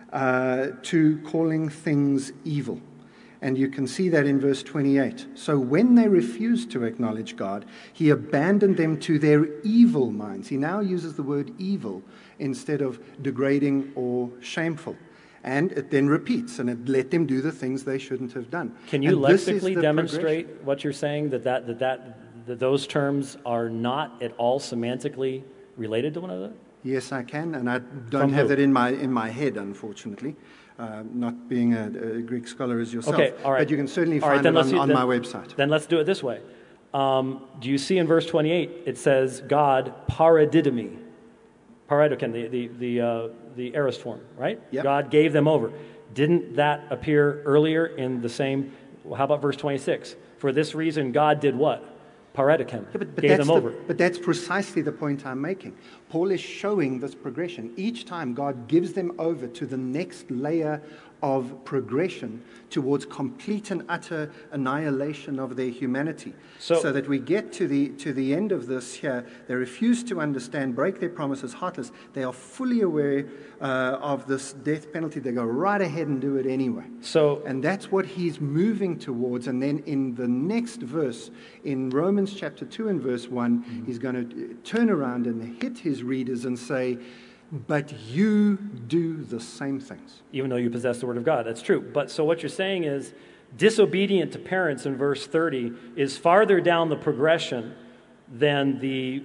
to calling things evil. And you can see that in verse 28. So when they refused to acknowledge God, he abandoned them to their evil minds. He now uses the word evil instead of degrading or shameful. And it then repeats, and it let them do the things they shouldn't have done. Can you And this is lexically the demonstrate progression. what you're saying, that those terms are not at all semantically related to one another? Yes, I can, and I From don't have who? that in my head, unfortunately. Not being a Greek scholar as yourself. Okay, all right. But you can certainly All right, find then it let's see- on then- my website. Then let's do it this way. Do you see in verse 28, it says God paradidomi. Paradidoken, the aorist form, right? Yep. God gave them over. Didn't that appear earlier in the same, well, how about verse 26? For this reason, God did what? Paradidoken, Yeah, but gave them over. But that's precisely the point I'm making. Paul is showing this progression. Each time God gives them over to the next layer of progression towards complete and utter annihilation of their humanity. So that we get to the end of this here, they refuse to understand, break their promises, heartless. They are fully aware of this death penalty. They go right ahead and do it anyway. And that's what he's moving towards. And then in the next verse, in Romans chapter 2 and verse 1, he's going to turn around and hit his readers and say, but you do the same things. Even though you possess the word of God, that's true. But so what you're saying is, disobedient to parents in verse 30 is farther down the progression than the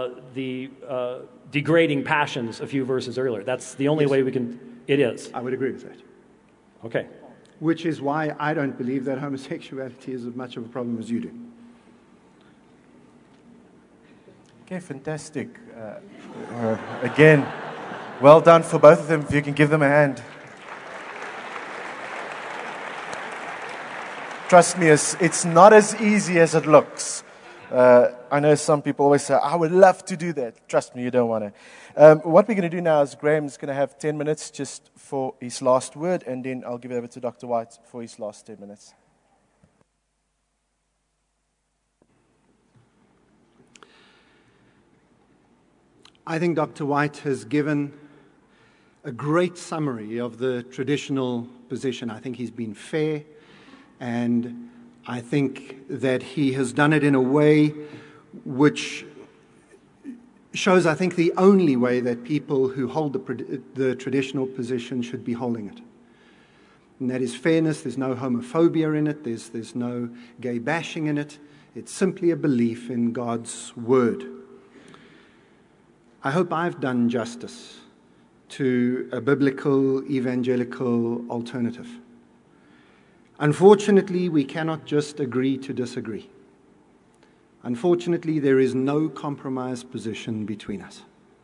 degrading passions a few verses earlier. That's the only way we can. It is. I would agree with that. Okay. Which is why I don't believe that homosexuality is as much of a problem as you do. Okay, fantastic. Again, well done for both of them. If you can give them a hand. Trust me, it's not as easy as it looks. I know some people always say, I would love to do that. Trust me, you don't want to. What we're going to do now is Graham's going to have 10 minutes just for his last word, and then I'll give it over to Dr. White for his last 10 minutes. I think Dr. White has given a great summary of the traditional position. I think he's been fair, and I think that he has done it in a way which shows, I think, the only way that people who hold the traditional position should be holding it. And that is fairness. There's no homophobia in it. There's no gay bashing in it. It's simply a belief in God's word. I hope I've done justice to a biblical evangelical alternative. Unfortunately, we cannot just agree to disagree. Unfortunately, there is no compromise position between us.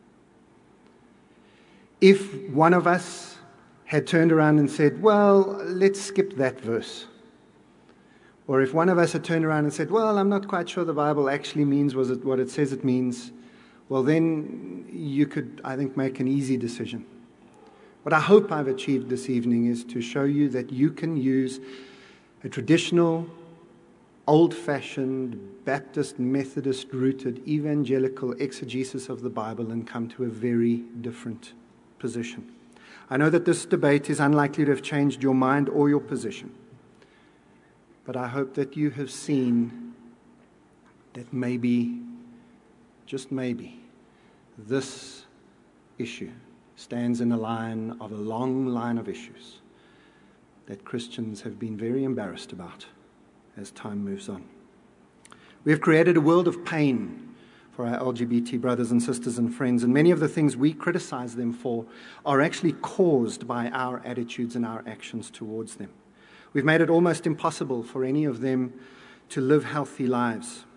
If one of us had turned around and said, well, let's skip that verse, or if one of us had turned around and said, well, I'm not quite sure the Bible actually means what it says it means, well, then you could, I think, make an easy decision. What I hope I've achieved this evening is to show you that you can use a traditional, old-fashioned, Baptist, Methodist-rooted, evangelical exegesis of the Bible and come to a very different position. I know that this debate is unlikely to have changed your mind or your position, but I hope that you have seen that maybe, just maybe, this issue stands in a line of a long line of issues that Christians have been very embarrassed about as time moves on. We have created a world of pain for our LGBT brothers and sisters and friends, and many of the things we criticize them for are actually caused by our attitudes and our actions towards them. We've made it almost impossible for any of them to live healthy lives.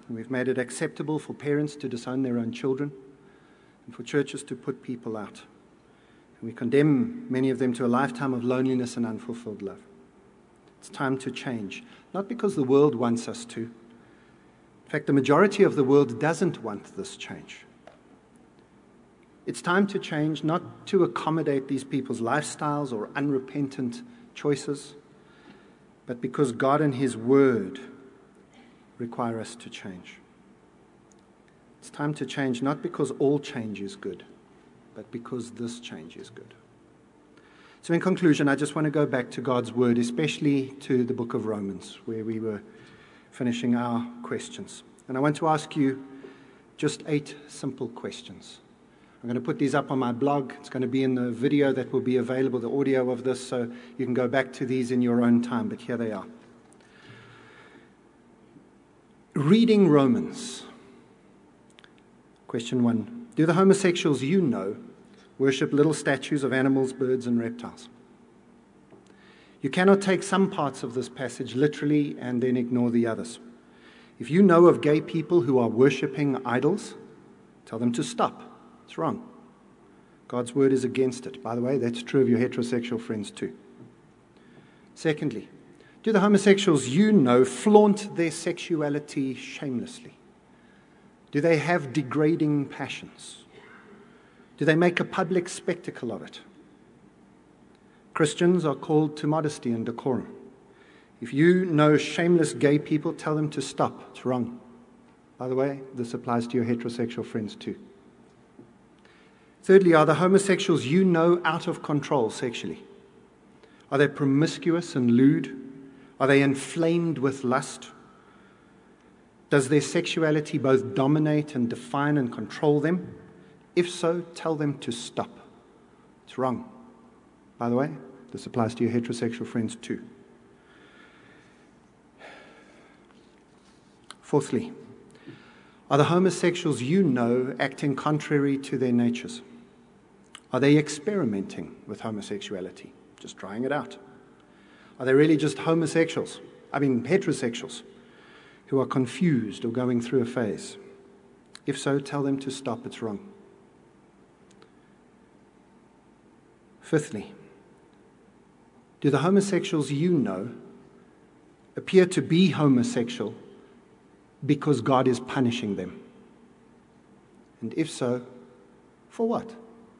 and we've made it acceptable for parents to disown their own children and for churches to put people out. And we condemn many of them to a lifetime of loneliness and unfulfilled love. It's time to change, not because the world wants us to. In fact, the majority of the world doesn't want this change. It's time to change, not to accommodate these people's lifestyles or unrepentant choices, but because God and His Word require us to change. It's time to change, not because all change is good, but because this change is good. So in conclusion, I just want to go back to God's Word, especially to the book of Romans, where we were finishing our questions. And I want to ask you just 8 simple questions. I'm going to put these up on my blog. It's going to be in the video that will be available, the audio of this, so you can go back to these in your own time, but here they are. Reading Romans. Question 1. Do the homosexuals you know worship little statues of animals, birds, and reptiles? You cannot take some parts of this passage literally and then ignore the others. If you know of gay people who are worshipping idols, tell them to stop. It's wrong. God's word is against it. By the way, that's true of your heterosexual friends too. Secondly, do the homosexuals you know flaunt their sexuality shamelessly? Do they have degrading passions? Do they make a public spectacle of it? Christians are called to modesty and decorum. If you know shameless gay people, tell them to stop. It's wrong. By the way, this applies to your heterosexual friends too. Thirdly, are the homosexuals you know out of control sexually? Are they promiscuous and lewd? Are they inflamed with lust? Does their sexuality both dominate and define and control them? If so, tell them to stop. It's wrong. By the way, this applies to your heterosexual friends too. Fourthly, are the homosexuals you know acting contrary to their natures? Are they experimenting with homosexuality, just trying it out? Are they really just heterosexuals, who are confused or going through a phase? If so, tell them to stop. It's wrong. Fifthly, do the homosexuals you know appear to be homosexual because God is punishing them? And if so, for what?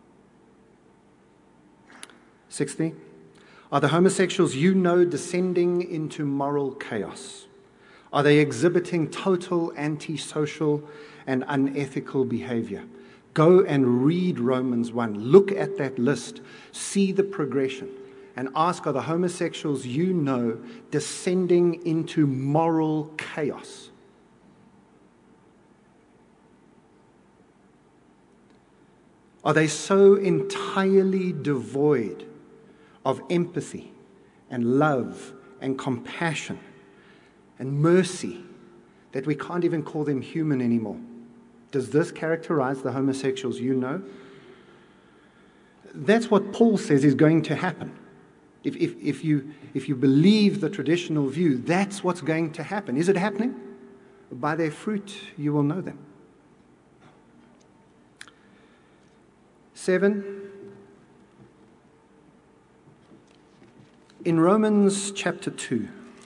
Sixthly, are the homosexuals you know descending into moral chaos? Are they exhibiting total antisocial and unethical behavior? Go and read Romans 1. Look at that list. See the progression. And ask, are the homosexuals you know descending into moral chaos? Are they so entirely devoid of empathy and love and compassion and mercy that we can't even call them human anymore? Does this characterize the homosexuals you know? That's what Paul says is going to happen. If you believe the traditional view, that's what's going to happen. Is it happening? By their fruit you will know them. 7. In Romans chapter 2,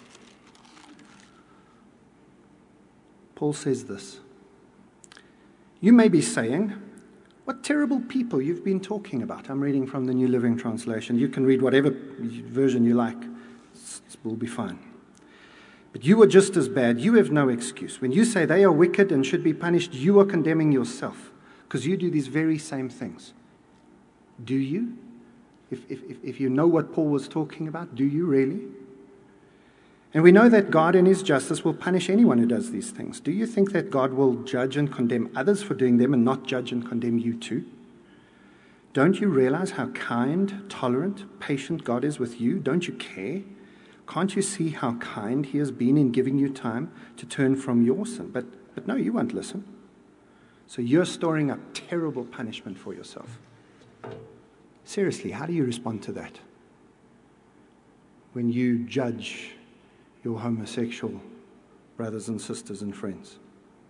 Paul says this. You may be saying, what terrible people you've been talking about. I'm reading from the New Living Translation. You can read whatever version you like. It will be fine. But you are just as bad. You have no excuse. When you say they are wicked and should be punished, you are condemning yourself because you do these very same things. Do you? If you know what Paul was talking about, do you really? And we know that God in His justice will punish anyone who does these things. Do you think that God will judge and condemn others for doing them and not judge and condemn you too? Don't you realize how kind, tolerant, patient God is with you? Don't you care? Can't you see how kind He has been in giving you time to turn from your sin? But no, you won't listen. So you're storing up terrible punishment for yourself. Seriously, how do you respond to that? When you judge your homosexual brothers and sisters and friends?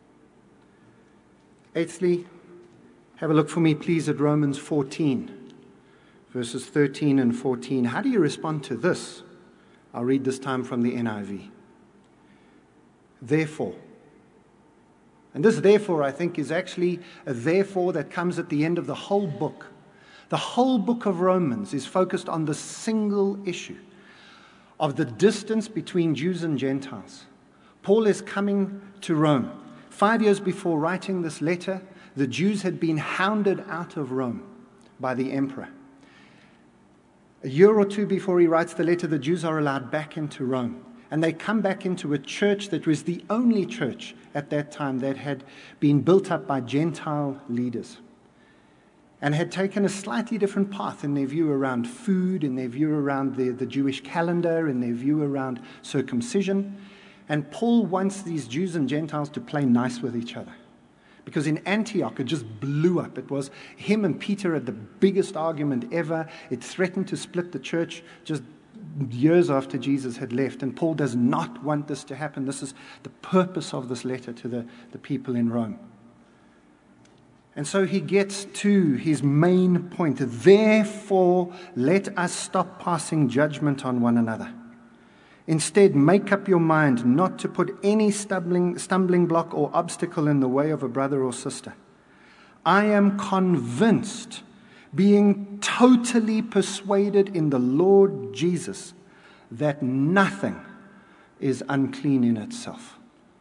Eighthly, have a look for me, please, at Romans 14, verses 13 and 14. How do you respond to this? I'll read this time from the NIV. Therefore. And this therefore, I think, is actually a therefore that comes at the end of the whole book. The whole book of Romans is focused on the single issue of the distance between Jews and Gentiles. Paul is coming to Rome. 5 years before writing this letter, the Jews had been hounded out of Rome by the emperor. A year or two before he writes the letter, the Jews are allowed back into Rome. And they come back into a church that was the only church at that time that had been built up by Gentile leaders and had taken a slightly different path in their view around food, in their view around the Jewish calendar, in their view around circumcision. And Paul wants these Jews and Gentiles to play nice with each other. Because in Antioch, it just blew up. It was him and Peter had the biggest argument ever. It threatened to split the church just years after Jesus had left. And Paul does not want this to happen. This is the purpose of this letter to the people in Rome. And so he gets to his main point. Therefore, let us stop passing judgment on one another. Instead, make up your mind not to put any stumbling block or obstacle in the way of a brother or sister. I am convinced, being totally persuaded in the Lord Jesus, that nothing is unclean in itself.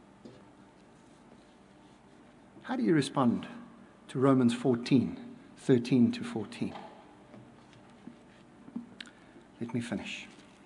How do you respond to Romans 14, 13 to 14? Let me finish.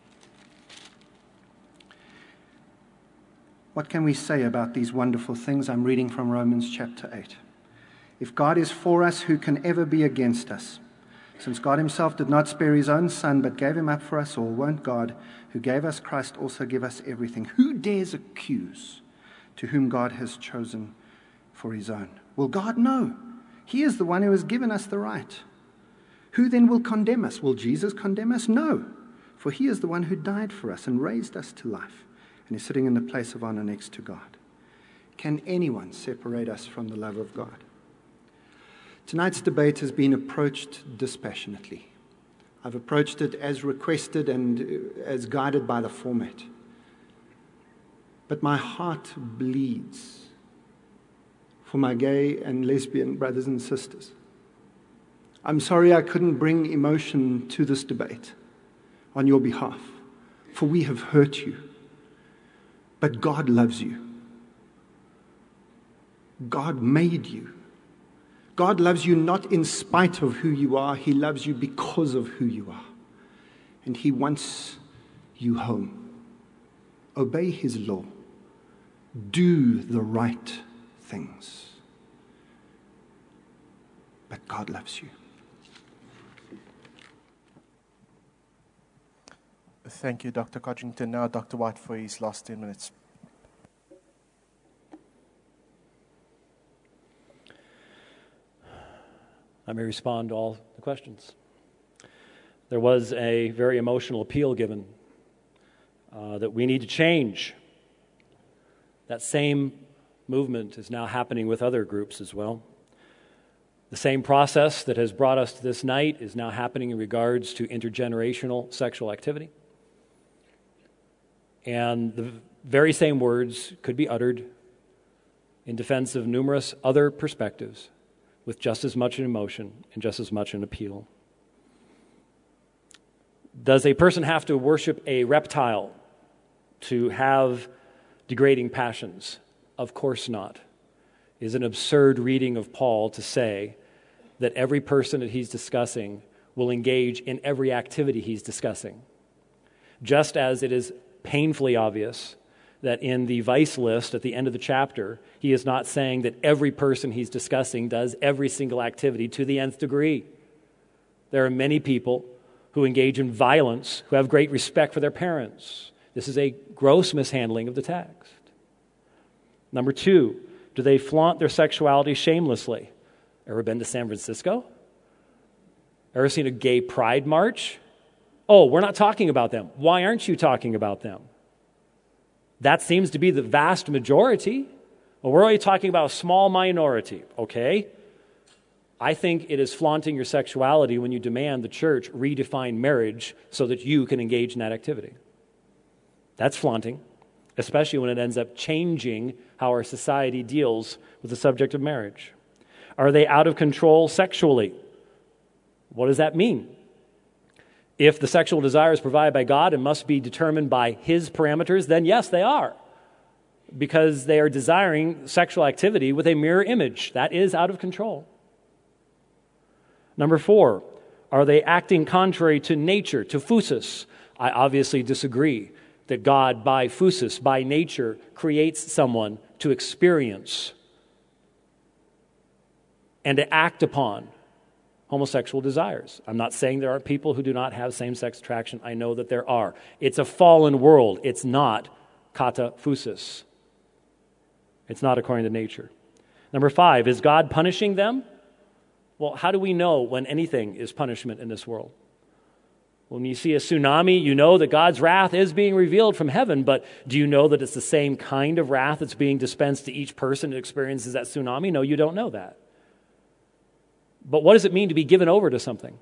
What can we say about these wonderful things? I'm reading from Romans chapter 8. If God is for us, who can ever be against us? Since God himself did not spare his own son, but gave him up for us all, won't God, who gave us Christ, also give us everything? Who dares accuse to whom God has chosen for his own? Will God? No. He is the one who has given us the right. Who then will condemn us? Will Jesus condemn us? No. For he is the one who died for us and raised us to life, and is sitting in the place of honor next to God. Can anyone separate us from the love of God? Tonight's debate has been approached dispassionately. I've approached it as requested and as guided by the format. But my heart bleeds for my gay and lesbian brothers and sisters. I'm sorry I couldn't bring emotion to this debate on your behalf, for we have hurt you. But God loves you. God made you. God loves you not in spite of who you are. He loves you because of who you are. And he wants you home. Obey his law. Do the right things. But God loves you. Thank you, Dr. Codrington. Now, Dr. White, for his last 10 minutes. I may respond to all the questions. There was a very emotional appeal given that we need to change. That same movement is now happening with other groups as well. The same process that has brought us to this night is now happening in regards to intergenerational sexual activity. And the very same words could be uttered in defense of numerous other perspectives with just as much an emotion and just as much an appeal. Does a person have to worship a reptile to have degrading passions? Of course not. It is an absurd reading of Paul to say that every person that he's discussing will engage in every activity he's discussing. Just as it is painfully obvious that in the vice list at the end of the chapter, he is not saying that every person he's discussing does every single activity to the nth degree. There are many people who engage in violence who have great respect for their parents. This is a gross mishandling of the text. Number two, do they flaunt their sexuality shamelessly? Ever been to San Francisco? Ever seen a gay pride march? Oh, we're not talking about them. Why aren't you talking about them? That seems to be the vast majority Well, we're only talking about a small minority. Okay. I think it is flaunting your sexuality when you demand the church redefine marriage so that you can engage in that activity. That's flaunting, especially when it ends up changing how our society deals with the subject of marriage. Are they out of control sexually? What does that mean? If the sexual desire is provided by God and must be determined by His parameters, then yes, they are. Because they are desiring sexual activity with a mirror image. That is out of control. Number 4, are they acting contrary to nature, to phusis? I obviously disagree that God, by phusis, by nature, creates someone to experience and to act upon homosexual desires. I'm not saying there aren't people who do not have same-sex attraction. I know that there are. It's a fallen world. It's not kata phusis. It's not according to nature. Number 5, is God punishing them? Well, how do we know when anything is punishment in this world? When you see a tsunami, you know that God's wrath is being revealed from heaven, but do you know that it's the same kind of wrath that's being dispensed to each person who experiences that tsunami? No, you don't know that. But what does it mean to be given over to something?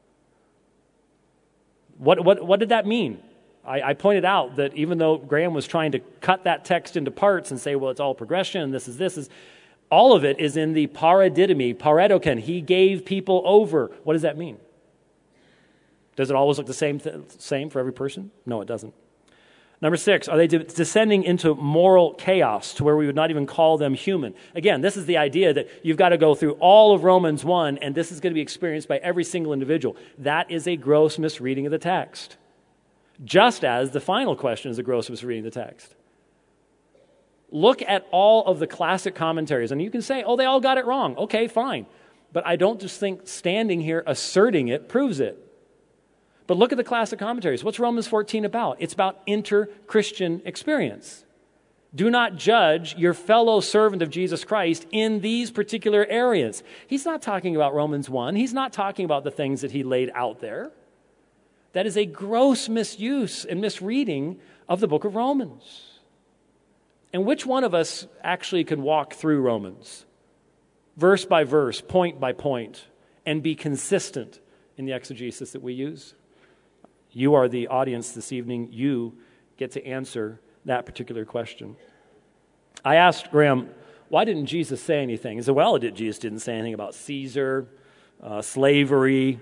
What did that mean? I pointed out that even though Graham was trying to cut that text into parts and say, well, it's all progression, and this is, all of it is in the paradidomi, paretoken. He gave people over. What does that mean? Does it always look the same for every person? No, it doesn't. Number 6, are they descending into moral chaos to where we would not even call them human? Again, this is the idea that you've got to go through all of Romans 1, and this is going to be experienced by every single individual. That is a gross misreading of the text. Just as the final question is a gross misreading of the text. Look at all of the classic commentaries, and you can say, oh, they all got it wrong. Okay, fine. But I don't just think standing here asserting it proves it. But look at the classic commentaries. What's Romans 14 about? It's about inter-Christian experience. Do not judge your fellow servant of Jesus Christ in these particular areas. He's not talking about Romans 1. He's not talking about the things that he laid out there. That is a gross misuse and misreading of the book of Romans. And which one of us actually can walk through Romans, verse by verse, point by point, and be consistent in the exegesis that we use? You are the audience this evening. You get to answer that particular question. I asked Graham, why didn't Jesus say anything? He said, well, Jesus didn't say anything about Caesar, slavery.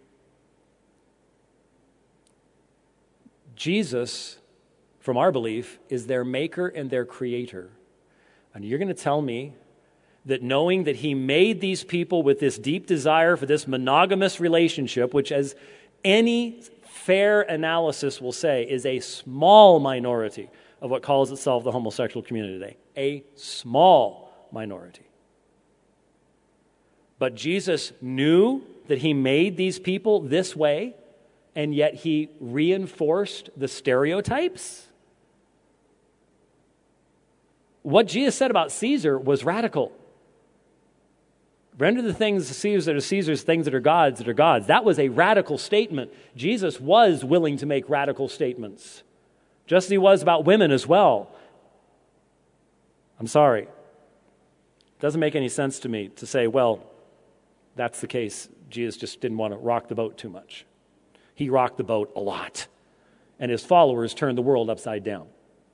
Jesus, from our belief, is their maker and their creator. And you're going to tell me that knowing that he made these people with this deep desire for this monogamous relationship, which as any fair analysis will say is a small minority of what calls itself the homosexual community today. A small minority. But Jesus knew that he made these people this way, and yet he reinforced the stereotypes. What Jesus said about Caesar was radical. Render the things to Caesar that are Caesar's, things that are God's that are God's. That was a radical statement. Jesus was willing to make radical statements, just as he was about women as well. I'm sorry. It doesn't make any sense to me to say, well, that's the case. Jesus just didn't want to rock the boat too much. He rocked the boat a lot, and his followers turned the world upside down.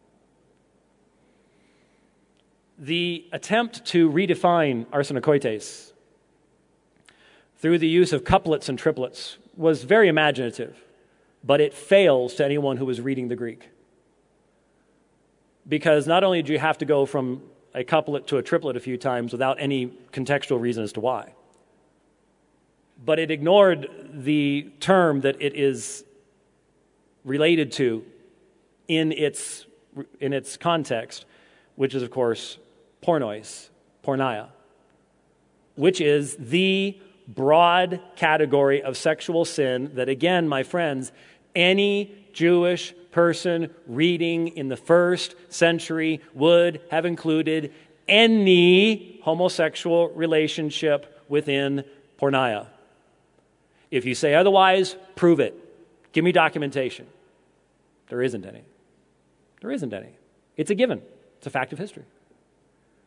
The attempt to redefine arsenokoites through the use of couplets and triplets was very imaginative, but it fails to anyone who is reading the Greek. Because not only do you have to go from a couplet to a triplet a few times without any contextual reason as to why, but it ignored the term that it is related to in its context, which is, of course, pornois, porneia, which is the broad category of sexual sin that, again, my friends, any Jewish person reading in the first century would have included any homosexual relationship within porneia. If you say otherwise, prove it. Give me documentation. There isn't any. There isn't any. It's a given. It's a fact of history.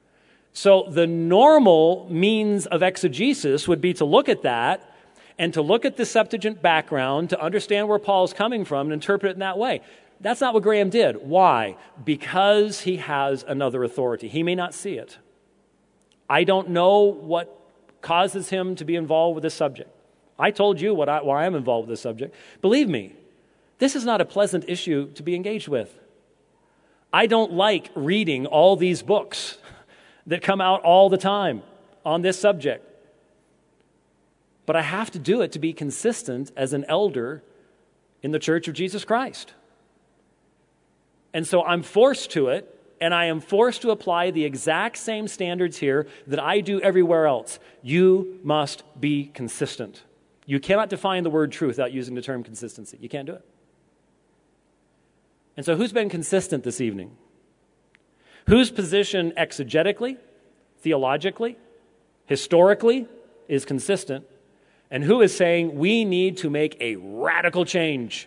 So the normal means of exegesis would be to look at that and to look at the Septuagint background, to understand where Paul's coming from and interpret it in that way. That's not what Graham did. Why? Because he has another authority. He may not see it. I don't know what causes him to be involved with this subject. I told you why I'm involved with this subject. Believe me, this is not a pleasant issue to be engaged with. I don't like reading all these books that come out all the time on this subject. But I have to do it to be consistent as an elder in the Church of Jesus Christ. And so I'm forced to it, and I am forced to apply the exact same standards here that I do everywhere else. You must be consistent. You cannot define the word truth without using the term consistency. You can't do it. And so who's been consistent this evening? Whose position exegetically, theologically, historically is consistent? And who is saying we need to make a radical change?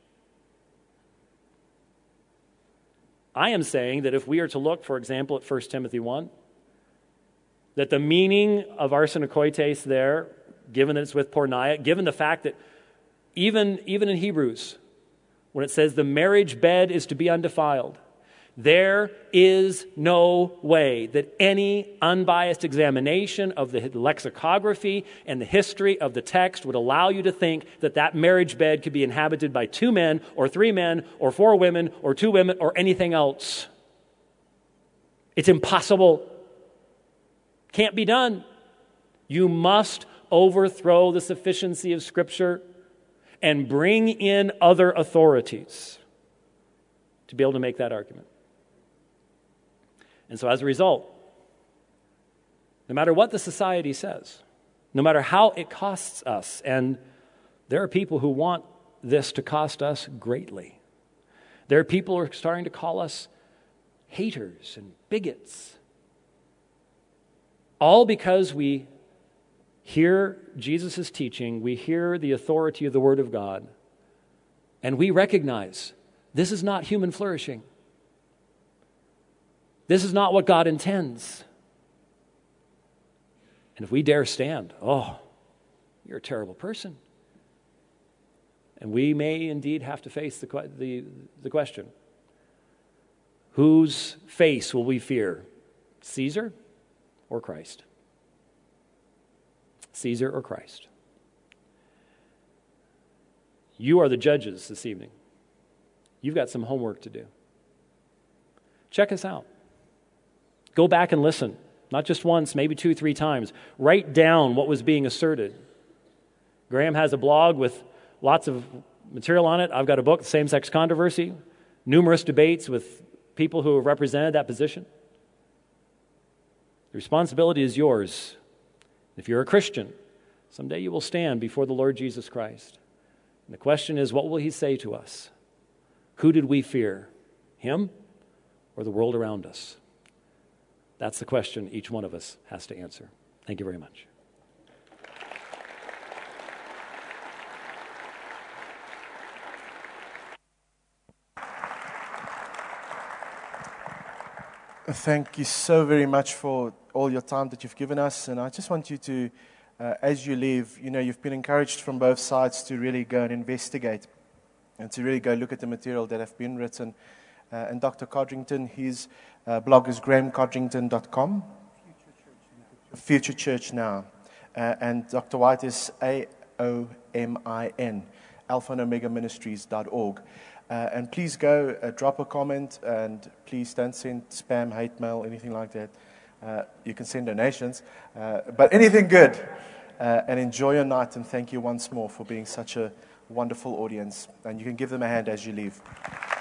I am saying that if we are to look, for example, at 1 Timothy 1, that the meaning of arsenokoites there, given that it's with porneia, given the fact that even in Hebrews, when it says the marriage bed is to be undefiled, there is no way that any unbiased examination of the lexicography and the history of the text would allow you to think that that marriage bed could be inhabited by 2 men or 3 men or 4 women or 2 women or anything else. It's impossible. Can't be done. You must overthrow the sufficiency of Scripture and bring in other authorities to be able to make that argument. And so as a result, no matter what the society says, no matter how it costs us, and there are people who want this to cost us greatly. There are people who are starting to call us haters and bigots. All because we hear Jesus' teaching, we hear the authority of the Word of God, and we recognize this is not human flourishing. This is not what God intends. And if we dare stand, oh, you're a terrible person. And we may indeed have to face the question, whose face will we fear, Caesar or Christ? Caesar or Christ? You are the judges this evening. You've got some homework to do. Check us out. Go back and listen, not just once, maybe 2, 3 times. Write down what was being asserted. Graham has a blog with lots of material on it. I've got a book, Same-Sex Controversy, numerous debates with people who have represented that position. The responsibility is yours. If you're a Christian, someday you will stand before the Lord Jesus Christ. And the question is, what will He say to us? Who did we fear? Him or the world around us? That's the question each one of us has to answer. Thank you very much. Thank you so very much for all your time that you've given us. And I just want you to, as you leave, you've been encouraged from both sides to really go and investigate and to really go look at the material that have been written. And Dr. Codrington, his blog is grahamcodrington.com. Future Church Now. And Dr. White is AOMIN, Alpha and Omega Ministries.org. And please go drop a comment, and please don't send spam, hate mail, anything like that. You can send donations, but anything good. And enjoy your night, and thank you once more for being such a wonderful audience. And you can give them a hand as you leave.